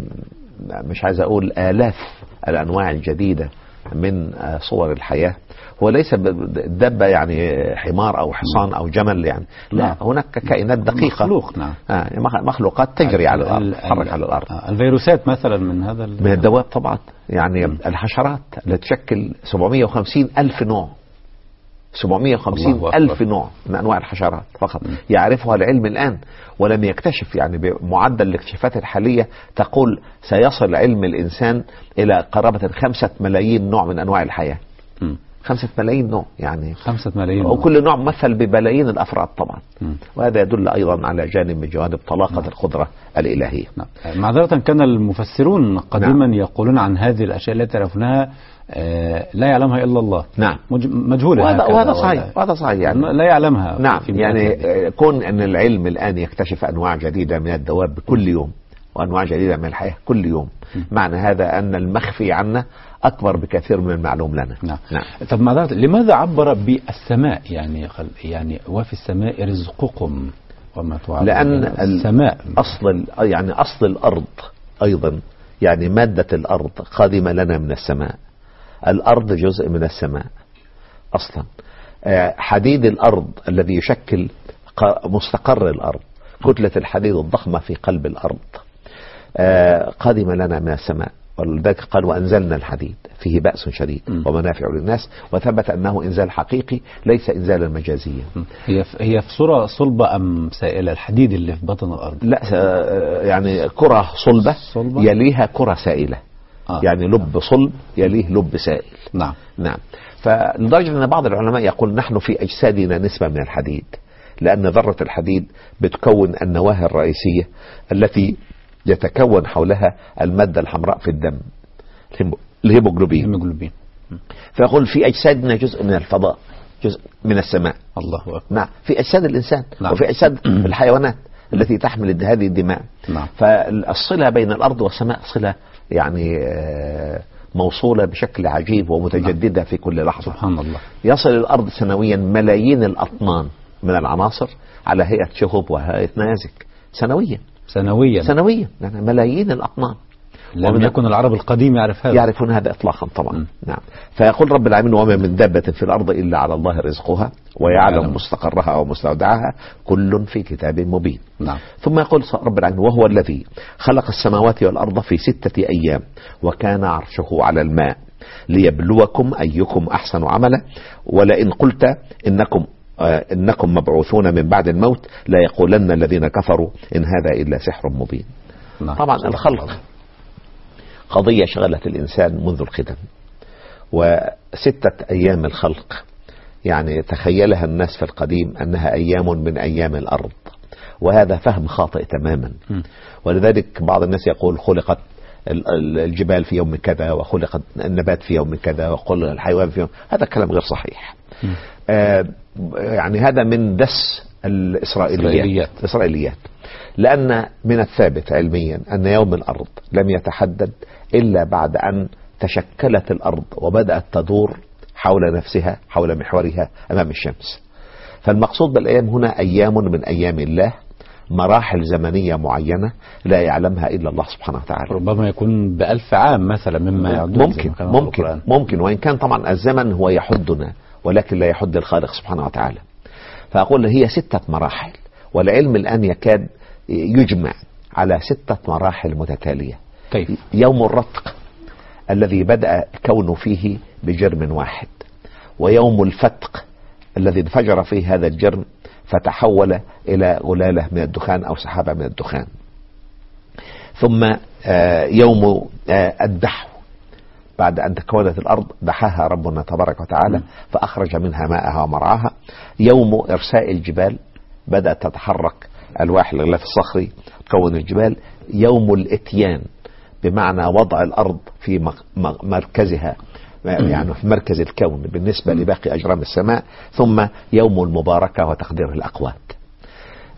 مش عايز أقول آلاف الأنواع الجديدة من صور الحياة. هو ليس الدابة يعني حمار أو حصان أو جمل يعني، لا، هناك كائنات دقيقة، مخلوق، نعم، مخلوقات تجري على الأرض، تحرك على الأرض. الفيروسات مثلا من هذا من الدواب طبعا، يعني الحشرات التي تشكل 750 ألف نوع، 750 ألف نوع من أنواع الحشرات فقط يعرفها العلم الآن، ولم يكتشف يعني بمعدل الاكتشافات الحالية تقول سيصل علم الإنسان إلى قرابة 5 ملايين نوع من أنواع الحياة. 5 ملايين نوع، يعني 5 ملايين نوع. وكل نوع ممثل ببلايين الأفراد طبعا. وهذا يدل أيضا على جانب من جوانب طلاقة القدرة الإلهية. معذرة، كان المفسرون قديما يقولون عن هذه الأشياء التي تعرفونها لا يعلمها إلا الله. نعم، مجهولة. وهذا صحيح، وهذا صحيح يعني لا يعلمها. نعم، يعني كون أن العلم الآن يكتشف أنواع جديدة من الدواب كل يوم وأنواع جديدة من الحياة كل يوم، معنى هذا أن المخفي عنا أكبر بكثير من المعلوم لنا. نعم. طب معذرة، لماذا عبر بالسماء؟ يعني وفي السماء رزقكم وما توعدون؟ لأن السماء أصل الأرض أيضا، يعني مادة الأرض قادمة لنا من السماء. الأرض جزء من السماء أصلا. حديد الأرض الذي يشكل مستقر الأرض، كتلة الحديد الضخمة في قلب الأرض قادمة لنا من السماء. ولذلك قال وأنزلنا الحديد فيه بأس شديد ومنافع للناس، وثبت أنه إنزال حقيقي ليس إنزالا مجازيا. هي في صورة صلبة أم سائلة الحديد اللي في بطن الأرض؟ لا، يعني كرة صلبة يليها كرة سائلة. يعني لب صلب يليه لب سائل. نعم. فلدرجة أن بعض العلماء يقول نحن في أجسادنا نسبة من الحديد، لأن ذرة الحديد بتكون النواة الرئيسية التي يتكون حولها المادة الحمراء في الدم، الهيموجلوبين. فيقول في أجسادنا جزء من الفضاء، جزء من السماء. الله أكبر. نعم، في أجساد الإنسان. نعم. وفي أجساد الحيوانات التي تحمل هذه الدماء. نعم. فالصلة بين الأرض والسماء صلة يعني موصولة بشكل عجيب ومتجددة في كل لحظة. سبحان الله. يصل الأرض سنويا ملايين الأطنان من العناصر على هيئة شهب وهيئة نيازك سنويا، يعني ملايين الأطنان. لم يكن العرب القديم يعرفون هذا إطلاقا طبعا. نعم. فيقول رب العالمين وما من دابة في الأرض إلا على الله رزقها ويعلم مستقرها ومستودعها كل في كتاب مبين. نعم. ثم يقول رب العالمين وهو الذي خلق السماوات والأرض في 6 أيام وكان عرشه على الماء ليبلوكم أيكم أحسن عملا ولئن قلت إنكم مبعوثون من بعد الموت لا يقولن الذين كفروا إن هذا إلا سحر مبين. طبعا الخلق قضية شغلت الإنسان منذ القدم، و6 أيام الخلق يعني تخيلها الناس في القديم أنها أيام من أيام الأرض، وهذا فهم خاطئ تماما. ولذلك بعض الناس يقول خلقت الجبال في يوم كذا وخلقت النبات في يوم كذا وخلق الحيوان في يوم، هذا كلام غير صحيح. يعني هذا من دس الإسرائيليات، لأن من الثابت علميا أن يوم الأرض لم يتحدد إلا بعد أن تشكلت الأرض وبدأت تدور حول نفسها، حول محورها أمام الشمس. فالمقصود بالأيام هنا أيام من أيام الله، مراحل زمنية معينة لا يعلمها إلا الله سبحانه وتعالى. ربما يكون ب1000 عام مثلا مما يعدون. ممكن وإن كان طبعا الزمن هو يحدنا ولكن لا يحد الخالق سبحانه وتعالى. فأقول هي 6 مراحل، والعلم الآن يكاد يجمع على 6 مراحل متتالية. كيف؟ يوم الرتق الذي بدأ كونه فيه بجرم واحد، ويوم الفتق الذي انفجر فيه هذا الجرم فتحول إلى غلالة من الدخان أو سحابة من الدخان. ثم يوم الدحو بعد أن تكونت الأرض دحاها ربنا تبارك وتعالى فأخرج منها ماءها ومرعاها. يوم إرساء الجبال بدأت تتحرك ألواح الغلاف الصخري تكون الجبال. يوم الإتيان بمعنى وضع الأرض في مركزها، يعني في مركز الكون بالنسبة لباقي أجرام السماء. ثم يوم المباركة وتقدير الأقوات.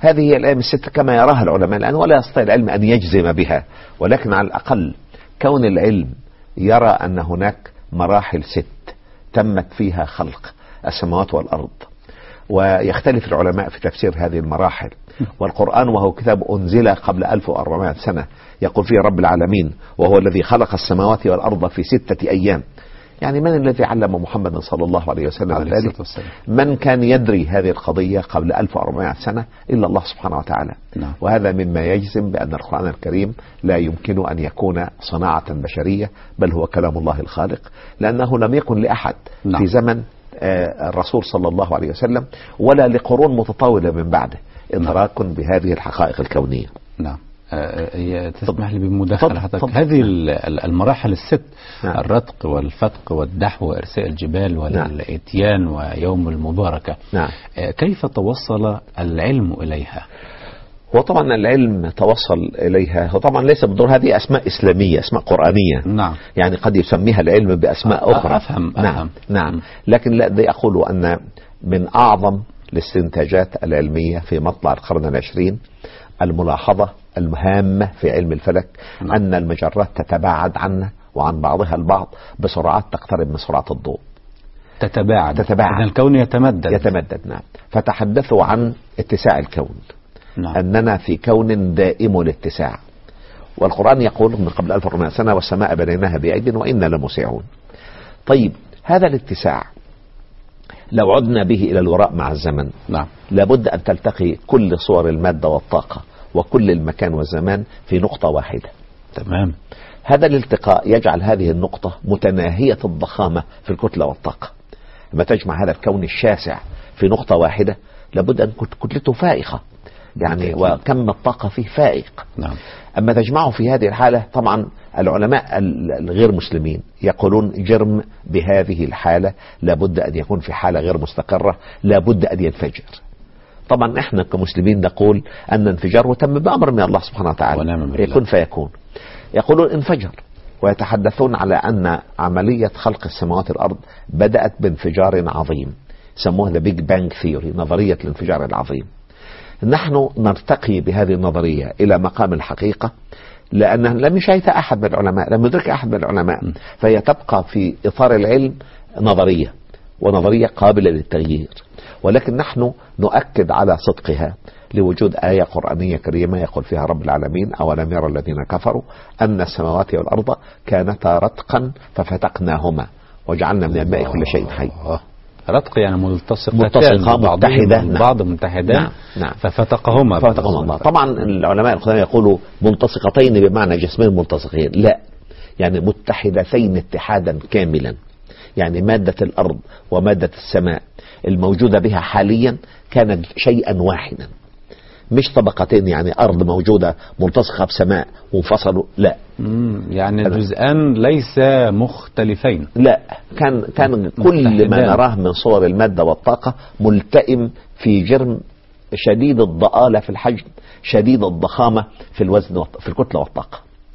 هذه هي الأيام الستة كما يراها العلماء الآن، ولا يستطيع العلم أن يجزم بها، ولكن على الأقل كون العلم يرى أن هناك مراحل 6 تمت فيها خلق السماوات والأرض، ويختلف العلماء في تفسير هذه المراحل. والقرآن وهو كتاب أنزل قبل 1400 سنة يقول فيه رب العالمين وهو الذي خلق السماوات والأرض في 6 أيام. يعني من الذي علم محمد صلى الله عليه وسلم ذلك؟ من كان يدري هذه القضية قبل 1400 سنة إلا الله سبحانه وتعالى. نعم. وهذا مما يجزم بأن القرآن الكريم لا يمكن أن يكون صناعة بشرية، بل هو كلام الله الخالق، لأنه لم يكن لأحد نعم. في زمن الرسول صلى الله عليه وسلم ولا لقرون متطاولة من بعده إدراك بهذه الحقائق الكونية. نعم. تسمح لي بمداخلة حضرتك؟ هذه المراحل 6 نعم. الرتق والفتق والدحو وإرساء الجبال والإتيان نعم. ويوم المباركة نعم. كيف توصل العلم إليها؟ وطبعا العلم توصل إليها، هو طبعا ليس بدون هذه أسماء إسلامية، أسماء قرآنية. نعم. يعني قد يسميها العلم بأسماء أخرى. أفهم. نعم. لكن لا، دي أقول أن من أعظم الاستنتاجات العلمية في مطلع القرن العشرين الملاحظة المهامة في علم الفلك نعم. أن المجرات تتباعد عنا وعن بعضها البعض بسرعات تقترب من سرعة الضوء. تتباعد. إذن الكون يتمدد. نعم. فتحدثوا عن اتساع الكون نعم. أننا في كون دائم الاتساع، والقرآن يقول من قبل 1400 سنة والسماء بنيناها بأيد وإنا لموسعون. طيب هذا الاتساع لو عدنا به إلى الوراء مع الزمن نعم. لابد أن تلتقي كل صور المادة والطاقة وكل المكان والزمان في نقطة واحدة. تمام. هذا الالتقاء يجعل هذه النقطة متناهية الضخامة في الكتلة والطاقة. لما تجمع هذا الكون الشاسع في نقطة واحدة لابد أن كتلته فائقة، يعني وكم الطاقة فيه فائق. نعم. أما تجمعه في هذه الحالة، طبعا العلماء الغير مسلمين يقولون جرم بهذه الحالة لابد أن يكون في حالة غير مستقرة، لابد أن ينفجر. طبعا احنا كمسلمين نقول أن انفجاره تم بأمر من الله سبحانه وتعالى، يكون فيكون. يقولون انفجر، ويتحدثون على أن عملية خلق السماوات والأرض بدأت بانفجار عظيم سموه The Big Bang Theory، نظرية الانفجار العظيم. نحن نرتقي بهذه النظرية إلى مقام الحقيقة لأن لم يشاهدها أحد من العلماء، لم يدرك أحد من العلماء، فهي تبقى في إطار العلم نظرية، ونظرية قابلة للتغيير، ولكن نحن نؤكد على صدقها لوجود آية قرآنية كريمة يقول فيها رب العالمين أولم يرى الذين كفروا أن السماوات والأرض كانتا رتقا ففتقناهما وجعلنا من الماء كل شيء حي. رتق يعني ملتصقة متحدة، بعض متحدة. نعم. ففتقهما الله. طبعا العلماء القدامى يقولوا ملتصقتين بمعنى جسمين ملتصقين، لا، يعني متحدتين اتحادا كاملا. يعني مادة الأرض ومادة السماء الموجودة بها حاليا كانت شيئا واحدا، مش طبقتين، يعني أرض موجودة ملتصقة بسماء وانفصلوا، لا. يعني الجزءان ليس مختلفين، لا، كان كل ما نراه من صور المادة والطاقة ملتئم في جرم شديد الضآلة في الحجم، شديد الضخامة في الوزن في الكتلة والطاقة.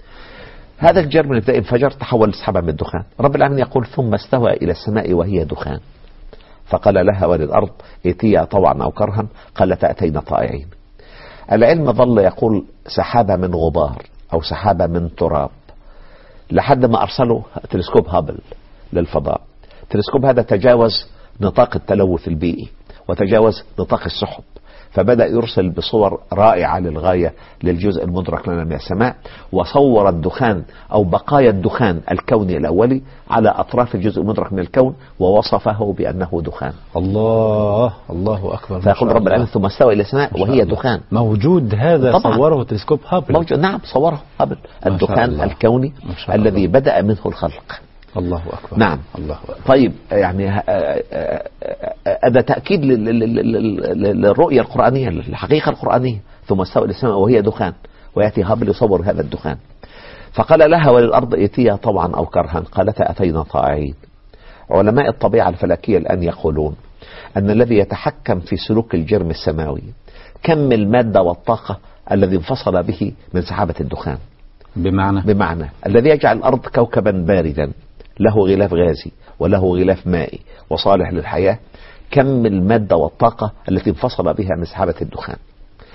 هذا الجرم اللي بدأ انفجر تحول لسحابة من الدخان. رب العالمين يقول ثم استوى إلى السماء وهي دخان فقال لها وللأرض ائتيا طوعا أو كرها قالتا أتينا طائعين. العلم ظل يقول سحابة من غبار أو سحابة من تراب لحد ما أرسلوا تلسكوب هابل للفضاء. التلسكوب هذا تجاوز نطاق التلوث البيئي وتجاوز نطاق السحب، فبدأ يرسل بصور رائعة للغاية للجزء المدرك لنا من السماء، وصور الدخان أو بقايا الدخان الكوني الأولي على أطراف الجزء المدرك من الكون ووصفه بأنه دخان. الله أكبر. فيقول رب العالمين ثم استوى إلى السماء وهي دخان. موجود هذا طبعا. صوره تلسكوب هابل. موجود، نعم، صوره هابل الدخان الكوني الذي بدأ منه الخلق. الله أكبر. نعم. الله أكبر. طيب يعني هذا تأكيد للرؤية القرآنية، للحقيقة القرآنية. ثم استوى إلى السماء وهي دخان ويأتي هابل يصور هذا الدخان فقال لها وللأرض ائتيا طوعا أو كرها قالتا أتينا طائعين. علماء الطبيعة الفلكية الآن يقولون أن الذي يتحكم في سلوك الجرم السماوي كم المادة والطاقة الذي انفصل به من سحابة الدخان. بمعنى الذي يجعل الأرض كوكبا باردا له غلاف غازي وله غلاف مائي وصالح للحياة كم المادة والطاقة التي انفصل بها من سحابة الدخان.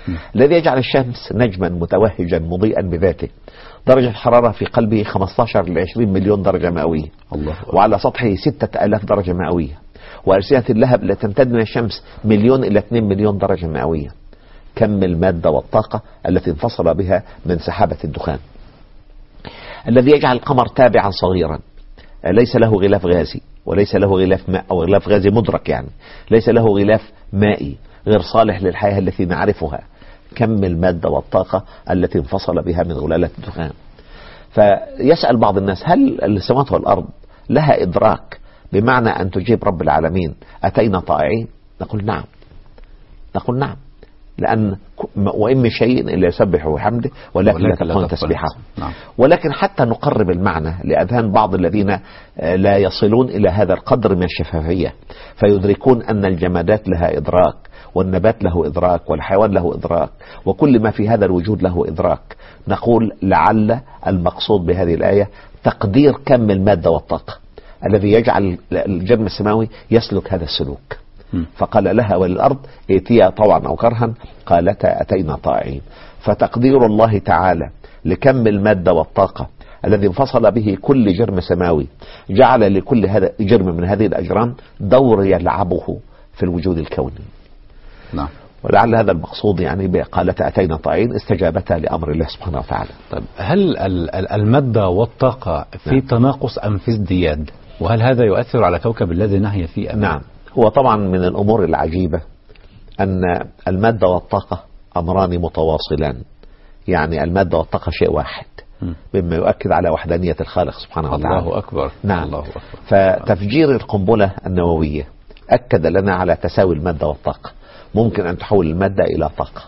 الذي يجعل الشمس نجما متوهجا مضيئا بذاته، درجة الحرارة في قلبه 15 ل 20 مليون درجة مئوية، وعلى سطحه 6000 درجة مئوية، وأرسية اللهب التي تمتد من الشمس 1 إلى 2 مليون درجة مئوية. كم المادة والطاقة التي انفصل بها من سحابة الدخان. الذي يجعل القمر تابعا صغيرا ليس له غلاف غازي، وليس له غلاف ماء أو غلاف غازي مدرك، يعني ليس له غلاف مائي غير صالح للحياة التي نعرفها. كم المادة والطاقة التي انفصل بها من غلالة الدخان. فيسأل بعض الناس: هل السماوات والأرض لها إدراك بمعنى أن تجيب رب العالمين أتينا طائعين؟ نقول نعم، نقول نعم، لأن وإن من شيء إلا يسبح بحمده ولكن لا تفقهون تسبيحه. ولكن حتى نقرب المعنى لأذهان بعض الذين لا يصلون إلى هذا القدر من الشفافية، فيدركون أن الجمادات لها إدراك، والنبات له إدراك، والحيوان له إدراك، وكل ما في هذا الوجود له إدراك. نقول لعل المقصود بهذه الآية تقدير كم المادة والطاقة الذي يجعل الجرم السماوي يسلك هذا السلوك. فقال لها وللأرض ائتيا طوعا أو كرها قالتا أتينا طائعين. فتقدير الله تعالى لكم المادة والطاقة الذي انفصل به كل جرم سماوي جعل لكل هذا جرم من هذه الأجرام دور يلعبه في الوجود الكوني. نعم. ولعل هذا المقصود، يعني قالتا أتينا طائعين استجابتا لأمر الله سبحانه وتعالى. طيب، هل المادة والطاقة في تناقص أم في ازدياد؟ وهل هذا يؤثر على كوكب الذي نحيا فيه؟ نعم، هو طبعا من الأمور العجيبة أن المادة والطاقة أمران متواصلان، يعني المادة والطاقة شيء واحد، مما يؤكد على وحدانية الخالق سبحانه وتعالى. الله أكبر. نعم. الله أكبر. فتفجير القنبلة النووية أكد لنا على تساوي المادة والطاقة. ممكن أن تحول المادة إلى طاقة،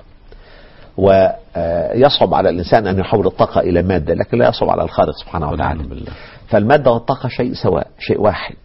ويصعب على الإنسان أن يحول الطاقة إلى مادة، لكن لا يصعب على الخالق سبحانه وتعالى. فالمادة والطاقة شيء سواء، شيء واحد.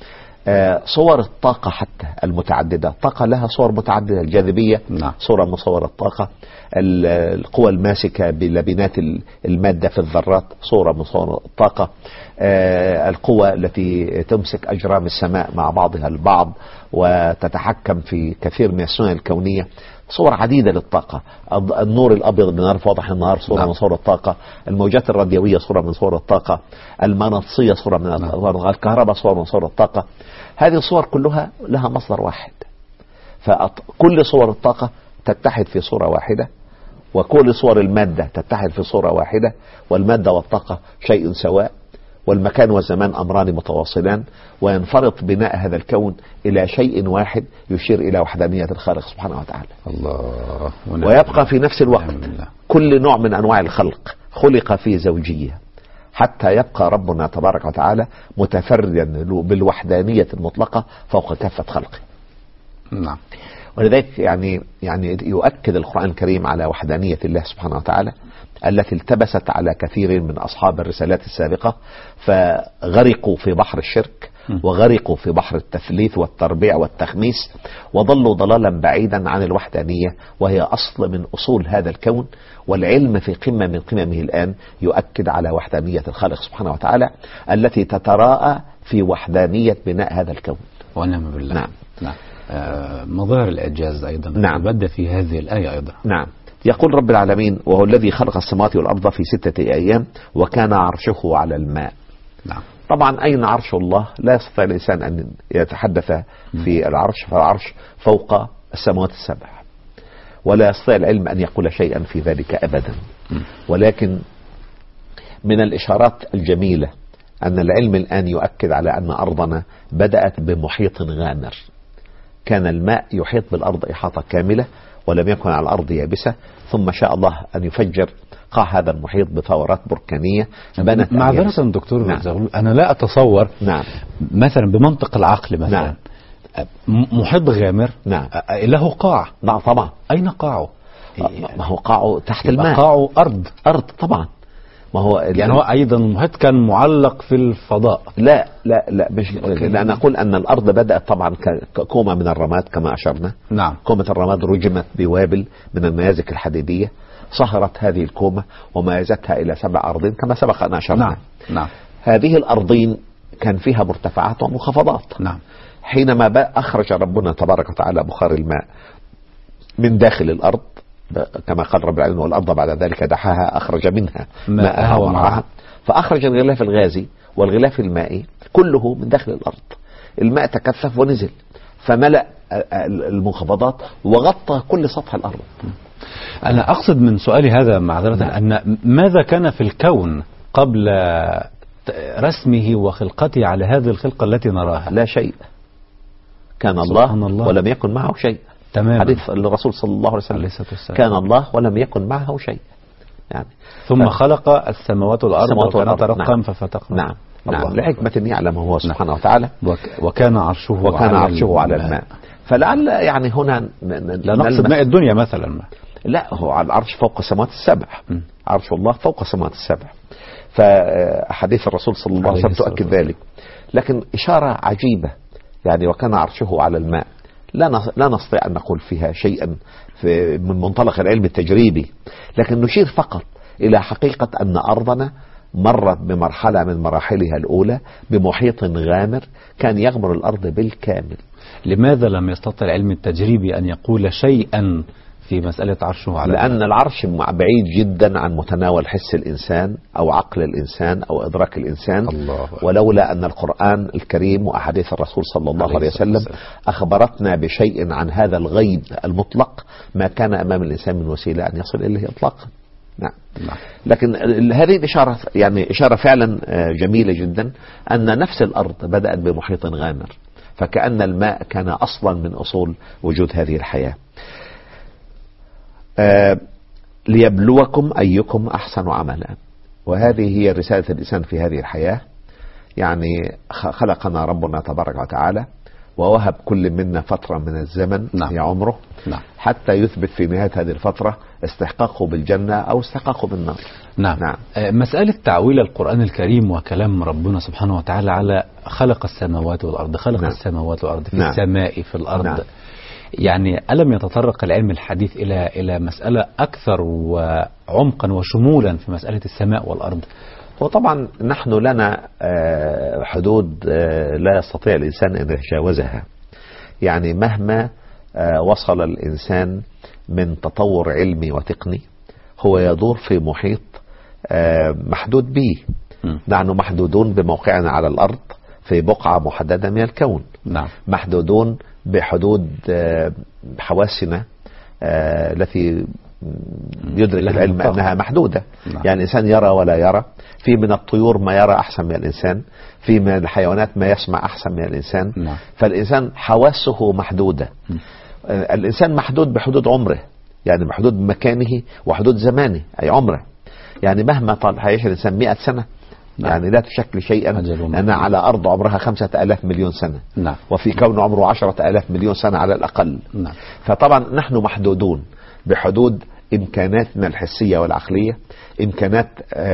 صور الطاقة حتى المتعددة، الطاقة لها صور متعددة. الجاذبية صورة من صور الطاقة، القوى الماسكة بلبنات المادة في الذرات صورة من صور الطاقة، القوى التي تمسك أجرام السماء مع بعضها البعض وتتحكم في كثير من السنن الكونية صور عديدة للطاقة. النور الأبيض بنار في وضح النهار صورة من صور الطاقة، الموجات الراديوية صورة من صور الطاقة، المغناطيسية صورة من الطاقة، الكهرباء صورة من صور الطاقة. هذه الصور كلها لها مصدر واحد، فكل صور الطاقة تتحد في صورة واحدة، وكل صور المادة تتحد في صورة واحدة، والمادة والطاقة شيء سواء، والمكان والزمان أمران متواصلان، وينفرط بناء هذا الكون إلى شيء واحد يشير إلى وحدانية الخالق سبحانه وتعالى. الله. ويبقى في نفس الوقت كل نوع من أنواع الخلق خلق في زوجية، حتى يبقى ربنا تبارك وتعالى متفردا بالوحدانية المطلقة فوق كافة خلقه. نعم. ولذلك يعني يؤكد القرآن الكريم على وحدانية الله سبحانه وتعالى التي التبست على كثير من أصحاب الرسالات السابقة، فغرقوا في بحر الشرك وغرقوا في بحر التثليث والتربيع والتخميس، وضلوا ضلالا بعيدا عن الوحدانية، وهي أصل من أصول هذا الكون. والعلم في قمة من قممه الآن يؤكد على وحدانية الخالق سبحانه وتعالى التي تتراءى في وحدانية بناء هذا الكون. ونعم بالله. نعم. نعم. مظاهر الإعجاز أيضا. نعم. بدأ في هذه الآية أيضا. نعم. يقول رب العالمين: وهو الذي خلق السماوات والأرض في 6 أيام وكان عرشه على الماء. نعم. طبعا أين عرش الله؟ لا يستطيع الإنسان أن يتحدث في العرش، فالعرش فوق السماوات السبع، ولا يستطيع العلم أن يقول شيئا في ذلك أبدا. ولكن من الإشارات الجميلة أن العلم الآن يؤكد على أن أرضنا بدأت بمحيط غامر، كان الماء يحيط بالأرض إحاطة كاملة ولم يكن على الأرض يابسة، ثم شاء الله أن يفجر قاع هذا المحيط بثورات بركانية بنت. معذرة دكتور. نعم. أنا لا أتصور. نعم. مثلا بمنطق العقل مثلا. نعم. محيط غامر. نعم. له قاع. نعم طبعا. أين قاعه؟ ما هو قاعه تحت الماء. قاعه أرض طبعا. ما هو يعني هو أيضا المحيط كان معلق في الفضاء. لا مش لأن أقول أن الأرض بدأت طبعا ككومة من الرماد كما أشرنا. نعم. كومة الرماد رجمت بوابل من الميازك الحديدية، صهرت هذه الكومة وميزتها إلى 7 أرضين كما سبق أن أشرنا. نعم. هذه الأرضين كان فيها مرتفعات ومنخفضات. نعم. حينما أخرج ربنا تبارك وتعالى بخار الماء من داخل الأرض كما قال رب العالمين والأرض بعد ذلك دحاها أخرج منها ماءها ومرعاها، فأخرج الغلاف الغازي والغلاف المائي كله من داخل الأرض. الماء تكثف ونزل فملأ المنخفضات وغطى كل سطح الأرض. أنا أقصد من سؤالي هذا معذرة أن ماذا كان في الكون قبل رسمه وخلقته على هذه الخلقة التي نراها؟ لا شيء، كان الله ولم يكن معه شيء. تمام. حديث الرسول صلى الله عليه وسلم كان الله ولم يكن معه شيء يعني. ثم خلق السماوات والأرض وكانت رتقا ففتقنا. نعم. نعم. لحكمة يعلم هو سبحانه وتعالى. وكان عرشه على الماء. فلعل يعني هنا لا نقصد ماء الدنيا مثلا. لا، هو على العرش فوق السماوات السبع. عرش الله فوق السماوات السبع. فحديث الرسول صلى الله عليه وسلم تؤكد ذلك. لكن إشارة عجيبة يعني وكان عرشه على الماء، لا نستطيع أن نقول فيها شيئا من منطلق العلم التجريبي، لكن نشير فقط إلى حقيقة أن أرضنا مرت بمرحلة من مراحلها الأولى بمحيط غامر كان يغمر الأرض بالكامل. لماذا لم يستطع العلم التجريبي أن يقول شيئا في مسألة عرشه على الماء؟ لأن العرش بعيد جدا عن متناول حس الإنسان أو عقل الإنسان أو إدراك الإنسان. ولولا أن القرآن الكريم وأحاديث الرسول صلى الله عليه وسلم أخبرتنا بشيء عن هذا الغيب المطلق ما كان أمام الإنسان من وسيلة أن يصل إليه إطلاقا. نعم. لكن هذه الإشارة يعني إشارة فعلا جميلة جدا أن نفس الأرض بدأت بمحيط غامر، فكأن الماء كان أصلا من أصول وجود هذه الحياة. ليبلوكم أيكم أحسن عملا، وهذه هي رسالة الإنسان في هذه الحياة. يعني خلقنا ربنا تبارك وتعالى ووهب كل منا فترة من الزمن في عمره حتى يثبت في نهاية هذه الفترة استحقاقه بالجنة أو استحقاقه بالنار. نعم. مسألة تعويل القرآن الكريم وكلام ربنا سبحانه وتعالى على خلق السماوات والأرض، خلق السماوات والأرض في السماء في الأرض، يعني ألم يتطرق العلم الحديث إلى مسألة أكثر وعمقا وشمولا في مسألة السماء والأرض؟ وطبعا نحن لنا حدود لا يستطيع الإنسان أن يتجاوزها. يعني مهما وصل الإنسان من تطور علمي وتقني هو يدور في محيط محدود به. نحن محدودون بموقعنا على الأرض في بقعة محددة من الكون. محدودون بحدود حواسنا التي يدرك العلم أنها محدودة. يعني الإنسان يرى ولا يرى، في من الطيور ما يرى أحسن من الإنسان، في من الحيوانات ما يسمع أحسن من الإنسان. فالإنسان حواسه محدودة. الإنسان محدود بحدود عمره، يعني بحدود مكانه وحدود زمانه أي عمره. يعني مهما طال هيعيش الإنسان 100 سنة يعني لا تشكل شيئا، أنا على أرض عمرها 5000 مليون سنة وفي كون عمره 10,000 مليون سنة على الأقل. فطبعا نحن محدودون بحدود إمكاناتنا الحسية والعقلية، إمكانات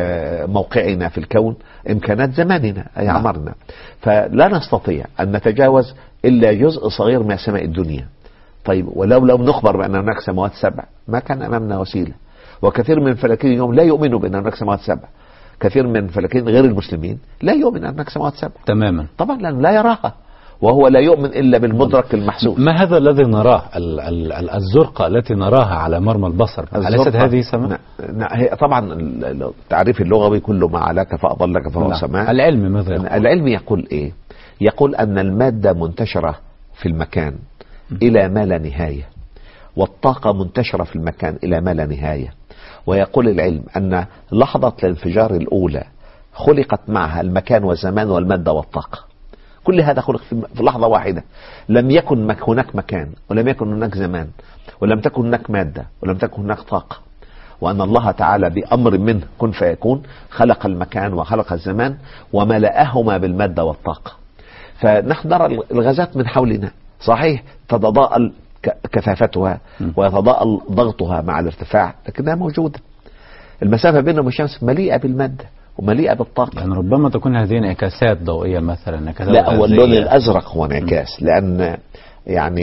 موقعنا في الكون، إمكانات زماننا أي عمرنا. فلا نستطيع أن نتجاوز إلا جزء صغير من سماء الدنيا. طيب ولو لم نخبر بأن هناك سماوات سبع ما كان أمامنا وسيلة. وكثير من الفلاكين اليوم لا يؤمنوا بأن هناك سماوات سبع. كثير من الفلاكين غير المسلمين لا يؤمن أن هناك سماوات سبع تماما، طبعا لأنه لا يراها، وهو لا يؤمن إلا بالمدرك المحسوس. ما هذا الذي نراه الزرقاء التي نراها على مرمى البصر، أليست هذه سماء؟ هي طبعا التعريف اللغوي كل ما علاك فأضلك فهو سماء. العلم ماذا يقول؟ العلم يقول إيه؟ يقول أن المادة منتشرة في المكان إلى ما لا نهاية، والطاقة منتشرة في المكان إلى ما لا نهاية. ويقول العلم أن لحظة الانفجار الأولى خلقت معها المكان والزمان والمادة والطاقة، كل هذا خلق في لحظة واحدة. لم يكن هناك مكان ولم يكن هناك زمان ولم تكن هناك مادة ولم تكن هناك طاقة، وأن الله تعالى بأمر منه كن فيكون خلق المكان وخلق الزمان وملأهما بالمادة والطاقة. فنحن نرى الغازات من حولنا صحيح تتضاءل كثافتها ويتضاءل ضغطها مع الارتفاع، لكنها موجودة. المسافة بينهم والشمس مليئة بالمادة ومليئة بالطاقة. يعني ربما تكون هذه انعكاسات ضوئية مثلا، انعكاسات لا، هو اللون الأزرق هو انعكاس، لأن يعني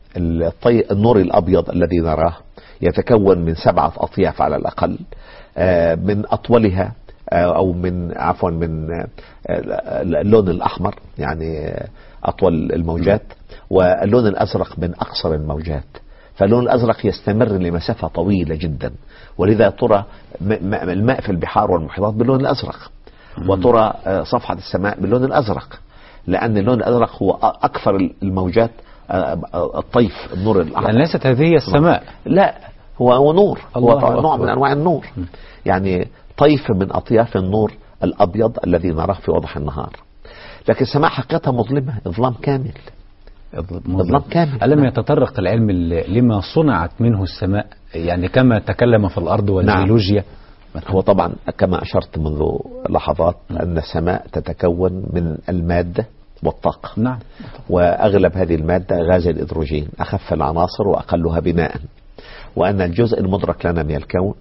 النور الأبيض الذي نراه يتكون من 7 أطياف على الأقل، من أطولها أو من اللون الأحمر يعني أطول الموجات، واللون الأزرق من أقصر الموجات. فاللون الأزرق يستمر لمسافة طويلة جدا، ولذا ترى الماء في البحار والمحيطات باللون الأزرق، وترى صفحة السماء باللون الأزرق، لأن اللون الأزرق هو أكثر الموجات الطيف، النور الأحمر. يعني ليست هذه هي السماء، لا، هو نور، هو نوع أكبر من أنواع النور، يعني طيف من أطياف النور الأبيض الذي نراه في وضح النهار. لكن السماء حقيقتها مظلمة، إظلام كامل، إظلام كامل. ألم يتطرق العلم لما صنعت منه السماء، يعني كما تكلم في الأرض والجيولوجيا؟ هو طبعا كما أشرت منذ لحظات أن السماء تتكون من المادة والطاقة. نعم. وأغلب هذه المادة غاز الهيدروجين، أخف العناصر وأقلها بناء، وأن الجزء المدرك لنا من الكون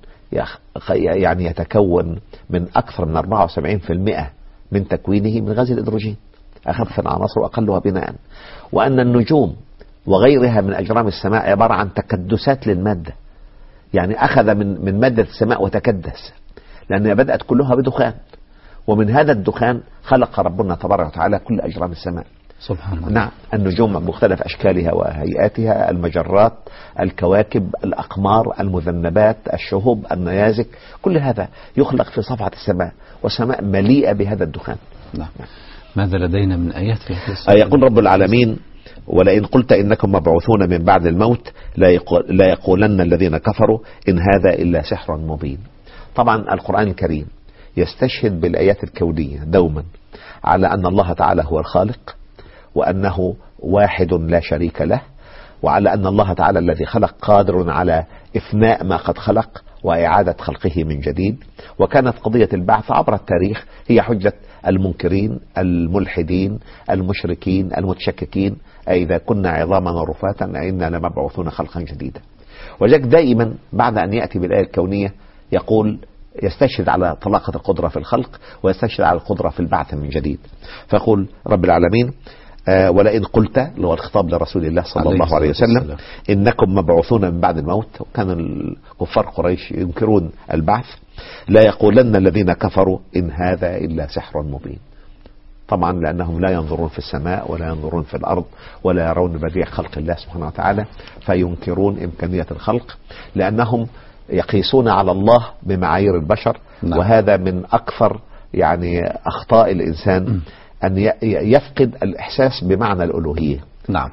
يعني يتكون من أكثر من 74% من تكوينه من غاز الهيدروجين، أخف العناصر وأقلها بناء، وأن النجوم وغيرها من أجرام السماء عبارة عن تكدسات للمادة، يعني أخذ من مادة السماء وتكدس، لأنها بدأت كلها بدخان، ومن هذا الدخان خلق ربنا تبارك وتعالى كل أجرام السماء. سبحان الله. نعم، النجوم بمختلف أشكالها وهيئاتها، المجرات، الكواكب، الأقمار، المذنبات، الشهب، النيازك، كل هذا يخلق في صفحة السماء، والسماء مليئة بهذا الدخان. نعم. ماذا لدينا من آيات في هذه السورة؟ يقول رب العالمين: ولئن قلت إنكم مبعوثون من بعد الموت لا يقولن الذين كفروا إن هذا إلا سحر مبين. طبعا القرآن الكريم يستشهد بالآيات الكونية دوما على أن الله تعالى هو الخالق، وأنه واحد لا شريك له، وعلى أن الله تعالى الذي خلق قادر على إفناء ما قد خلق وإعادة خلقه من جديد. وكانت قضية البعث عبر التاريخ هي حجة المنكرين الملحدين المشركين المتشككين، أئذا كنا عظاما ورفاتا أئنا لمبعوثون خلقا جديدا. وجاك دائما بعد أن يأتي بالآية الكونية يقول يستشهد على طلاقة القدرة في الخلق، ويستشهد على القدرة في البعث من جديد. فيقول رب العالمين: ولئن قلت، اللي هو الخطاب لرسول الله صلى الله عليه وسلم، إنكم مبعوثون من بعد الموت. وكان الكفار قريش ينكرون البعث. لا يقولن الذين كفروا إن هذا إلا سحر مبين. طبعا لأنهم لا ينظرون في السماء ولا ينظرون في الأرض ولا يرون بديع خلق الله سبحانه وتعالى، فينكرون إمكانية الخلق، لأنهم يقيسون على الله بمعايير البشر. نعم. وهذا من أكثر يعني أخطاء الإنسان، أن يفقد الإحساس بمعنى الألوهية. نعم.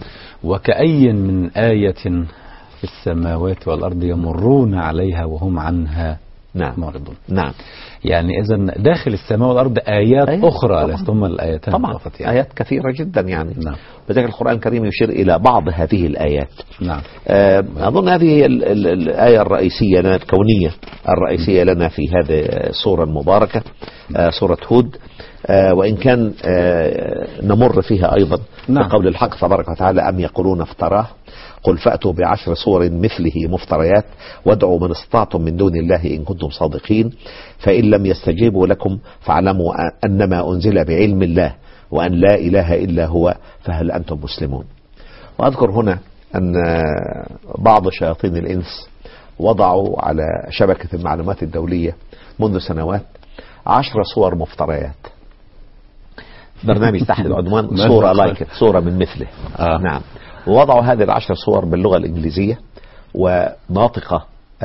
وكأي من آية في السماوات والأرض يمرون عليها وهم عنها معرضون. نعم. يعني إذن داخل السماء والأرض آيات أخرى لست هم الآيتان فقط، يعني آيات كثيرة جدا يعني. نعم. وذلك القرآن الكريم يشير إلى بعض هذه الآيات. نعم. أظن هذه هي الآية الرئيسية لنا، الكونية الرئيسية لنا في هذه السورة المباركة، سورة هود. وإن كان نمر فيها أيضا بقول الحق تبارك وتعالى: أم يقولون افتراه قل فأتوا ب10 صور مثله مفتريات وادعوا من استطعتم من دون الله إن كنتم صادقين فإن لم يستجيبوا لكم فاعلموا أنما أنزل بعلم الله وأن لا إله إلا هو فهل أنتم مسلمون. وأذكر هنا أن بعض شياطين الإنس وضعوا على شبكة المعلومات الدولية منذ سنوات 10 صور مفتريات، برنامج تحت العنوان صورة لايك، صورة من مثله. نعم. ووضعوا هذه 10 صور باللغة الإنجليزية وناطقة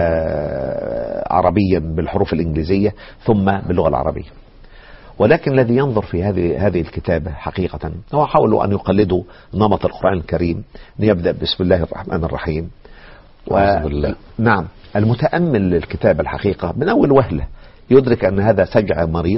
عربيا بالحروف الإنجليزية ثم باللغة العربية. ولكن الذي ينظر في هذه الكتابة حقيقة هو حاولوا أن يقلدوا نمط القرآن الكريم، يبدأ بسم الله الرحمن الرحيم. نعم. المتأمل للكتاب الحقيقة من أول وهلة يدرك أن هذا سجع مريض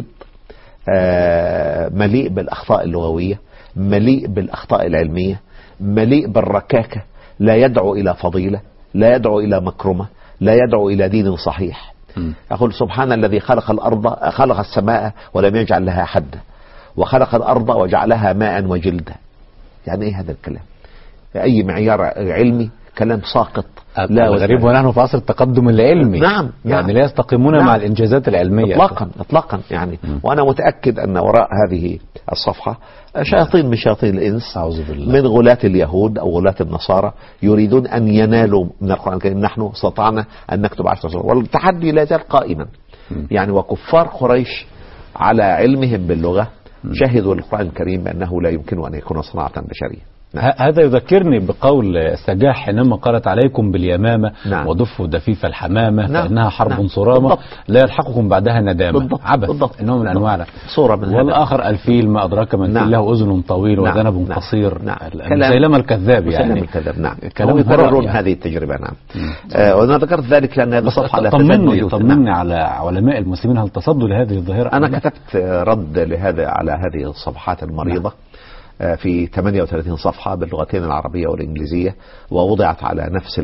مليء بالأخطاء اللغوية، مليء بالأخطاء العلمية، مليء بالركاكة، لا يدعو إلى فضيلة، لا يدعو إلى مكرمة، لا يدعو إلى دين صحيح. يقول: سبحان الذي خلق السماء ولم يجعل لها حدا، وخلق الأرض وجعلها ماء وجلدا. يعني إيه هذا الكلام؟ أي معيار علمي كلام ساقط. لا، غريب ونحن في عصر التقدم العلمي. نعم. يعني لا يستقيمون مع الإنجازات العلمية إطلاقا يعني. وأنا متأكد أن وراء هذه الصفحة شياطين من شياطين الإنس، من غلاة اليهود أو غلاة النصارى، يريدون أن ينالوا من القرآن الكريم. نحن استطعنا أن نكتب 10 صور، والتحدي لا زال قائما. يعني وكفار قريش على علمهم باللغة شهدوا القرآن الكريم بأنه لا يمكن أن يكون صناعة بشرية. هذا يذكرني بقول سجاح حينما قالت عليكم باليمامة ودفوا دفيف الحمامة فإنها حرب صرامة لا يلحقكم بعدها ندامة. عبث إنه من أنواع صورة من والآخر الفيل ما أدراك من الفيل له أذن طويل وذنب قصير. مسيلمة الكذاب يعني. كلام يكررون هذه التجربة. وأنا ذكرت ذلك لأن هذه الصفحة لا طمني على علماء المسلمين هل تصدوا لهذه الظاهرة؟ أنا كتبت رد لهذا على هذه الصفحات المريضة في 38 صفحة باللغتين العربية والإنجليزية، ووضعت على نفس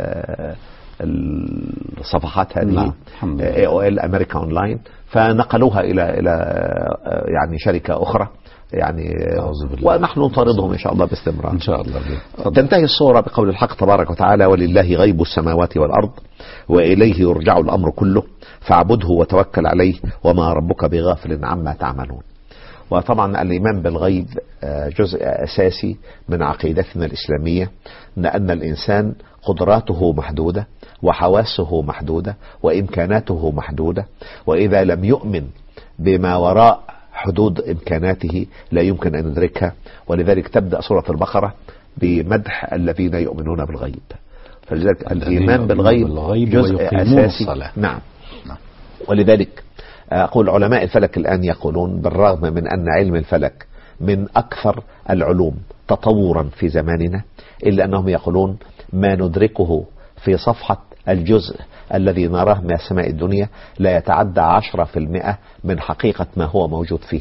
الصفحات هذه AOL أمريكا أونلاين، فنقلوها إلى يعني شركة أخرى يعني، ونحن نطاردهم إن شاء الله باستمرار إن شاء الله. تنتهي الصورة بقول الحق تبارك وتعالى: ولله غيب السماوات والأرض وإليه يرجع الأمر كله فاعبده وتوكل عليه وما ربك بغافل عما تعملون. وطبعا الإيمان بالغيب جزء أساسي من عقيدتنا الإسلامية، لأن الإنسان قدراته محدودة وحواسه محدودة وإمكاناته محدودة، وإذا لم يؤمن بما وراء حدود إمكاناته لا يمكن أن ندركها. ولذلك تبدأ سورة البقرة بمدح الذين يؤمنون بالغيب. فلذلك الإيمان بالغيب جزء أساسي. نعم. ولذلك أقول علماء الفلك الآن يقولون بالرغم من أن علم الفلك من أكثر العلوم تطورا في زماننا، إلا أنهم يقولون ما ندركه في صفحة الجزء الذي نراه من السماء الدنيا لا يتعدى 10% من حقيقة ما هو موجود فيه.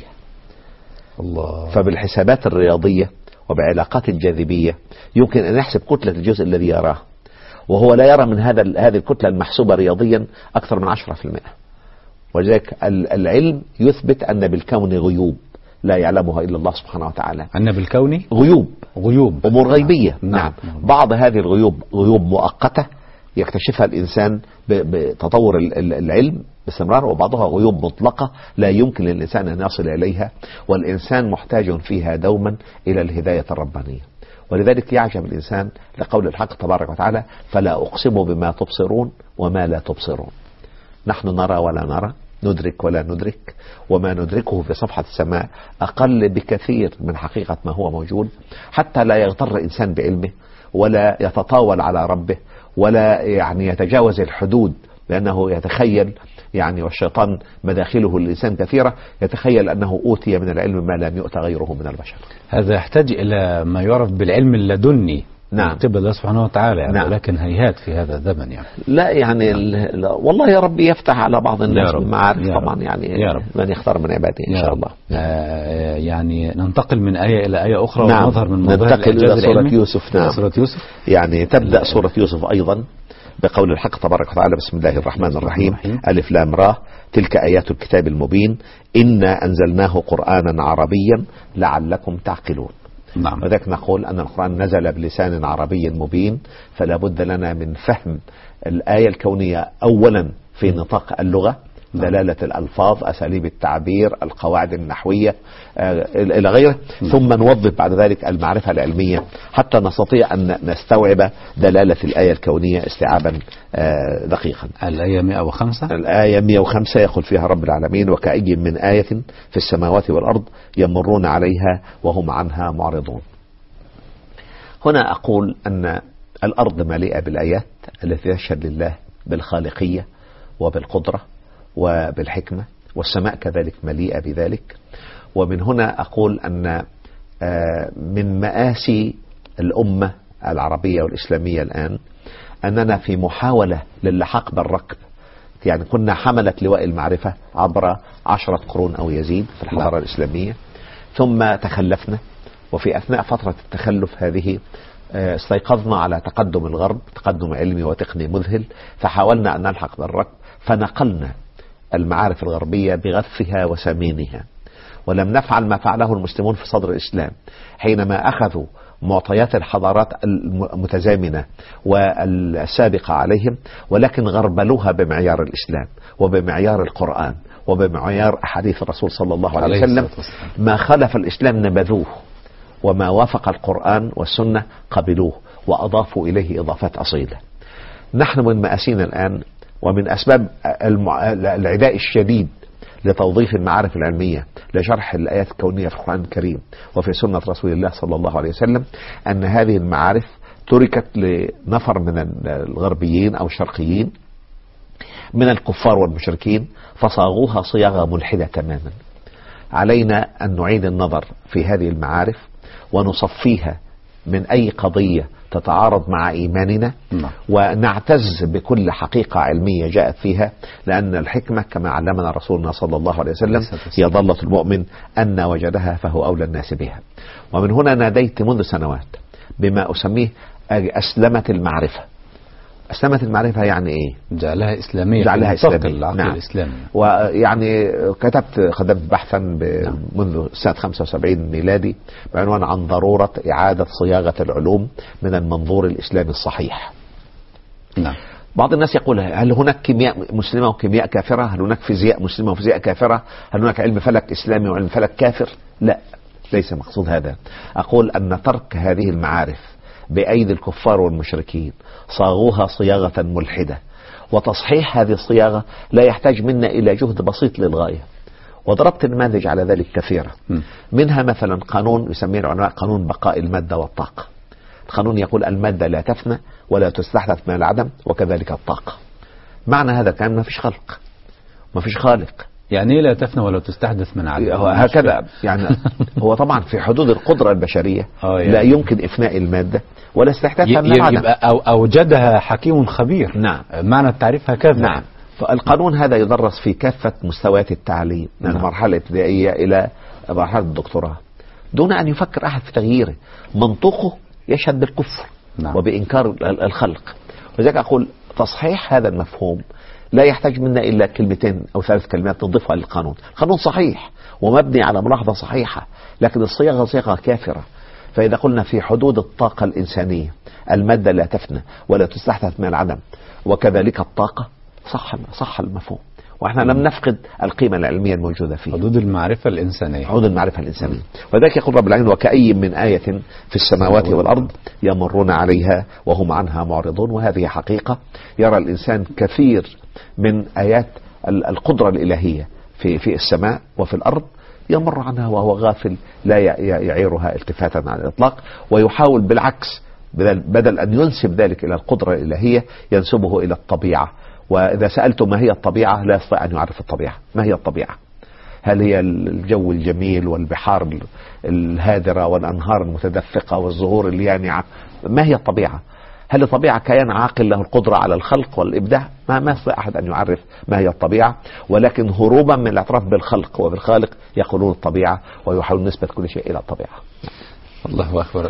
الله. فبالحسابات الرياضية وبعلاقات الجاذبية يمكن أن يحسب كتلة الجزء الذي يراه، وهو لا يرى من هذه الكتلة المحسوبة رياضيا أكثر من 10%. ولذلك العلم يثبت أن بالكون غيوب لا يعلمها إلا الله سبحانه وتعالى. أن بالكون غيوب أمور غيبية. نعم. بعض هذه الغيوب غيوب مؤقتة يكتشفها الإنسان بتطور العلم باستمرار، وبعضها غيوب مطلقة لا يمكن للإنسان أن يصل إليها، والإنسان محتاج فيها دوما إلى الهداية الربانية. ولذلك يعجب الإنسان لقول الحق تبارك وتعالى: فلا أقسم بما تبصرون وما لا تبصرون. نحن نرى ولا نرى، ندرك ولا ندرك، وما ندركه في صفحة السماء أقل بكثير من حقيقة ما هو موجود، حتى لا يغتر إنسان بعلمه ولا يتطاول على ربه ولا يعني يتجاوز الحدود، لأنه يتخيل يعني، والشيطان مداخله الإنسان كثيرة، يتخيل أنه أوتي من العلم ما لم يؤت غيره من البشر. هذا يحتاج إلى ما يعرف بالعلم اللدني. نعم. قبل الله سبحانه وتعالى يعني. نعم. ولكن هيهات في هذا الزمن يعني. لا يعني والله يا ربي يفتح على بعض الناس بالمعارف طبعا يعني، من يختار من عباده إن شاء الله. يعني ننتقل من آية إلى آية أخرى. نعم. ونظهر من ننتقل إلى سورة يوسف. نعم. سورة يوسف يعني تبدأ سورة يوسف أيضا بقول الحق تبارك وتعالى: بسم الله الرحمن الرحيم، ألف لام را، تلك آيات الكتاب المبين، إنا أنزلناه قرآنا عربيا لعلكم تعقلون. نعم. وذلك نقول أن القرآن نزل بلسان عربي مبين، فلا بد لنا من فهم الآية الكونية أولا في نطاق اللغة، دلالة الألفاظ، أساليب التعبير، القواعد النحوية إلى غيره، ثم نوظف بعد ذلك المعرفة العلمية حتى نستطيع أن نستوعب دلالة الآية الكونية استيعابا دقيقا. الآية 105. الآية 105 يقول فيها رب العالمين: وكأي من آية في السماوات والأرض يمرون عليها وهم عنها معرضون. هنا أقول أن الأرض مليئة بالآيات التي تشهد لله بالخالقية وبالقدرة وبالحكمة، والسماء كذلك مليئة بذلك. ومن هنا أقول أن من مآسي الأمة العربية والإسلامية الآن أننا في محاولة للحاق بالركب، يعني كنا حملة لواء المعرفة عبر 10 قرون أو يزيد في الحضارة الإسلامية، ثم تخلفنا، وفي أثناء فترة التخلف هذه استيقظنا على تقدم الغرب، تقدم علمي وتقني مذهل، فحاولنا أن نلحق بالركب، فنقلنا المعارف الغربية بغثها وسمينها، ولم نفعل ما فعله المسلمون في صدر الإسلام حينما أخذوا معطيات الحضارات المتزامنة والسابقة عليهم، ولكن غربلوها بمعيار الإسلام وبمعيار القرآن وبمعيار أحاديث الرسول صلى الله عليه وسلم. ما خالف الإسلام نبذوه، وما وافق القرآن والسنة قبلوه وأضافوا إليه إضافات أصيلة. نحن من مآسينا الآن ومن أسباب العداء الشديد لتوظيف المعارف العلمية لشرح الآيات الكونية في القرآن الكريم وفي سنة رسول الله صلى الله عليه وسلم، أن هذه المعارف تركت لنفر من الغربيين أو الشرقيين من الكفار والمشركين فصاغوها صياغة ملحدة تماما. علينا أن نعيد النظر في هذه المعارف ونصفيها من أي قضية تتعارض مع إيماننا، ونعتز بكل حقيقة علمية جاءت فيها، لأن الحكمة كما علمنا رسولنا صلى الله عليه وسلم هي ضالة المؤمن، أن وجدها فهو أولى الناس بها. ومن هنا ناديت منذ سنوات بما أسميه أسلمة المعرفة. أسلمة المعرفة يعني إيه؟ جعلها إسلامية، جعلها إسلامية. العقل نعم. الإسلامي. ويعني قدمت بحثا منذ سنة 75 ميلادي بعنوان عن ضرورة إعادة صياغة العلوم من المنظور الإسلامي الصحيح. نعم. بعض الناس يقول هل هناك كيمياء مسلمة وكيمياء كافرة؟ هل هناك فيزياء مسلمة وفيزياء كافرة؟ هل هناك علم فلك إسلامي وعلم فلك كافر؟ لا، ليس مقصود هذا. أقول أن ترك هذه المعارف بأيدي الكفار والمشركين صاغوها صياغة ملحدة، وتصحيح هذه الصياغة لا يحتاج منا إلى جهد بسيط للغاية. وضربت نماذج على ذلك كثيرة، منها مثلا قانون يسميه العلماء قانون بقاء المادة والطاقة. القانون يقول المادة لا تفنى ولا تستحدث من العدم، وكذلك الطاقة. معنى هذا كان ما فيش خلق، ما فيش خالق. يعني لا تفنى ولا تستحدث من عدم، هكذا يعني. هو طبعا في حدود القدرة البشرية يعني لا يمكن إفناء المادة ولا استحداثها من العدم. أوجدها حكيم خبير. نعم. معنى التعريف هكذا. نعم. فالقانون هذا يدرس في كافة مستويات التعليم من المرحلة الابتدائية إلى مرحلة الدكتوراه دون أن يفكر أحد في تغييره. منطقه يشهد بالكفر وبإنكار الخلق. ولذلك أقول تصحيح هذا المفهوم لا يحتاج منا إلا كلمتين أو 3 كلمات نضيفها للقانون. القانون صحيح ومبني على ملاحظة صحيحة، لكن الصياغة صياغة كافرة. فإذا قلنا في حدود الطاقة الإنسانية المادة لا تفنى ولا تستحدث من العدم، وكذلك الطاقة، صح المفهوم. وإحنا لم نفقد القيمة العلمية الموجودة فيه. حدود المعرفة الإنسانية. حدود المعرفة الإنسانية. وذلك يقول رب العالمين وكأي من آية في السماوات والأرض يمرون عليها وهم عنها معرضون. وهذه حقيقة يرى الإنسان كثير من آيات القدرة الإلهية في السماء وفي الأرض يمر عنها وهو غافل لا يعيرها التفاتا على الإطلاق، ويحاول بالعكس بدل أن ينسب ذلك إلى القدرة الإلهية ينسبه إلى الطبيعة. وإذا سألته ما هي الطبيعة لا يستطيع أن يعرف الطبيعة. ما هي الطبيعة؟ هل هي الجو الجميل والبحار الهادرة والأنهار المتدفقة والزهور اليانعة؟ ما هي الطبيعة؟ هل الطبيعة كيان عاقل له القدرة على الخلق والإبداع؟ ما يستطيع أحد أن يعرف ما هي الطبيعة، ولكن هروبا من الاعتراف بالخلق وبالخالق يقولون الطبيعة ويحاولون نسبة كل شيء إلى الطبيعة. الله أكبر.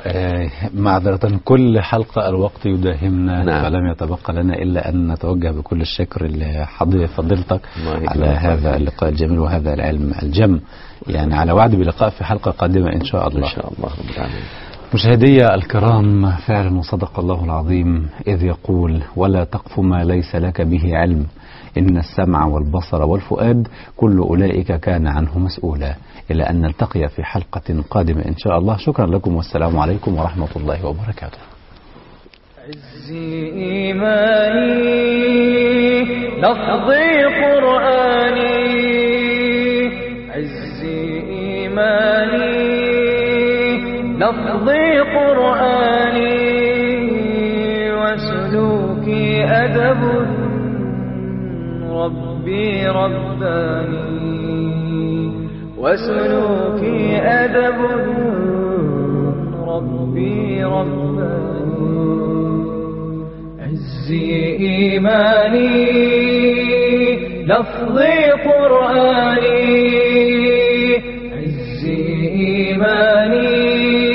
معذرة كل حلقة الوقت يداهمنا. نعم. فلم يتبقى لنا إلا أن نتوجه بكل الشكر لفضيلتك على هذا اللقاء الجميل وهذا العلم الجم. يعني على وعد بلقاء في حلقة قادمة إن شاء الله. إن شاء الله رب العالمين. مشاهدي الكرام، فعلا وصدق الله العظيم إذ يقول ولا تقف ما ليس لك به علم إن السمع والبصر والفؤاد كل أولئك كان عنه مسؤولا. إلى أن نلتقي في حلقة قادمة إن شاء الله. شكرا لكم والسلام عليكم ورحمة الله وبركاته. عزي إيماني لفظي قرآني، عزي إيماني لفظي قرآني، وسلوكي أدب ربي رباني، وسلوكي أدب ربي رباني. عزي إيماني لفظي قرآني، عزي إيماني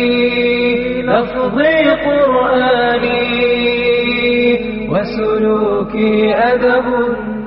لفظي قرآني، وسلوكي أدب